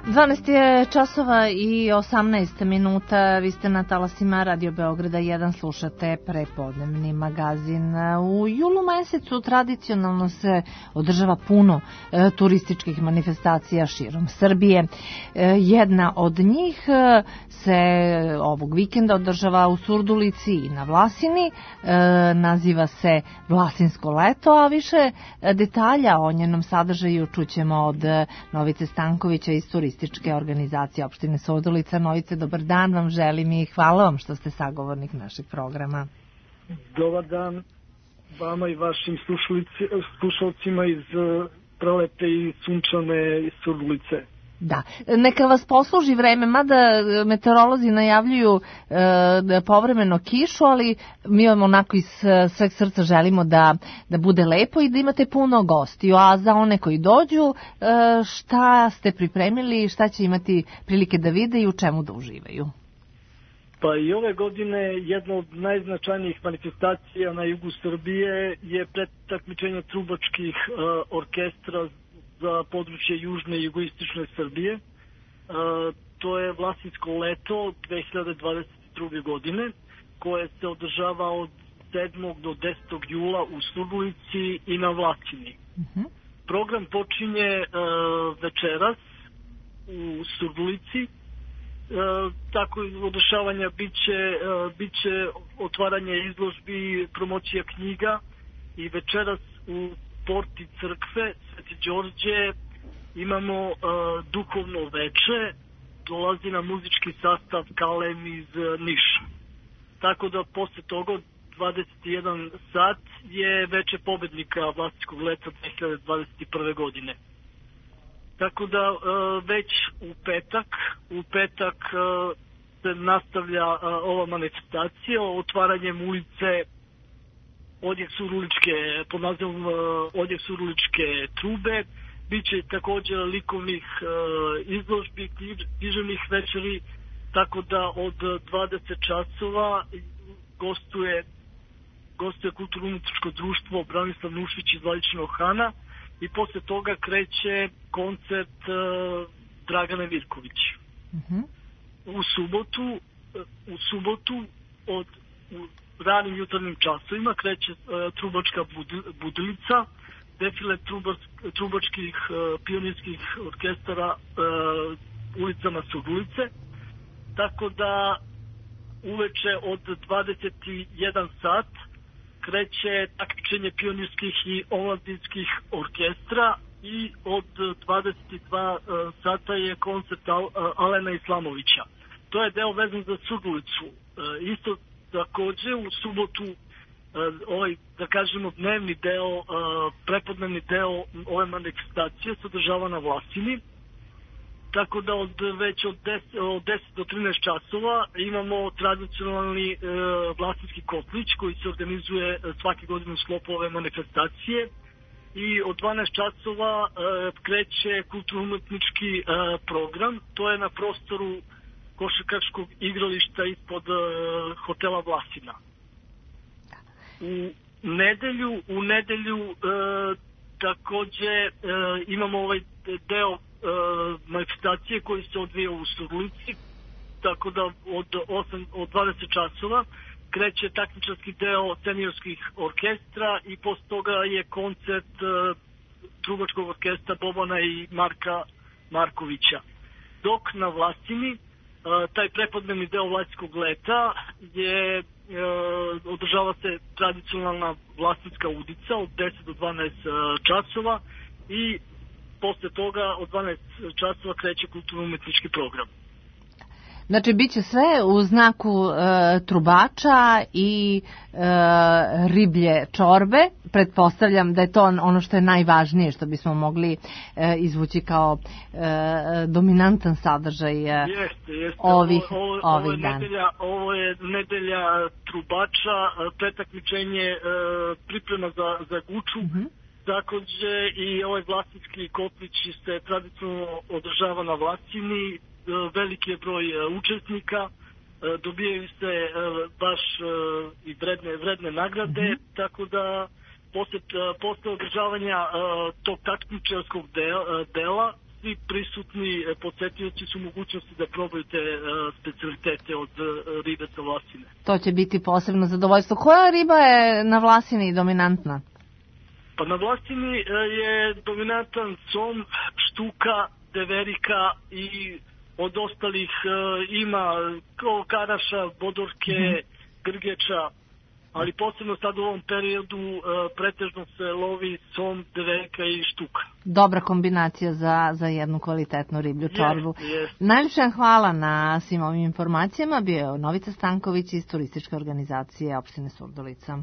12 je časova i 18 minuta, vi ste na talasima Radio Beograda 1, slušate prepodnevni magazin. U julu mesecu tradicionalno se održava puno turističkih manifestacija širom Srbije. Jedna od njih se ovog vikenda održava u Surdulici i na Vlasini, naziva se Vlasinsko leto, a više detalja o njenom sadržaju čućemo od Novice Stankovića iz turističke organizacije opštine Surdulica. Novice, dobar dan vam želim i hvala vam što ste sagovornik našeg programa. Dobar dan vama i vašim slušalcima iz prelepe i sunčane Surdulice. Da, neka vas posluži vreme, mada meteorolozi najavljuju povremeno kišu, ali mi vam onako iz sveg srca želimo da bude lepo i da imate puno gostiju. A za one koji dođu, šta ste pripremili, šta će imati prilike da vide i u čemu da uživaju? Pa i ove godine jedna od najznačajnijih manifestacija na jugu Srbije je takmičenje trubačkih orkestra za područje južne i jugoistočne Srbije. To je Vlasinsko leto 2022. godine, koje se održava od 7. do 10. jula u Surdulici i na Vlasini. Program počinje večeras u Surdulici. Tako održavanja biće otvaranje izložbi, promocija knjiga i večeras u porti crkve Sveti Đorđe imamo duhovno veče, dolazi na muzički sastav Kalem iz Niša. Tako da posle toga 21 sat je veče pobednika Vlasinskog leta 2021. godine. Tako da već u petak se nastavlja ova manifestacija otvaranjem ulice Odjek Surduličke, pod nazivom Odjek Surduličke trube. Biće također likovnih izložbi, književnih večeri, tako da od 20 časova gostuje kulturno-umjetničko društvo Branislav Nušić iz Vladičinog Hana i posle toga kreće koncert Dragane Mirković. U subotu u ranim jutarnjim časovima kreće trubačka budilica, defile trubačkih pionirskih orkestara ulicama Surdulice, tako da uveče od 21 sat kreće takmičenje pionirskih i omladinskih orkestra i od 22 sata je koncert Alena Islamovića. To je deo vezan za Surdulicu. Isto takođe u subotu ovaj, da kažemo, dnevni deo, prepodnevni deo ove manifestacije se održava na Vlasini, tako da već od 10 do 13 časova imamo tradicionalni Vlasinski kotlić koji se organizuje svake godine u sklopu ove manifestacije i od 12 časova kreće kulturno-umetnički program. To je na prostoru košarkaškog igrališta ispod hotela Vlasina. U nedelju takođe imamo ovaj deo manifestacije koji se odvija u Surdulici, tako da od 20 časova kreće takmičarski deo seniorskih orkestra i posle toga je koncert trubačkog orkestra Bobana i Marka Markovića. Dok na Vlasini taj prepodnevni deo Vlasinskog leta je održava se tradicionalna Vlasinska udica od 10 do 12 časova i posle toga od 12 časova kreće kulturno-umetnički program. Znači, bit će sve u znaku trubača i riblje čorbe. Pretpostavljam da je to ono što je najvažnije, što bismo mogli izvući kao dominantan sadržaj ovih dana. Ovo je nedelja trubača, pretakmičenje priprema za Guču. Takođe i ovaj Vlasinski kotlić se tradicionalno održava na Vlasini, veliki je broj učesnika, dobijaju se baš i vredne nagrade, tako da posle održavanja tog takmičarskog dela svi prisutni posetioci su mogućnosti da probaju te specialitete od ribe sa Vlasine. To će biti posebno zadovoljstvo. Koja riba je na Vlasini dominantna? Pa na Vlasini je dominantan som, štuka, deverika i od ostalih ima karaša, bodorke, grgeča, ali posebno sad u ovom periodu pretežno se lovi som, deverika i štuka. Dobra kombinacija za jednu kvalitetnu riblju čorbu. Yes. Najljepša hvala na svim ovim informacijama. Bio je Novica Stanković iz turističke organizacije opštine Surdulica.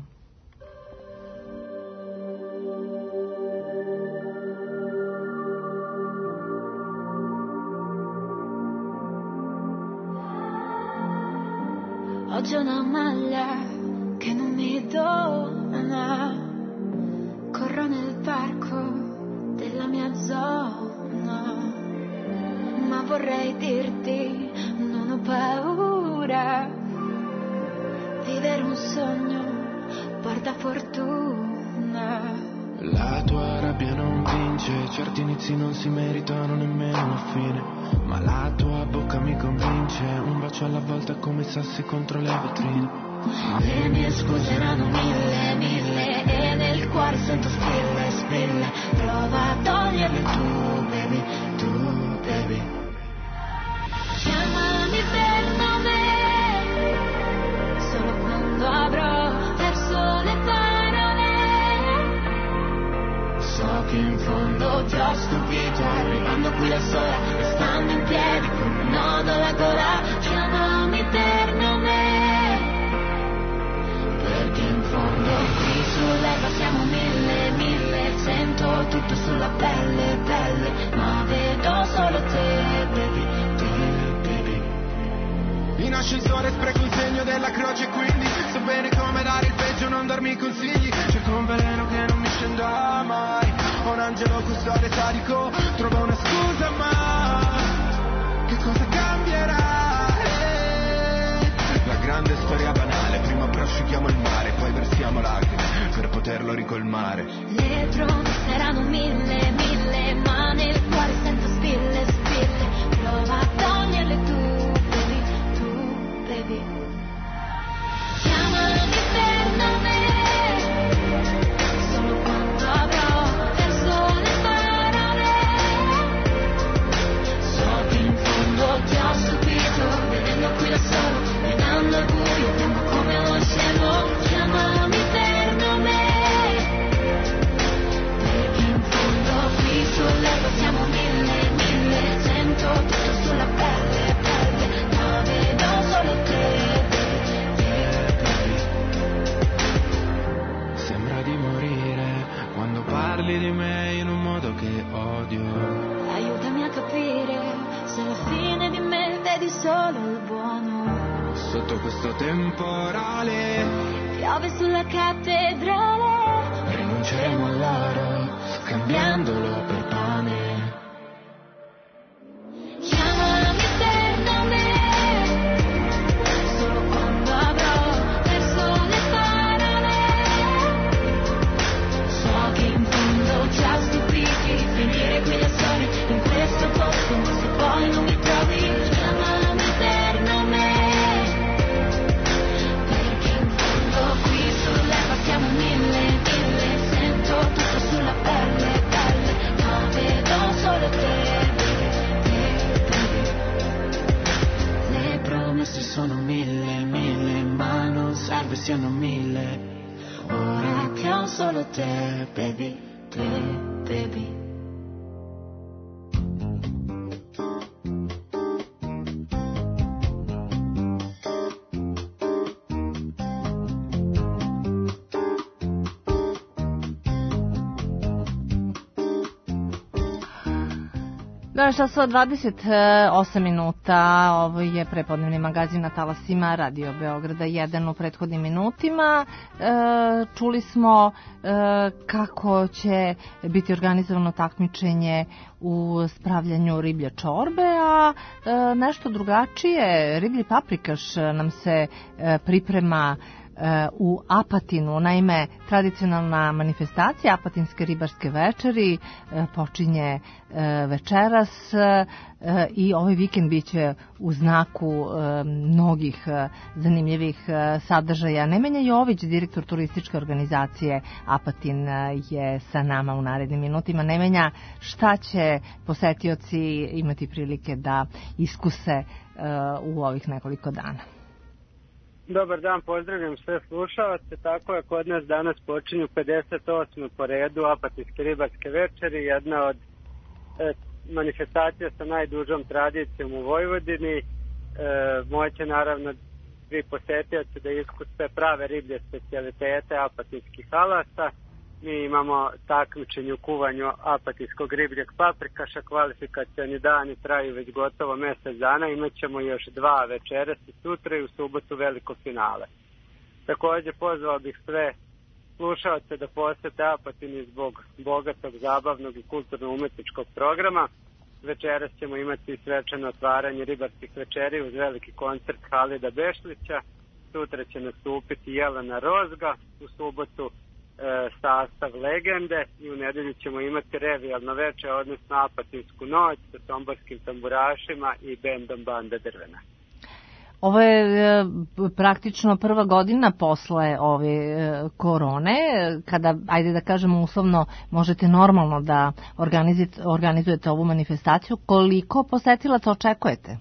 Oggi ho una maglia che non mi dona, corro nel parco della mia zona, ma vorrei dirti non ho paura, vivere un sogno porta fortuna. La tua rabbia non vince, certi inizi non si meritano nemmeno una fine, ma la tua bocca mi convince, un bacio alla volta come sassi contro le vetrine. Le mie scuse erano mille e nel cuore sento spille, prova a toglierle tu baby. Chiamami per nome, solo quando avrò perso le parole. So che in fondo ti ho stupito, arrivando qui da sola, restando in piedi con un nodo alla gola. Chiamami per nome, perché in fondo qui sull'erba siamo mille, sento tutto sulla pelle, ma vedo solo te, baby. In ascensore spreco un segno della croce, quindi so bene come dare il peggio, non darmi consigli. Cerco un veleno che non mi scenda mai, un angelo custode sadico, trovo una scusa, ma che cosa cambierà? La grande storia banale, prima prosciughiamo il mare, poi versiamo lacrime per poterlo ricolmare. Le promesse erano mille, ma nel cuore sento spille, prova a toglierle tu. Chiamami per nome, solo quando avrò perso le parole. So che in fondo ti ho stupito, vedendo qui da solo, guidando al buio, tempo come lo scemo. Chiamami per nome, perché in fondo qui sull'erba siamo mille, sento tutto sulla pelle, ma vedo solo te. Parli di me in un modo che odio. Aiutami a capire se alla fine di me vedi solo il buono. Sotto questo temporale piove sulla cattedrale. Rinunceremo all'oro scambiandolo per pane. Chiamami per nome, solo quando avrò perso le parole. So che in fondo ci ha stupiti venire qui da soli in questo posto, ma se poi non mi trovi, chiamami per nome, perché in fondo qui sull'erba siamo mille, sento tutto sulla pelle, ma vedo solo te. Le promesse sono mille, ma non serve siano mille. Ora che ho solo te, baby, baby. Časova 28 minuta, ovo je prepodnevni magazin na talasima Radio Beograda 1. U prethodnim minutima čuli smo kako će biti organizovano takmičenje u spravljanju riblje čorbe, a nešto drugačije, riblji paprikaš nam se priprema u Apatinu. Naime, tradicionalna manifestacija Apatinske ribarske večeri počinje večeras i ovaj vikend biće u znaku mnogih zanimljivih sadržaja. Nemanja Jović, direktor turističke organizacije Apatin, je sa nama u narednim minutima. Nemanja, šta će posetioci imati prilike da iskuse u ovih nekoliko dana? Dobar dan, pozdravljam sve slušalce. Tako je, kod nas danas počinju 58. po redu Apatinske ribarske večeri, jedna od manifestacija sa najdužom tradicijom u Vojvodini. Moće naravno svi posetioci da iskuse prave riblje specijalitete apatinskih halasa. Mi imamo takmičenje u kuvanju apatinskog ribljeg paprikaša, kvalifikacioni dani traju već gotovo mjesec dana, imat ćemo još 2 večeras i sutra i u subotu veliko finale. Također pozvao bih sve slušalce da posete Apatin zbog bogatog, zabavnog i kulturno-umetničkog programa. Večeras ćemo imati svečano otvaranje ribarskih večeri uz veliki koncert Halida Bešlića. Sutra će nastupiti Jelena Rozga, u subotu sastav Legende i u nedelju ćemo imati revijalno veče, odnosno Apatinsku noć sa somborskim tamburašima i bendom Banda Drvena. Ovo je praktično prva godina posle ove korone, kada, ajde da kažemo uslovno, možete normalno da organizujete ovu manifestaciju. Koliko posetilaca očekujete?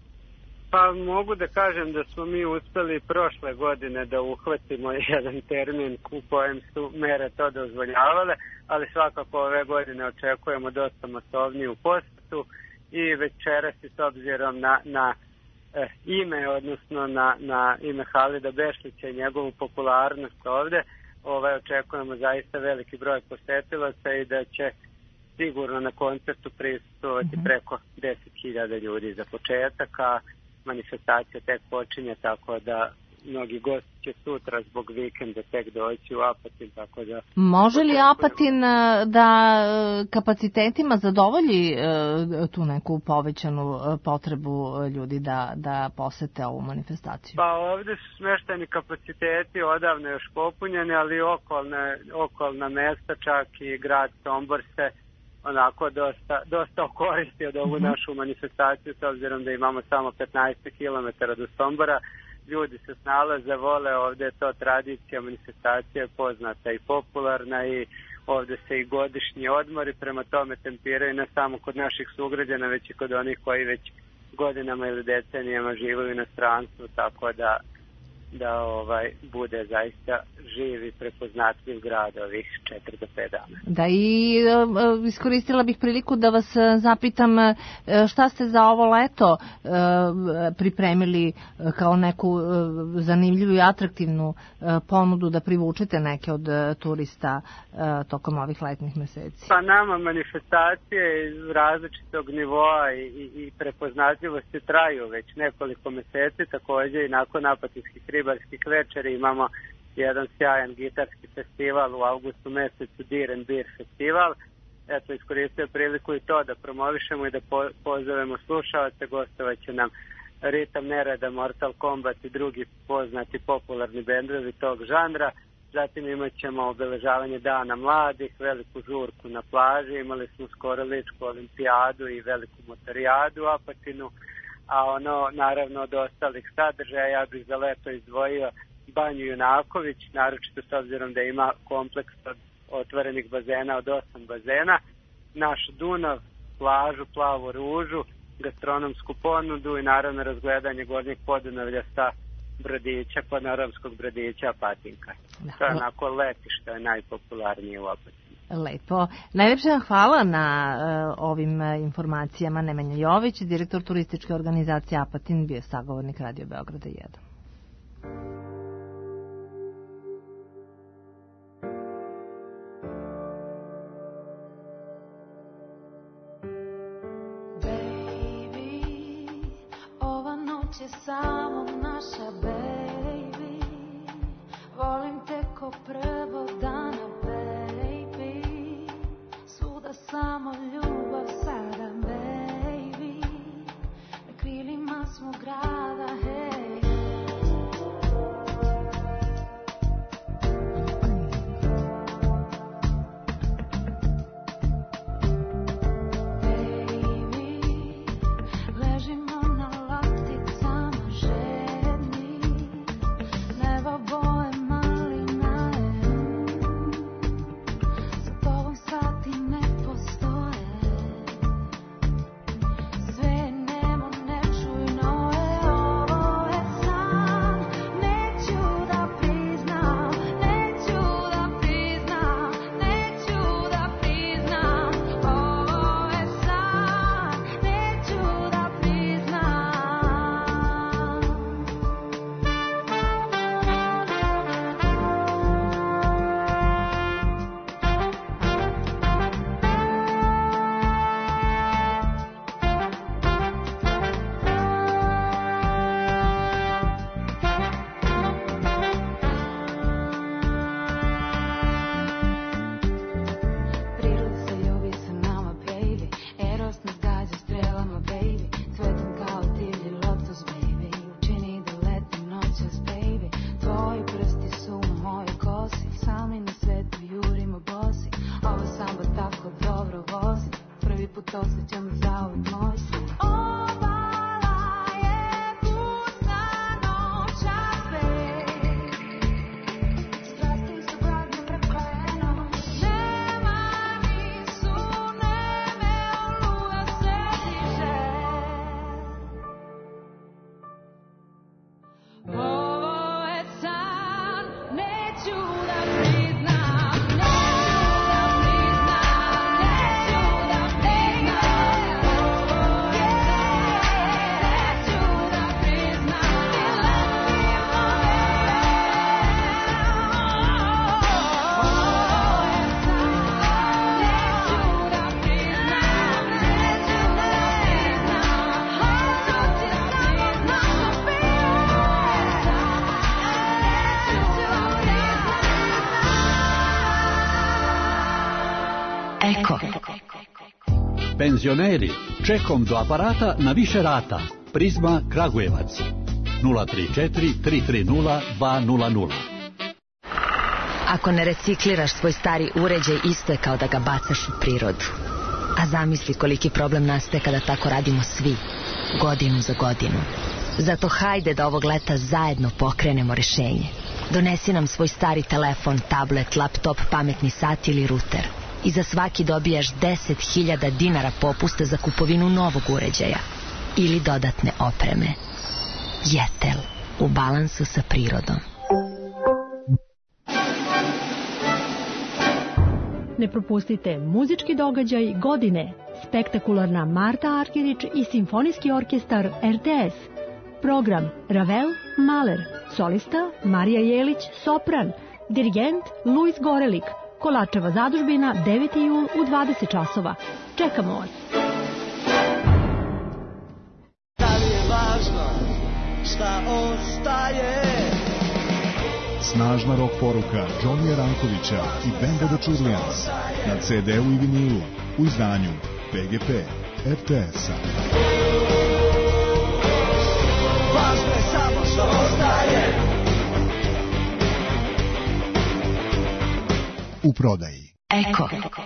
Pa mogu da kažem da smo mi uspeli prošle godine da uhvatimo jedan termin u kojem su mere to dozvoljavale, ali svakako ove godine očekujemo dosta masovniju posetu i večeras s obzirom na ime, odnosno na ime Halida Bešlića i njegovu popularnost ovde, očekujemo zaista veliki broj posetilaca i da će sigurno na koncertu prisustvovati preko 10.000 ljudi za početak, a manifestacija tek počinje, tako da mnogi gosti će sutra zbog vikenda tek doći u Apatin, tako da... Može li Apatin da kapacitetima zadovolji tu neku povećanu potrebu ljudi da posete ovu manifestaciju? Pa ovdje su smešteni kapaciteti odavno još popunjeni, ali okolna mesta, čak i grad Sombor se onako dosta okoristi od ovu našu manifestaciju, s obzirom da imamo samo 15 km do Sombora. Ljudi se snalaze, vole, ovdje je to tradicija, manifestacija je poznata i popularna i ovdje se i godišnji odmori prema tome tempiraju ne samo kod naših sugrađana, već i kod onih koji već godinama ili decenijama žive u inostranstvu, tako da bude zaista živ i prepoznatljiv grad ovih 4 do 5 dana. Da, i iskoristila bih priliku da vas zapitam šta ste za ovo leto pripremili kao neku zanimljivu i atraktivnu ponudu da privučete neke od turista tokom ovih letnjih meseci? Pa nama manifestacije različitog nivoa i prepoznatljivosti traju već nekoliko meseci, također i nakon apatinskih ribarskih večeri imamo jedan sjajan gitarski festival u avgustu mesecu, Deer and Beer festival. Eto, iskoristio priliku i to da promovišemo i da pozovemo slušalce. Gostovat će nam Ritam Nereda, Mortal Kombat i drugi poznati popularni bendovi tog žanra. Zatim imat ćemo obeležavanje Dana mladih, veliku žurku na plaži, imali smo skoro ličku olimpijadu i veliku motorijadu u Apatinu, a naravno od ostalih sadržaja ja bih za leto izdvojio Banju Junaković, naročito s obzirom da ima kompleks od otvorenih bazena od 8 bazena, naš Dunav, plažu, plavu ružu, gastronomsku ponudu i naravno razgledanje gornjeg Podunavlja sa brodića, podnaravskog brodića Apatinka. To je onako letište, je najpopularnije u Apatinu. Lepo. Najlepša hvala na ovim informacijama. Nemanja Jović, direktor turističke organizacije Apatin, bio sagovornik Radio Beograda 1. Je samo naša baby, volim te ko prvog dana baby, svuda samo ljubav sada baby, na krilima smo grada hej. osjećam zauvek moj san. Obala je pusta noća sve, strasti su gladne prekleno, nema nisu neme, oluja se diže. Ovo je san, neću da priznam, neću da priznam, neću da priznam. Ovo je san, neću da priznam, i let me Eko. Penzioneri, čekom do aparata na više rata. Prizma Kragujevac 034 330 200. Ako ne recikliraš svoj stari uređaj, isto je kao da ga bacaš u prirodu. A zamisli koliki problem nastaje kada tako radimo svi, godinu za godinu. Zato hajde da ovog leta zajedno pokrenemo rešenje. Donesi nam svoj stari telefon, tablet, laptop, pametni sat ili ruter. I za svaki dobijaš 10.000 dinara popusta za kupovinu novog uređaja ili dodatne opreme. Jetel, u balansu sa prirodom. Ne propustite muzički događaj godine, spektakularna Marta Argerić i simfonijski orkestar RTS. Program Ravel, Mahler, solista Marija Jelić, sopran, dirigent Luis Gorelik. Kolačeva zadužbina, 9. jul u 20 časova. Čekamo vas. Da li je važno šta ostaje? Snažna rock poruka Johnnyja Rankovića i benda The Chudlians na CD-u i vinilu u izdanju PGP RTS-a. Važno je samo što ostaje. U prodaji. Eko.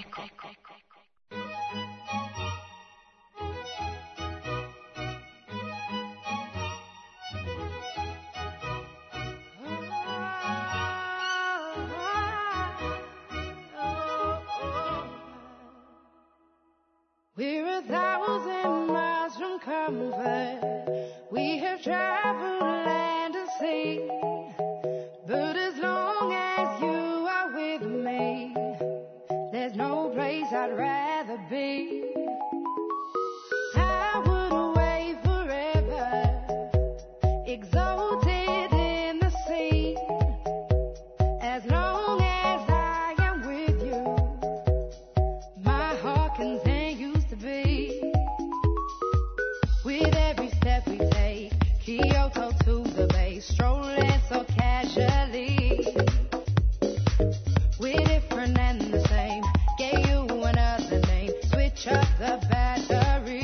We're 1,000 miles from comfort. We have traveled land and sea. But as long as you are with me, there's no place I'd rather be. I would away forever, exalted in the sea. As long as I am with you, my heart continues to beat. With every step we take, Kyoto to the bay, strolling so casually. We're different and the same. Gave you another name. Switch up the battery.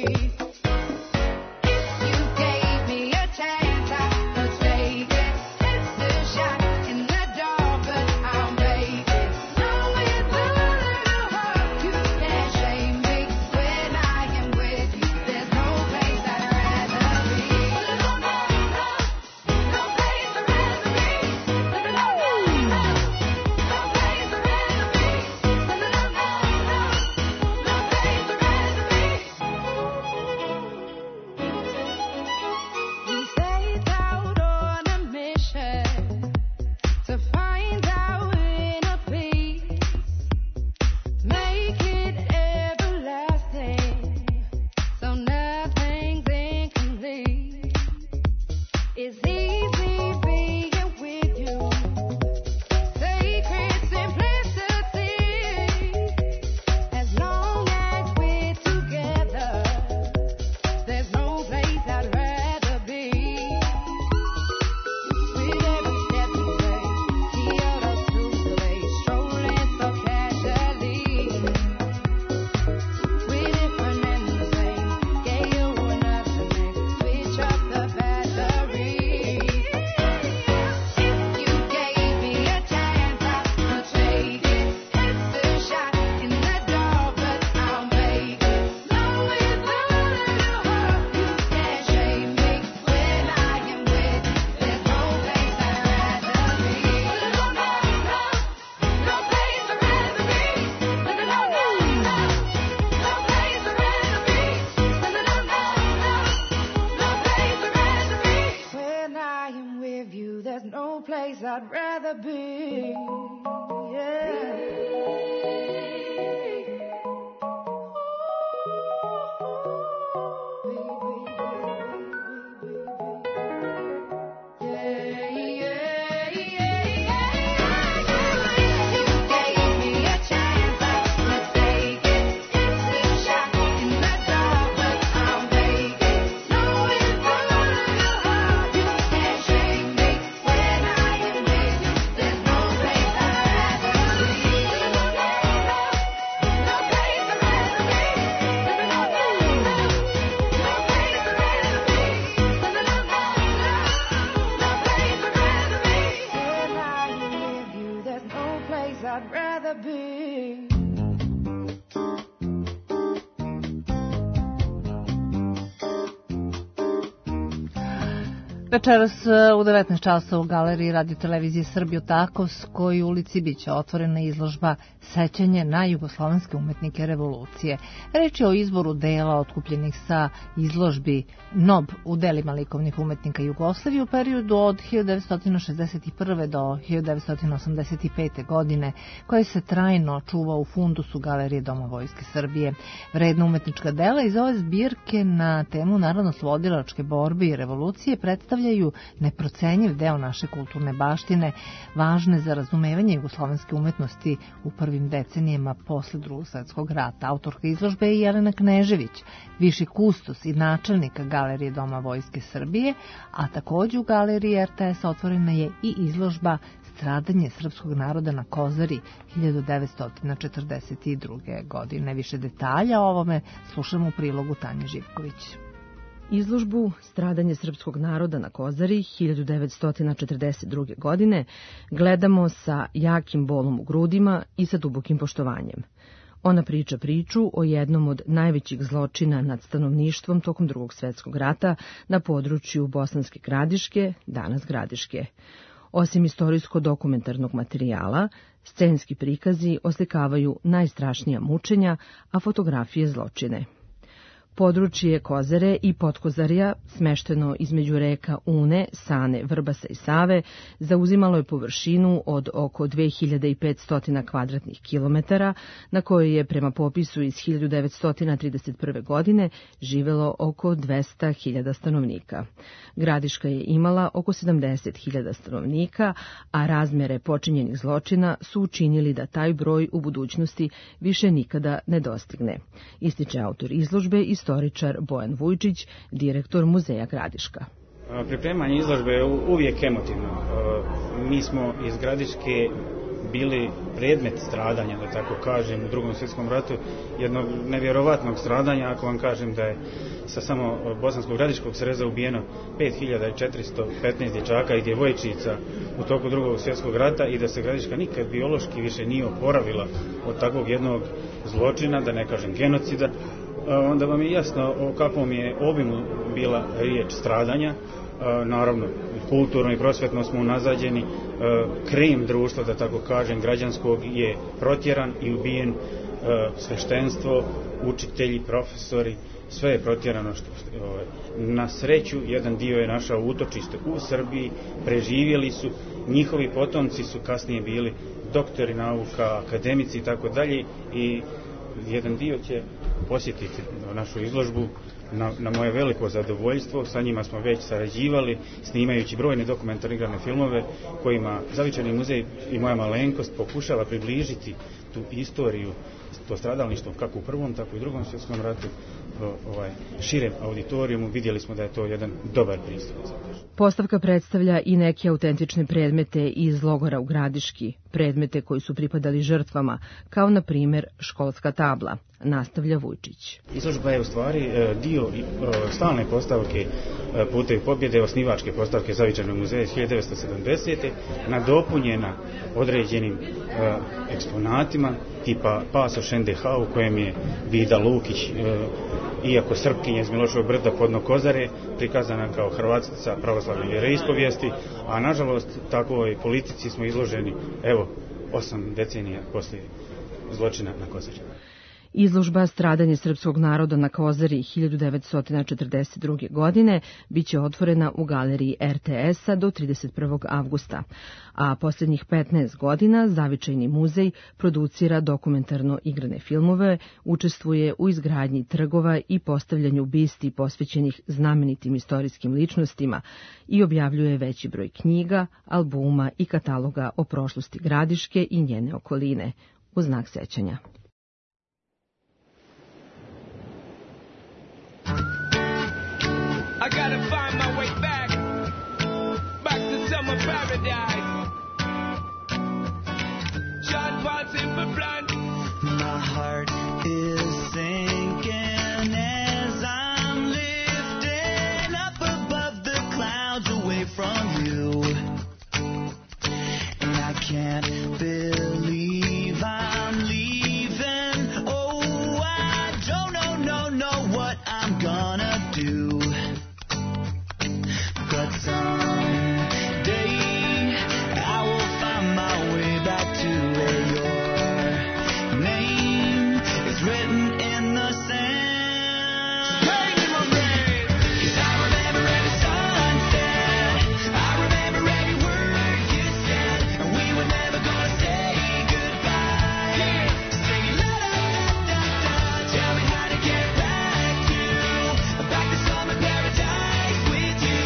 If you gave me a chance, I would take it. It's a shot in the dark, but I'll make it. Long with a little heart, you can't shame me. When I am with you, there's no place I'd rather be. No place I'd rather be. We set out on a mission to find our inner peace, make it everlasting, so nothing's incomplete. It's easy being with you, sacred simplicity. As long as we're together, there's no place I'd rather be. With every step we take, Kyoto to the bay, strolling so casually. We're different and the same. Gave you another name. Switch up the battery. there's no place I'd rather be. Yeah. Večeras u 19 časa u galeriji Radio Televizije Srbije u Takovskoj ulici biće otvorena izložba Sećanje na jugoslovenske umetnike revolucije. Reč je o izboru dela otkupljenih sa izložbi NOB u delima likovnih umetnika Jugoslavije u periodu od 1961. do 1985. godine, koje se trajno čuva u fundusu Galerije Doma Vojske Srbije. Vredna umetnička dela iz ove zbirke na temu narodnooslobodilačke borbe i revolucije predstavljaju neprocenjiv deo naše kulturne baštine, važne za razumevanje jugoslovenske umetnosti u prvim decenijama posle Drugog svjetskog rata. Autorka izložbe je Jelena Knežević, viši kustos i načelnika Galerije Doma Vojske Srbije, a takođe u galeriji RTS otvorena je i izložba Stradanje srpskog naroda na Kozari 1942. godine. Više detalja o ovome slušamo u prilogu Tanje Živković. Izložbu Stradanje srpskog naroda na Kozari 1942. godine gledamo sa jakim bolom u grudima i sa dubokim poštovanjem. Ona priča priču o jednom od najvećih zločina nad stanovništvom tokom Drugog svjetskog rata na području Bosanske Gradiške, danas Gradiške. Osim istorijsko-dokumentarnog materijala, scenski prikazi oslikavaju najstrašnija mučenja, a fotografije zločine. Područje Kozare i Potkozarja, smešteno između reka Une, Sane, Vrbasa i Save, zauzimalo je površinu od oko 2500 kvadratnih kilometara, na kojoj je prema popisu iz 1931. godine živelo oko 200.000 stanovnika. Gradiška je imala oko 70.000 stanovnika, a razmere počinjenih zločina su učinili da taj broj u budućnosti više nikada ne dostigne, ističe autor izložbe i istoričar Bojan Vujčić, direktor Muzeja Gradiška. Pripremanje izložbe je uvijek emotivno. Mi smo iz Gradiške bili predmet stradanja, da tako kažem, u Drugom svjetskom ratu, jednog nevjerovatnog stradanja, ako vam kažem da je sa samo Bosanskog Gradiškog sreza ubijeno 5415 dječaka i djevojčica u toku Drugog svjetskog rata i da se Gradiška nikad biološki više nije oporavila od takvog jednog zločina, da ne kažem genocida, onda vam je jasno o kakvom je obimu bila riječ stradanja. Naravno, kulturno i prosvetno smo unazađeni, krim društva, da tako kažem, građanskog je protjeran i ubijen, sveštenstvo, učitelji, profesori, sve je protjerano. Na sreću, jedan dio je našao utočište u Srbiji, preživjeli su, njihovi potomci su kasnije bili doktori nauka, akademici i tako dalje, i jedan dio će posjetiti našu izložbu na moje veliko zadovoljstvo. Sa njima smo već sarađivali, snimajući brojne dokumentarne filmove kojima Zavičajni muzej i moja malenkost pokušava približiti tu istoriju, to stradalništvo kako u Prvom, tako i u Drugom svjetskom ratu širem auditorijumu. Vidjeli smo da je to jedan dobar pristup. Postavka predstavlja i neke autentične predmete iz logora u Gradiški, predmete koji su pripadali žrtvama, kao na primjer školska tabla, nastavlja Vujčić. Izložba je u stvari dio stalne postavke Putevi pobjede, osnivačke postavke Zavičajnog muzeja iz 1970. nadopunjena određenim eksponatima tipa pasoš NDH u kojem je Vida Lukić, iako Srpkinja iz Miloševog brda podno Kozare, prikazana kao Hrvatica pravoslavne vjeroispovijesti, a nažalost takvoj politici smo izloženi 8 decenija poslije zločina na Kozari. Izložba Stradanje srpskog naroda na Kozari 1942. godine biće otvorena u galeriji RTS-a do 31. avgusta, a posljednjih 15 godina Zavičajni muzej producira dokumentarno igrane filmove, učestvuje u izgradnji trgova i postavljanju bisti posvećenih znamenitim istorijskim ličnostima i objavljuje veći broj knjiga, albuma i kataloga o prošlosti Gradiške i njene okoline, u znak sećanja. I gotta find my way back to summer paradise. John Paul Simple Plan. My heart is sinking as I'm lifting up above the clouds away from you. And I can't believe I'm leaving. Oh, I don't know what I'm gonna do. But someday I will find my way back to where your name is written in the sand. Pain in my brain, 'cause I remember every sunset. I remember every word you said, and we were never gonna say goodbye. Yeah. Singing la da da da da, tell me how to get back to summer paradise with you.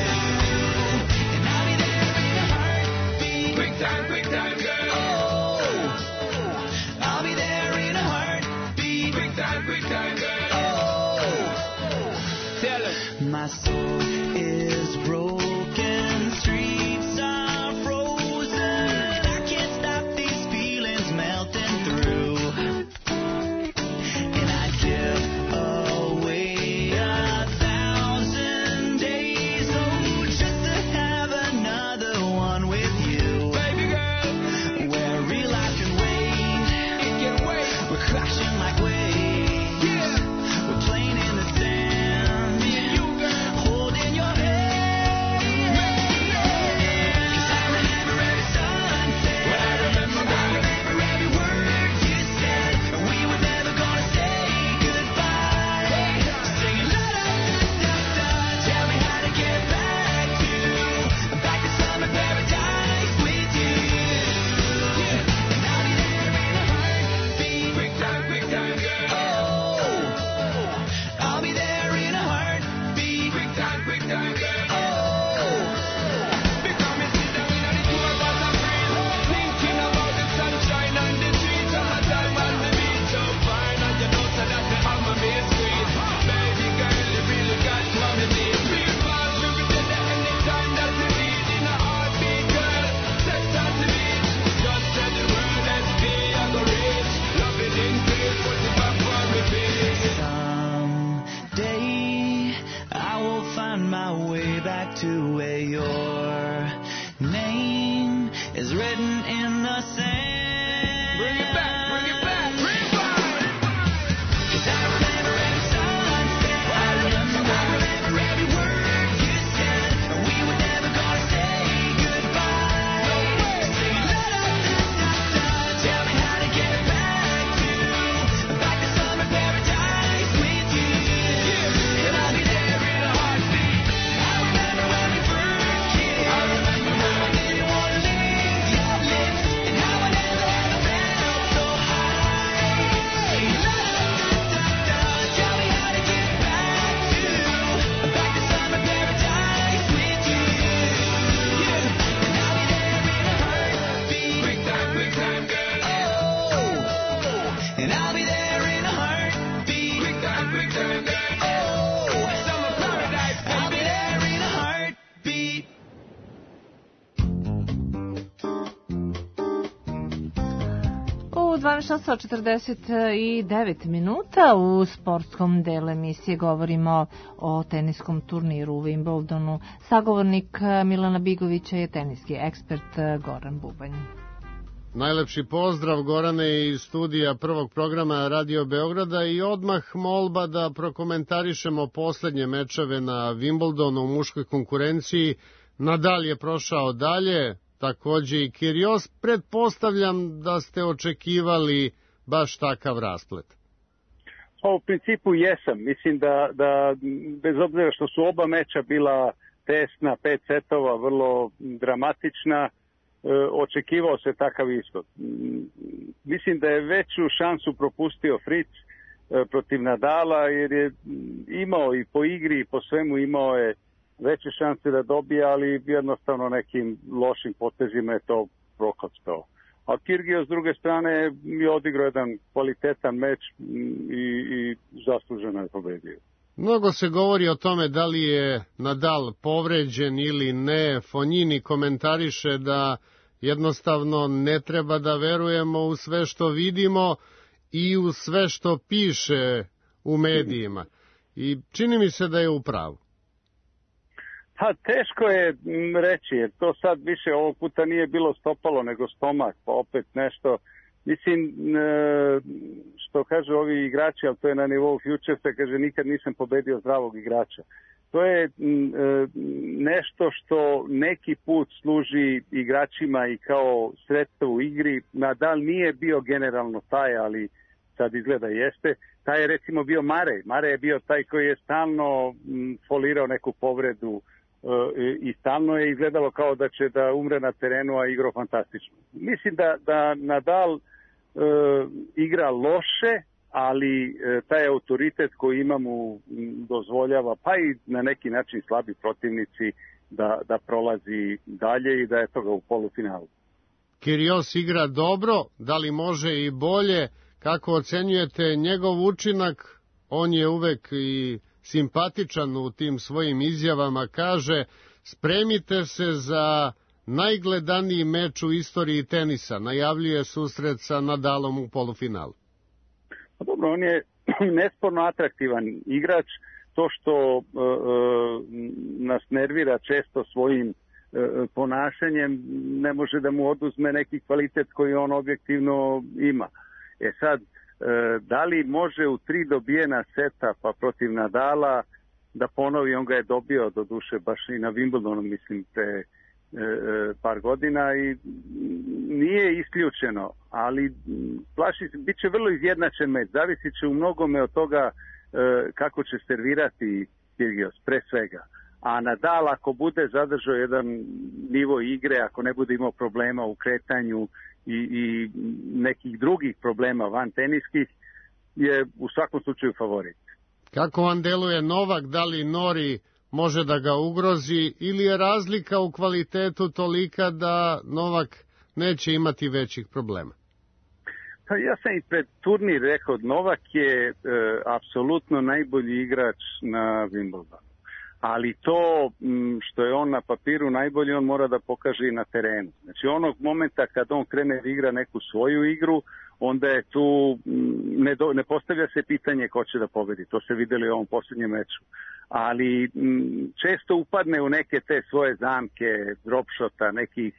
Quick time, girl. Oh, I'll be there in a heartbeat. Quick time, girl. Oh, tell her. My soul is broken, streets are frozen. I can't stop these feelings melting through. And I'd give away 1,000 days, oh, just to have another one with you. Crashing like waves, yeah. We're playing in the sand, me and you, girl, holding your hand. 'Cause I remember every sunset. Well, I remember every word you said, and we were never gonna say goodbye. Singing la da da da, tell me how to get back to summer paradise with you. Yeah. And I'll be there in a heartbeat. Quick time, girl. Oh, I'll be there in a heartbeat. Quick time, girl. Oh, because me sit down in the tour bus and breathe, thinking about the sunshine and the trees and my time on the beach. So fine, and you know so that I'm a bit sweet. Baby girl, you really got what me need. Feel fast, we will be there anytime that we need. In a heartbeat, girl, sex at the beach. Just tell the world SP, I go reach. Love it in peace, put it back for repeat. Someday I will find my way back to where your name is written in the sand. Bring it back, rewind. 'Cause I remember every sunset. I remember every word you said, and we were never gonna say goodbye. No way. Singing la da da da, tell me how to get back to summer paradise with you. Yeah. And I'll be there in a heartbeat. I remember when we first kissed. I remember how I didn't want to leave your lips, and how I never ever felt so high. Singing la da da da, tell me how to get back to summer paradise with you. Yeah. And I'll be there in a heartbeat. Quick time, girl. Oh, and I'll be there in a heartbeat. Quick time, girl. Oh, summer paradise. I'll be there in a heartbeat. U 12:49 minuta u sportskom delu emisije govorimo o teniskom turniru u Wimbledonu. Sagovornik Milana Bigovića je teniski ekspert Goran Bubanj. Najlepši pozdrav, Gorane, iz studija prvog programa Radio Beograda i odmah molba da prokomentarišemo poslednje mečeve na Wimbledonu u muškoj konkurenciji. Nadal je prošao dalje, takođe i Kyrgios. Pretpostavljam da ste očekivali baš takav rasplet. U principu jesam. Mislim da bez obzira što su oba meča bila tesna, 5 setova, vrlo dramatična, očekivao se takav ishod. Mislim da je veću šansu propustio Fritz protiv Nadala, jer je imao i po igri i po svemu imao je veće šanse da dobije, ali jednostavno nekim lošim potezima je to prokockao. A Kyrgios s druge strane je odigrao jedan kvalitetan meč i zasluženo je pobedio. Mnogo se govori o tome da li je Nadal povređen ili ne. Fonjini komentariše da jednostavno ne treba da verujemo u sve što vidimo i u sve što piše u medijima. I čini mi se da je u pravu. Pa teško je reći, jer to sad više ovog puta nije bilo stopalo nego stomak, pa opet nešto. Mislim, što kažu ovi igrači, ali to je na nivou Futuresa, kaže nikad nisam pobedio zdravog igrača. To je nešto što neki put služi igračima i kao sredstvo u igri. Nadal nije bio generalno taj, ali sad izgleda jeste. Taj je recimo bio Murray. Murray je bio taj koji je stalno folirao neku povredu i stalno je izgledalo kao da će da umre na terenu, a igrao fantastično. Mislim da Nadal igra loše, ali taj autoritet koji ima mu dozvoljava, pa i na neki način slabi protivnici, da prolazi dalje i da je toga u polufinalu. Kyrgios igra dobro, da li može i bolje? Kako ocenjujete njegov učinak? On je uvek i simpatičan u tim svojim izjavama, kaže spremite se za najgledaniji meč u istoriji tenisa, najavljuje susret sa Nadalom u polufinalu. Dobro, on je nesporno atraktivan igrač, to što nas nervira često svojim ponašanjem ne može da mu oduzme neki kvalitet koji on objektivno ima. Sad, da li može u 3 dobijena seta pa protiv Nadala da ponovi, on ga je dobio do duše baš i na Wimbledonu, mislim, pre par godina i nije isključeno, ali plaši se, bit će vrlo izjednačen meč, zavisit će u mnogome od toga kako će servirati Kyrgios, pre svega. A Nadal ako bude zadržao jedan nivo igre, ako ne bude imao problema u kretanju i nekih drugih problema van teniskih, je u svakom slučaju favorit. Kako vam deluje Novak, da li Nori može da ga ugrozi ili je razlika u kvalitetu tolika da Novak neće imati većih problema? Pa ja sam i pred turnir rekao, Novak je apsolutno najbolji igrač na Wimbledonu. Ali to što je on na papiru najbolji, on mora da pokaže i na terenu. Znači onog momenta kad on krene da igra neku svoju igru, onda je tu, ne postavlja se pitanje ko će da pobedi. To se videli u ovom posljednjem meču. Ali često upadne u neke te svoje zamke, dropshota, nekih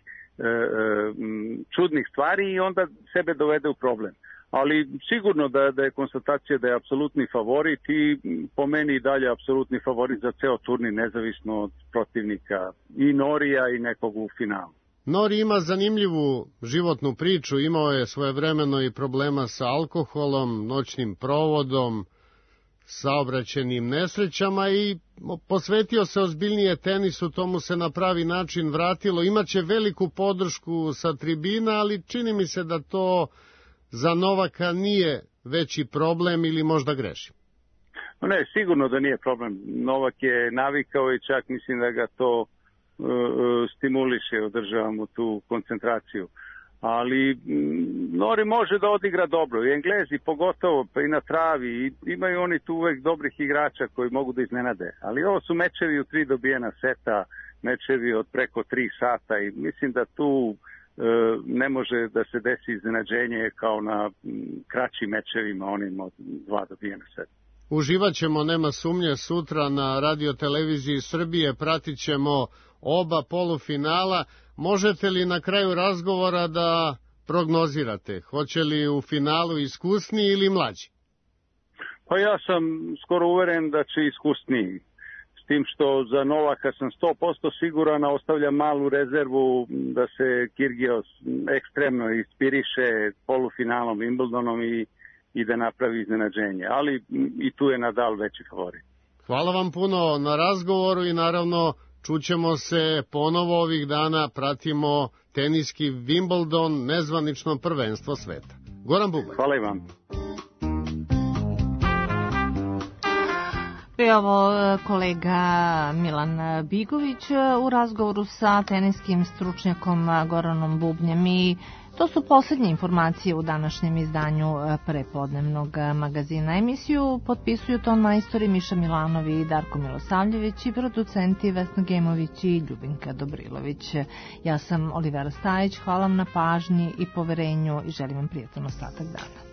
čudnih stvari i onda sebe dovede u problem. Ali sigurno da je konstatacija da je apsolutni favorit i po meni dalje apsolutni favorit za ceo turnir, nezavisno od protivnika i Norija i nekog u finalu. Nori ima zanimljivu životnu priču, imao je svojevremeno i problema sa alkoholom, noćnim provodom, saobraćenim nesrećama i posvetio se ozbiljnije tenisu, tomu se na pravi način vratilo. Imaće veliku podršku sa tribina, ali čini mi se da to za Novaka nije veći problem ili možda grešim? Ne, sigurno da nije problem. Novak je navikao i čak mislim da ga to stimuliše, održava mu tu koncentraciju. Ali Nori može da odigra dobro. I Englezi pogotovo, pa i na travi. I imaju oni tu uvek dobrih igrača koji mogu da iznenade. Ali ovo su mečevi u 3 dobijena seta, mečevi od preko 3 sata i mislim da tu ne može da se desi iznenađenje kao na kraćim mečevima, onim od 2 dobijena seta. Uživaćemo, nema sumnje, sutra na Radio-televiziji Srbije, pratit ćemo oba polufinala. Možete li na kraju razgovora da prognozirate? Hoće li u finalu iskusniji ili mlađi? Pa ja sam skoro uveren da će iskusniji. S tim što za Novaka sam 100% siguran, a ostavljam malu rezervu da se Kyrgios ekstremno inspiriše polufinalom Wimbledonom i i da napravi iznenađenje. Ali i tu je Nadal veći favorit. Hvala vam puno na razgovoru i naravno čućemo se ponovo ovih dana, pratimo teniski Wimbledon, nezvanično prvenstvo sveta. Goran Bubanj. Hvala i vam. Ovo kolega Milan Bigović u razgovoru sa teniskim stručnjakom Goranom Bubnjem i to su poslednje informacije u današnjem izdanju prepodnevnog magazina. Emisiju potpisuju ton majstori Miša Milanovi i Darko Milosavljević i producenti Vesna Gemović i Ljubinka Dobrilović. Ja sam Olivera Stajić, hvala vam na pažnji i poverenju i želim vam prijatan ostatak dana.